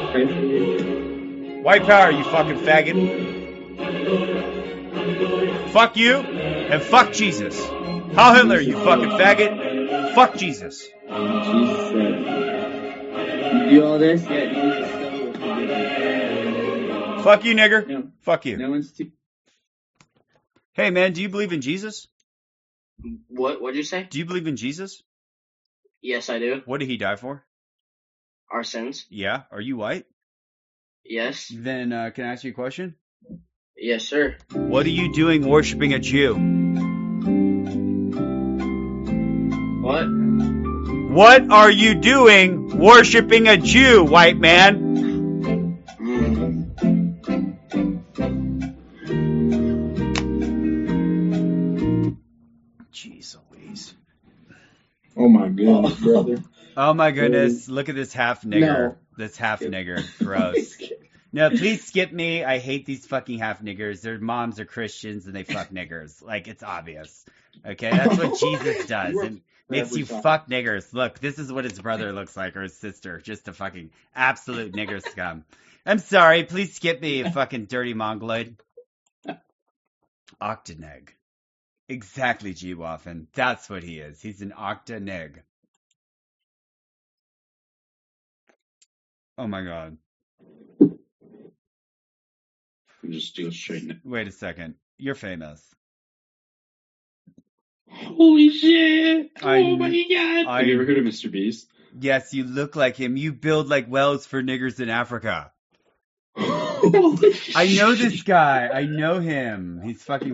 White power, you fucking faggot. Fuck you, and fuck Jesus. Heil Hitler, you fucking faggot. Fuck Jesus. Jesus said, you do all this, yet Jesus still will forgive you. Fuck you, nigger. No. Fuck you. No one's too... Hey, man, do you believe in Jesus? What'd you say? Do you believe in Jesus? Yes, I do. What did he die for? Our sins. Yeah. Are you white? Yes. Then, can I ask you a question? Yes, sir. What are you doing worshiping a Jew? What? What are you doing worshiping a Jew, white man? Jeez Louise. Oh my goodness, brother. Oh my goodness. Look at this half nigger. No. This half nigger. Gross. No, please skip me. I hate these fucking half niggers. Their moms are Christians and they fuck niggers. Like, it's obvious. Okay, that's what Jesus does. It makes you fuck niggers. Look, this is what his brother looks like, or his sister. Just a fucking absolute nigger scum. I'm sorry. Please skip me, you fucking dirty mongoloid. Octaneg. Exactly, G-Waffen. That's what he is. He's an octaneg. Oh my god. Just go straight in. Wait a second. You're famous. Holy shit! Oh my god! Have you ever heard of Mr. Beast? Yes, you look like him. You build like wells for niggers in Africa. I know this guy. I know him. He's fucking...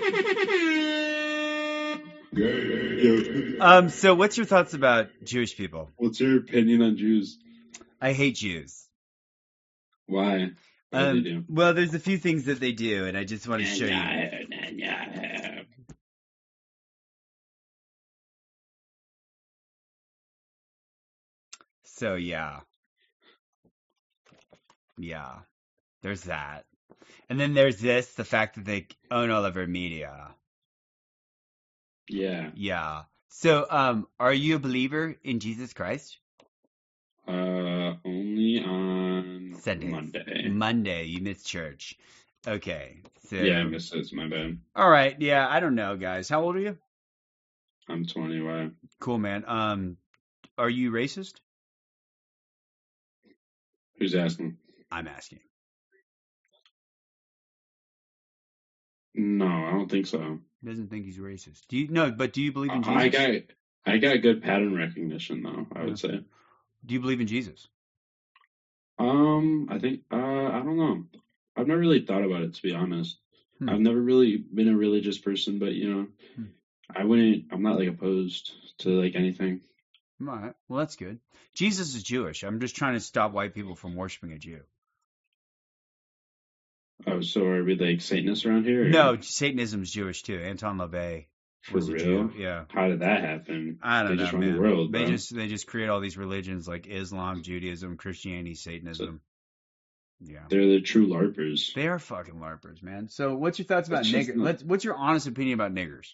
So what's your thoughts about Jewish people? What's your opinion on Jews? I hate Jews. Why? What do they do? Well, there's a few things that they do, and I just want to show you. So, yeah. Yeah. There's that. And then there's this, the fact that they own all of our media. Yeah. Yeah. So, are you a believer in Jesus Christ? Only on Sundays. Monday. Monday, you missed church. Okay. So, Yeah, I missed it. It's my bad. all right. Yeah, I don't know, guys. How old are you? I'm 20. Why? Cool, man. Are you racist? Who's asking? I'm asking. No, I don't think so. He doesn't think he's racist. Do you? No, but do you believe in Jesus? I got good pattern recognition, though, I would say. Do you believe in Jesus? I think, I don't know. I've never really thought about it, to be honest. I've never really been a religious person, but, you know, I'm not, like, opposed to, like, anything. All right. Well, that's good. Jesus is Jewish. I'm just trying to stop white people from worshiping a Jew. Oh, so are we, like, Satanists around here? Or? No, Satanism's Jewish, too. Anton LaVey was For a real? Jew. Yeah. How did that happen? I don't They know, just run man. the world, they bro. just create all these religions like Islam, Judaism, Christianity, Satanism. Yeah. They're the true LARPers. They are fucking LARPers, man. So what's your thoughts about It's just niggers? What's your honest opinion about niggers?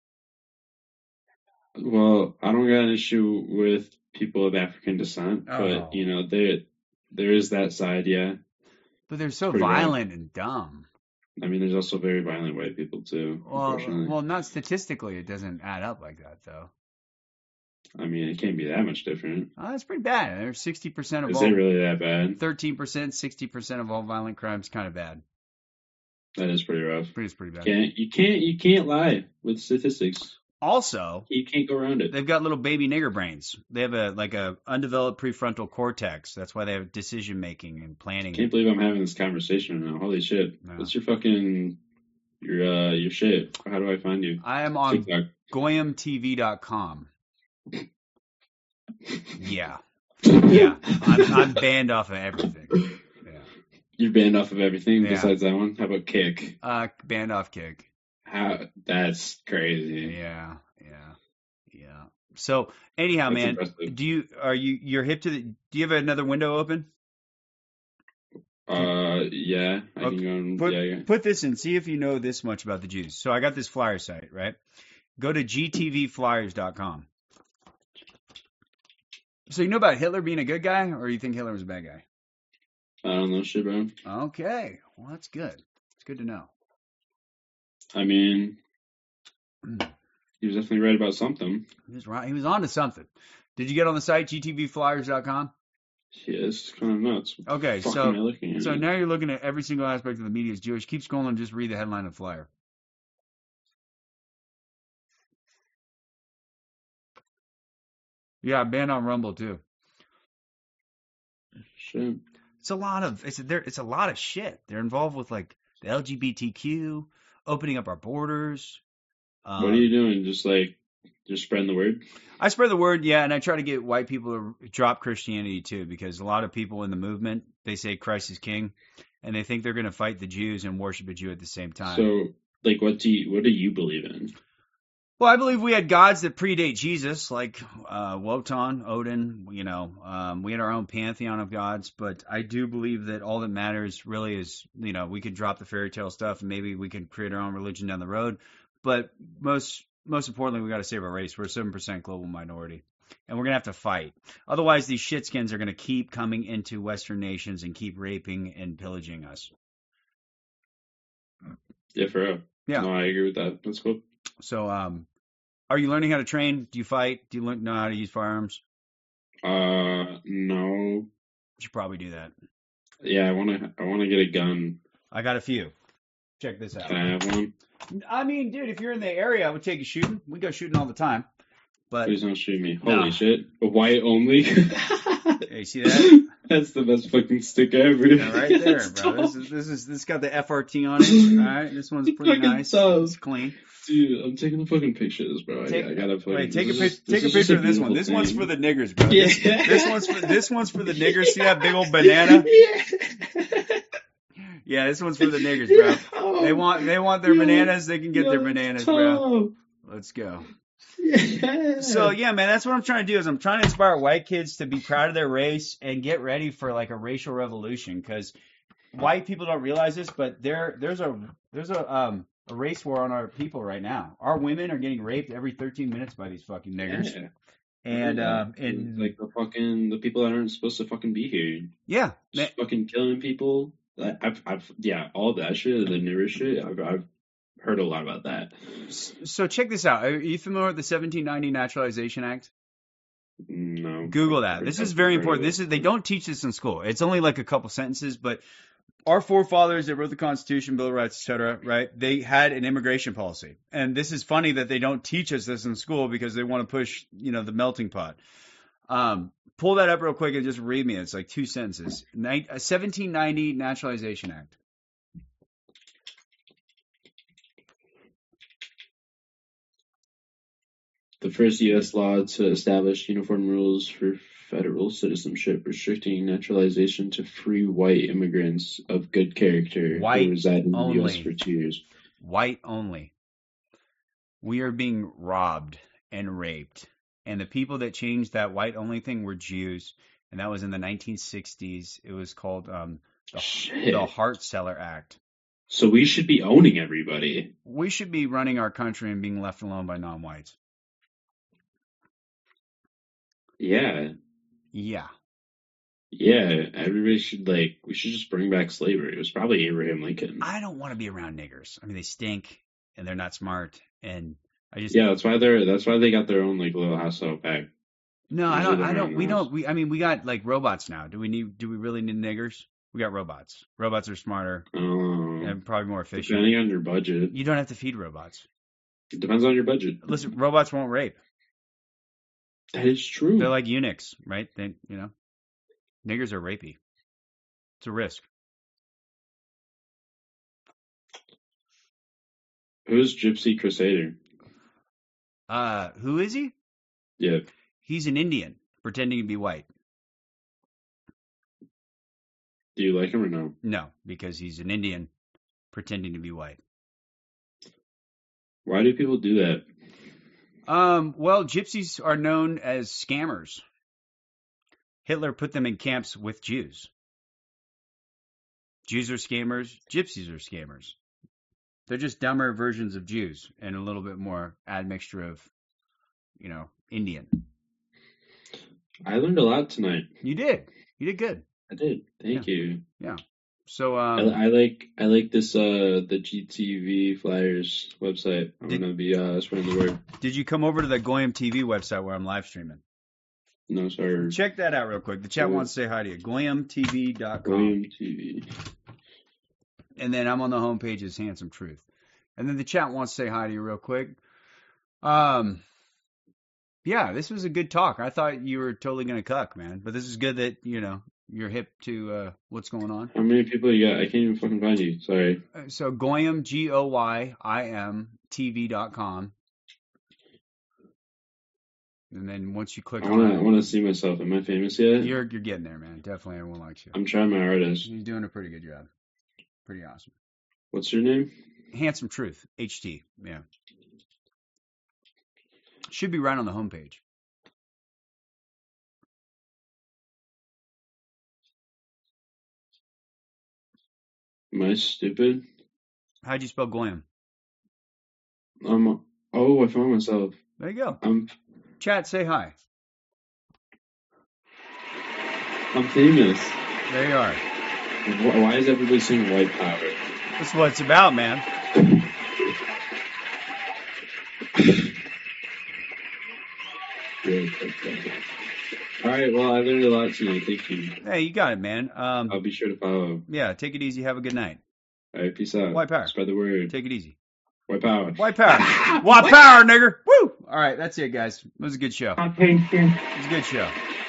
Well, I don't got an issue with people of African descent, Oh. but, you know, there is that side, yeah. But they're so Pretty bad. violent and dumb. I mean, there's also very violent white people, too, unfortunately. Well, not statistically. It doesn't add up like that, though. I mean, it can't be that much different. Oh, that's pretty bad. There's 60% of Is all. it really that bad? 13%, 60% of all violent crimes, kind of bad. That is pretty rough. It's pretty bad. You can't lie with statistics. Also, you can't go around it. They've got little baby nigger brains. They have a undeveloped prefrontal cortex. That's why they have decision making and planning. Can't believe I'm having this conversation right now. Holy shit! No. What's your fucking your shit? How do I find you? I am on TikTok. goyamtv.com. Yeah. Yeah. I'm banned off of everything. Yeah. You're banned off of everything Yeah. besides that one. How about Kick? Banned off Kick. That's crazy. Yeah. So anyhow, That's man, impressive. you're hip to do you have another window open? Yeah. I can go and, Put this in. See if you know this much about the Jews. So I got this flyer site, right? Go to gtvflyers.com. So you know about Hitler being a good guy, or you think Hitler was a bad guy? I don't know shit, bro. Okay. Well, that's good. It's good to know. I mean, he was definitely right about something. He was right. He was on to something. Did you get on the site, gtvflyers.com? Yeah, it's kind of nuts. What Okay, the fuck so am I looking at? now you're looking at every single aspect of the media is Jewish. Keep scrolling and just read the headline of Flyer. Yeah, banned on Rumble too. Shit. It's a lot of shit. They're involved with like the LGBTQ, opening up our borders. What are you doing? Just spreading the word? I spread the word, yeah, and I try to get white people to drop Christianity too, because a lot of people in the movement, they say Christ is king, and they think they're going to fight the Jews and worship a Jew at the same time. So, like, what do you believe in? Well, I believe we had gods that predate Jesus, like Wotan, Odin. We had our own pantheon of gods, but I do believe that all that matters really is, we could drop the fairy tale stuff and maybe we can create our own religion down the road. But most importantly, we got to save our race. We're a 7% global minority, and we're gonna have to fight. Otherwise, these shitskins are gonna keep coming into Western nations and keep raping and pillaging us. Yeah, for real. Yeah. No, I agree with that. That's cool. So, are you learning how to train? Do you fight? Do you know how to use firearms? No. You should probably do that. Yeah, I wanna get a gun. I got a few. Check this out. Can I have one? I mean, dude, if you're in the area, I would take you shooting. We go shooting all the time. But please don't shoot me. No. Holy shit. White only. Hey, see that? That's the best fucking stick ever. Yeah, right there, bro. This got the FRT on it. All right, this one's pretty nice. It's clean. Dude, I'm taking the fucking pictures, bro. I gotta fucking. Wait, take a picture of this one. This one's for the niggers, bro. Yeah. This one's for the niggers. See that big old banana? Yeah, this one's for the niggers, bro. They want their bananas. They can get their bananas, bro. Let's go. Yeah. So yeah, man, that's what I'm trying to do. Is I'm trying to inspire white kids to be proud of their race and get ready for like a racial revolution. Because white people don't realize this, but there's a race war on our people right now. Our women are getting raped every 13 minutes by these fucking niggers. Yeah. And like the people that aren't supposed to fucking be here. Yeah, just fucking killing people. I've all that shit, the nigger shit. I've heard a lot about that. So check this out. Are you familiar with the 1790 Naturalization Act? No. Google that. This is very important. They don't teach this in school. It's only like a couple sentences, but our forefathers that wrote the Constitution, Bill of Rights, etc., right? They had an immigration policy. And this is funny that they don't teach us this in school because they want to push, the melting pot. Pull that up real quick and just read me. It's like 2 sentences. 1790 Naturalization Act. The first U.S. law to establish uniform rules for federal citizenship, restricting naturalization to free white immigrants of good character who reside in the U.S. for 2 years. White only. We are being robbed and raped. And the people that changed that white only thing were Jews. And that was in the 1960s. It was called the Hart-Celler Act. So we should be owning everybody. We should be running our country and being left alone by non-whites. Yeah. Yeah. Yeah, everybody should we should just bring back slavery. It was probably Abraham Lincoln. I don't want to be around niggers. I mean, they stink and they're not smart, and that's why they got their own little house out back. No, I don't. We got robots now. Do we really need niggers? We got robots. Robots are smarter and probably more efficient. Depending on your budget. You don't have to feed robots. It depends on your budget. Listen, robots won't rape. That is true. They're like eunuchs, right? Niggers are rapey. It's a risk. Who's Gypsy Crusader? Who is he? Yeah. He's an Indian pretending to be white. Do you like him or no? No, because he's an Indian pretending to be white. Why do people do that? Well, gypsies are known as scammers. Hitler put them in camps with Jews. Jews are scammers. Gypsies are scammers. They're just dumber versions of Jews and a little bit more admixture of, Indian. I learned a lot tonight. You did. You did good. I did. Thank you. Yeah. So I like this the GTV Flyers website. I'm gonna be spreading the word. Did you come over to the Goyam TV website where I'm live streaming? No, sir. Check that out real quick. The chat wants to say hi to you. GoyamTV.com. Goyam TV. And then I'm on the homepage as Handsome Truth. And then the chat wants to say hi to you real quick. Yeah, this was a good talk. I thought you were totally gonna cuck, man. But this is good that you're hip to what's going on. How many people you got? I can't even fucking find you. Sorry. So Goyam, GOYIM TV.com. And then once you click on it, I want to see myself. Am I famous yet? You're getting there, man. Definitely everyone likes you. I'm trying my hardest. You're doing a pretty good job. Pretty awesome. What's your name? Handsome Truth, HT. Yeah. Should be right on the homepage. Am I stupid? How'd you spell Goyam? I found myself. There you go. Chat, say hi. I'm famous. There you are. Why is everybody saying white power? That's what it's about, man. All right, well, I learned a lot tonight. Thank you. Hey, you got it, man. I'll be sure to follow. Yeah, take it easy. Have a good night. All right, peace out. White power. Spread the word. Take it easy. White power. White power. White power, nigger. Woo! All right, that's it, guys. It was a good show. Okay, It was a good show.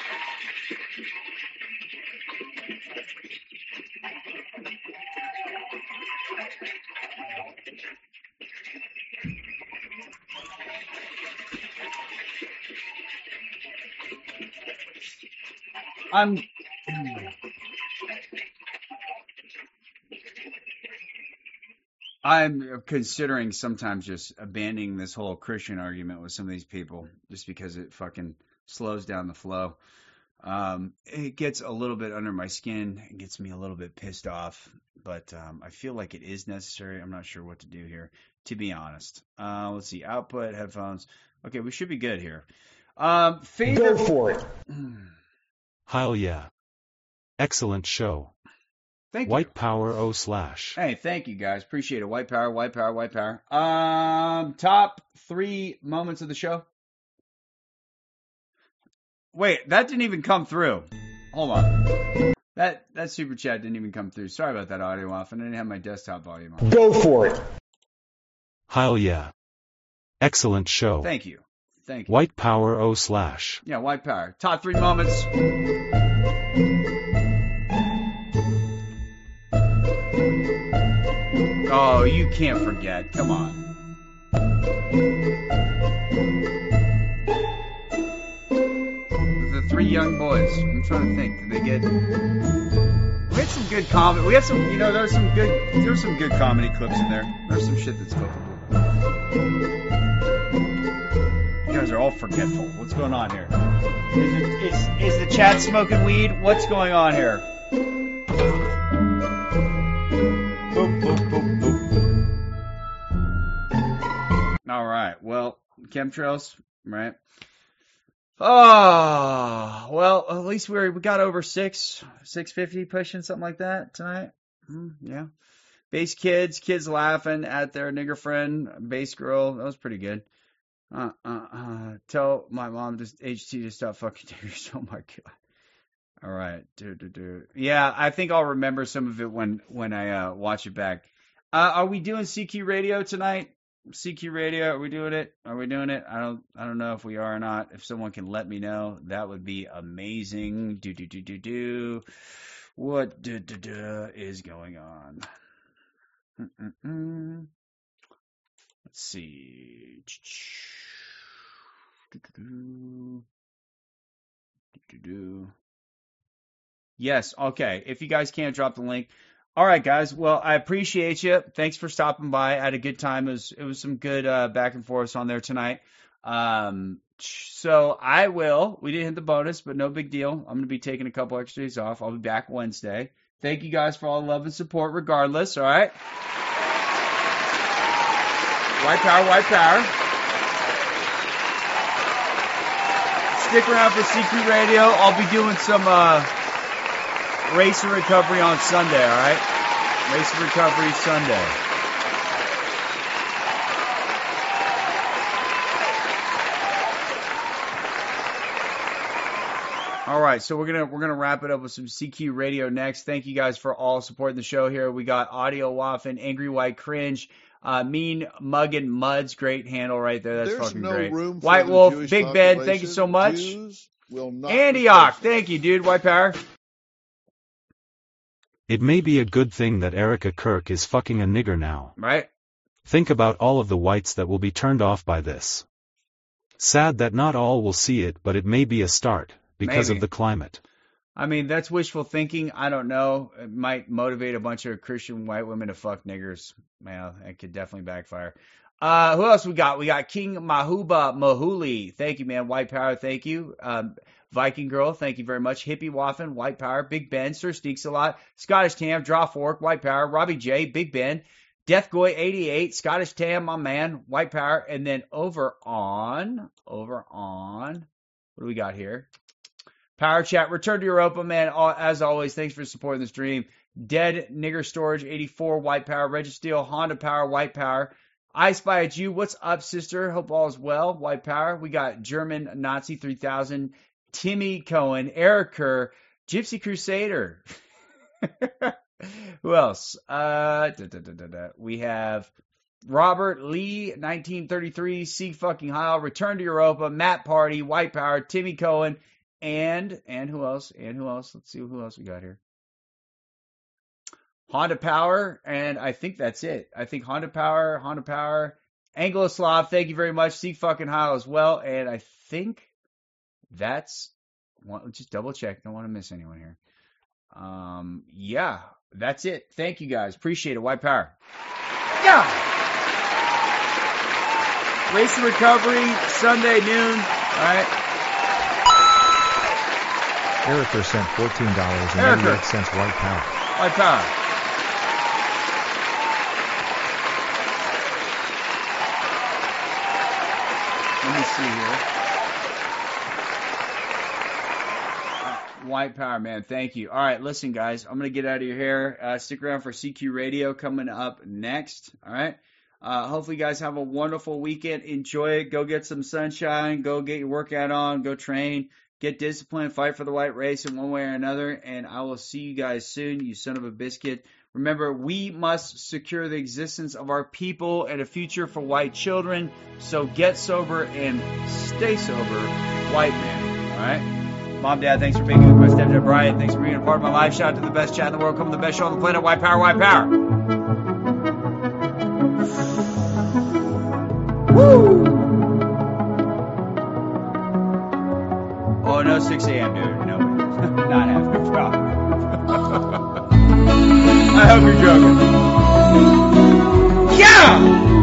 I'm considering sometimes just abandoning this whole Christian argument with some of these people just because it fucking slows down the flow. It gets a little bit under my skin. It gets me a little bit pissed off, but I feel like it is necessary. I'm not sure what to do here, to be honest. Let's see. Output, headphones. Okay, we should be good here. Go for it. Hell yeah. Excellent show. Thank White you. Power /. Hey, thank you guys. Appreciate it. White power, white power, white power. Top 3 moments of the show. Wait, that didn't even come through. Hold on. That super chat didn't even come through. Sorry about that audio off, and I didn't have my desktop volume on. Go for it. Hell yeah. Excellent show. Thank you. Thank you. White Power /. Yeah, white power. Top 3 moments. Oh, you can't forget. Come on. The 3 young boys. I'm trying to think. Did they get? We had some good comedy. We had some. There's some good comedy clips in there. There's some shit that's clippable. You guys are all forgetful. What's going on here? Is the chat smoking weed? What's going on here? Boop, boop, boop, boop. All right. Well, chemtrails, right? Oh, well, at least we got over 650 pushing something like that tonight. Yeah. Base kids laughing at their nigger friend, base girl. That was pretty good. Tell my mom HT to stop fucking niggers. Oh my God. All right. Yeah, I think I'll remember some of it when I watch it back. Are we doing CQ Radio tonight? CQ Radio, are we doing it? I don't know if we are or not. If someone can let me know, that would be amazing. What is going on? Let's see. Yes, okay. If you guys can't drop the link. All right, guys. Well, I appreciate you. Thanks for stopping by. I had a good time. It was some good back and forth on there tonight. So we didn't hit the bonus, but no big deal. I'm going to be taking a couple extra days off. I'll be back Wednesday. Thank you guys for all the love and support regardless, all right? White power, white power. Stick around for CQ Radio. I'll be doing some Race and Recovery on Sunday, all right? Race and Recovery Sunday. All right, so we're gonna wrap it up with some CQ Radio next. Thank you guys for all supporting the show here. We got Audio Waffen, Angry White Cringe, Mean Muggin Muds, great handle right there. That's fucking great. White Wolf, Big Ben, thank you so much. Antioch, thank you, dude. White Power. It may be a good thing that Erica Kirk is fucking a nigger now. Right. Think about all of the whites that will be turned off by this. Sad that not all will see it, but it may be a start. Because of the climate. I mean, that's wishful thinking. I don't know. It might motivate a bunch of Christian white women to fuck niggers. Man, it could definitely backfire. Who else we got? We got King Mahuba Mahuli. Thank you, man. White Power, thank you. Viking Girl, thank you very much. Hippie Waffen, White Power. Big Ben, Sir Sneaks a lot. Scottish Tam, Draw Fork, White Power. Robbie J, Big Ben. Death Goy 88, Scottish Tam, my man, White Power. And then over on, what do we got here? Power Chat, Return to Europa, man. As always, thanks for supporting the stream. Dead Nigger Storage 84, White Power. Registeel, Honda Power, White Power. I Spy a Jew, what's up, sister? Hope all is well, White Power. We got German Nazi 3000, Timmy Cohen, Eric Kerr, Gypsy Crusader. Who else? We have Robert Lee, 1933, Sieg fucking Heil, Return to Europa, Matt Party, White Power, Timmy Cohen. And who else? Let's see who else we got here. Honda Power, and I think that's it. I think Honda Power, Angloslav, thank you very much. Sieg fucking Heil as well. And I think that's just double check. Don't want to miss anyone here. Yeah, that's it. Thank you guys. Appreciate it. White Power. Yeah. Race and Recovery, Sunday noon. All right. Erica sent $14.88 White Power. White Power. Let me see here. White Power, man. Thank you. All right, listen, guys. I'm going to get out of your hair. Stick around for CQ Radio coming up next. All right. Hopefully, you guys have a wonderful weekend. Enjoy it. Go get some sunshine. Go get your workout on. Go train. Get disciplined, fight for the white race in one way or another, and I will see you guys soon, you son of a biscuit. Remember, we must secure the existence of our people and a future for white children, so get sober and stay sober, white man, all right? Mom, Dad, thanks for being with my stepdad, Brian. Thanks for being a part of my life. Shout out to the best chat in the world. Come to the best show on the planet. White Power, White Power. Woo! Oh, no 6 a.m., dude. No, not having a problem. I hope you're joking. Yeah!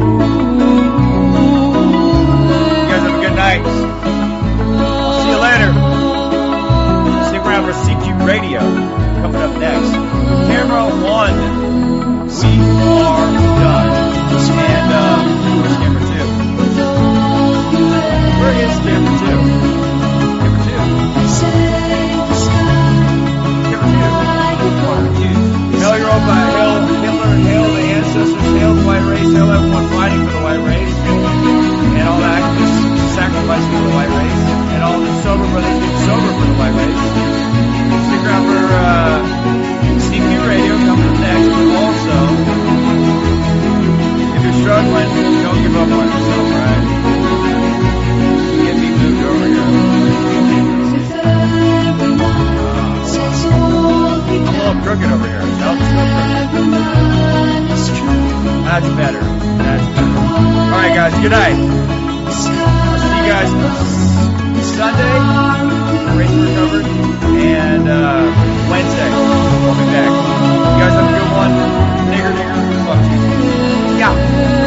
You guys have a good night. I'll see you later. Stick around for CQ Radio. Coming up next. Camera 1. We are done. And, where's camera 2? Where is camera 2? Hail Europa, hail Hitler, hail the ancestors, hail the white race, hail everyone fighting for the white race, and all the activists sacrificing for the white race, and all the sober brothers being sober for the white race. Stick around for CQ Radio coming up next, but also, if you're struggling, don't give up on yourself, right? Get me moved over here. I'm a little crooked over here. Nope, still crooked. That's better. Alright, guys, good night. I'll see you guys Sunday, Race Recovered, and Wednesday. I'll be back. You guys have a good one. Nigger, fuck you. Yeah.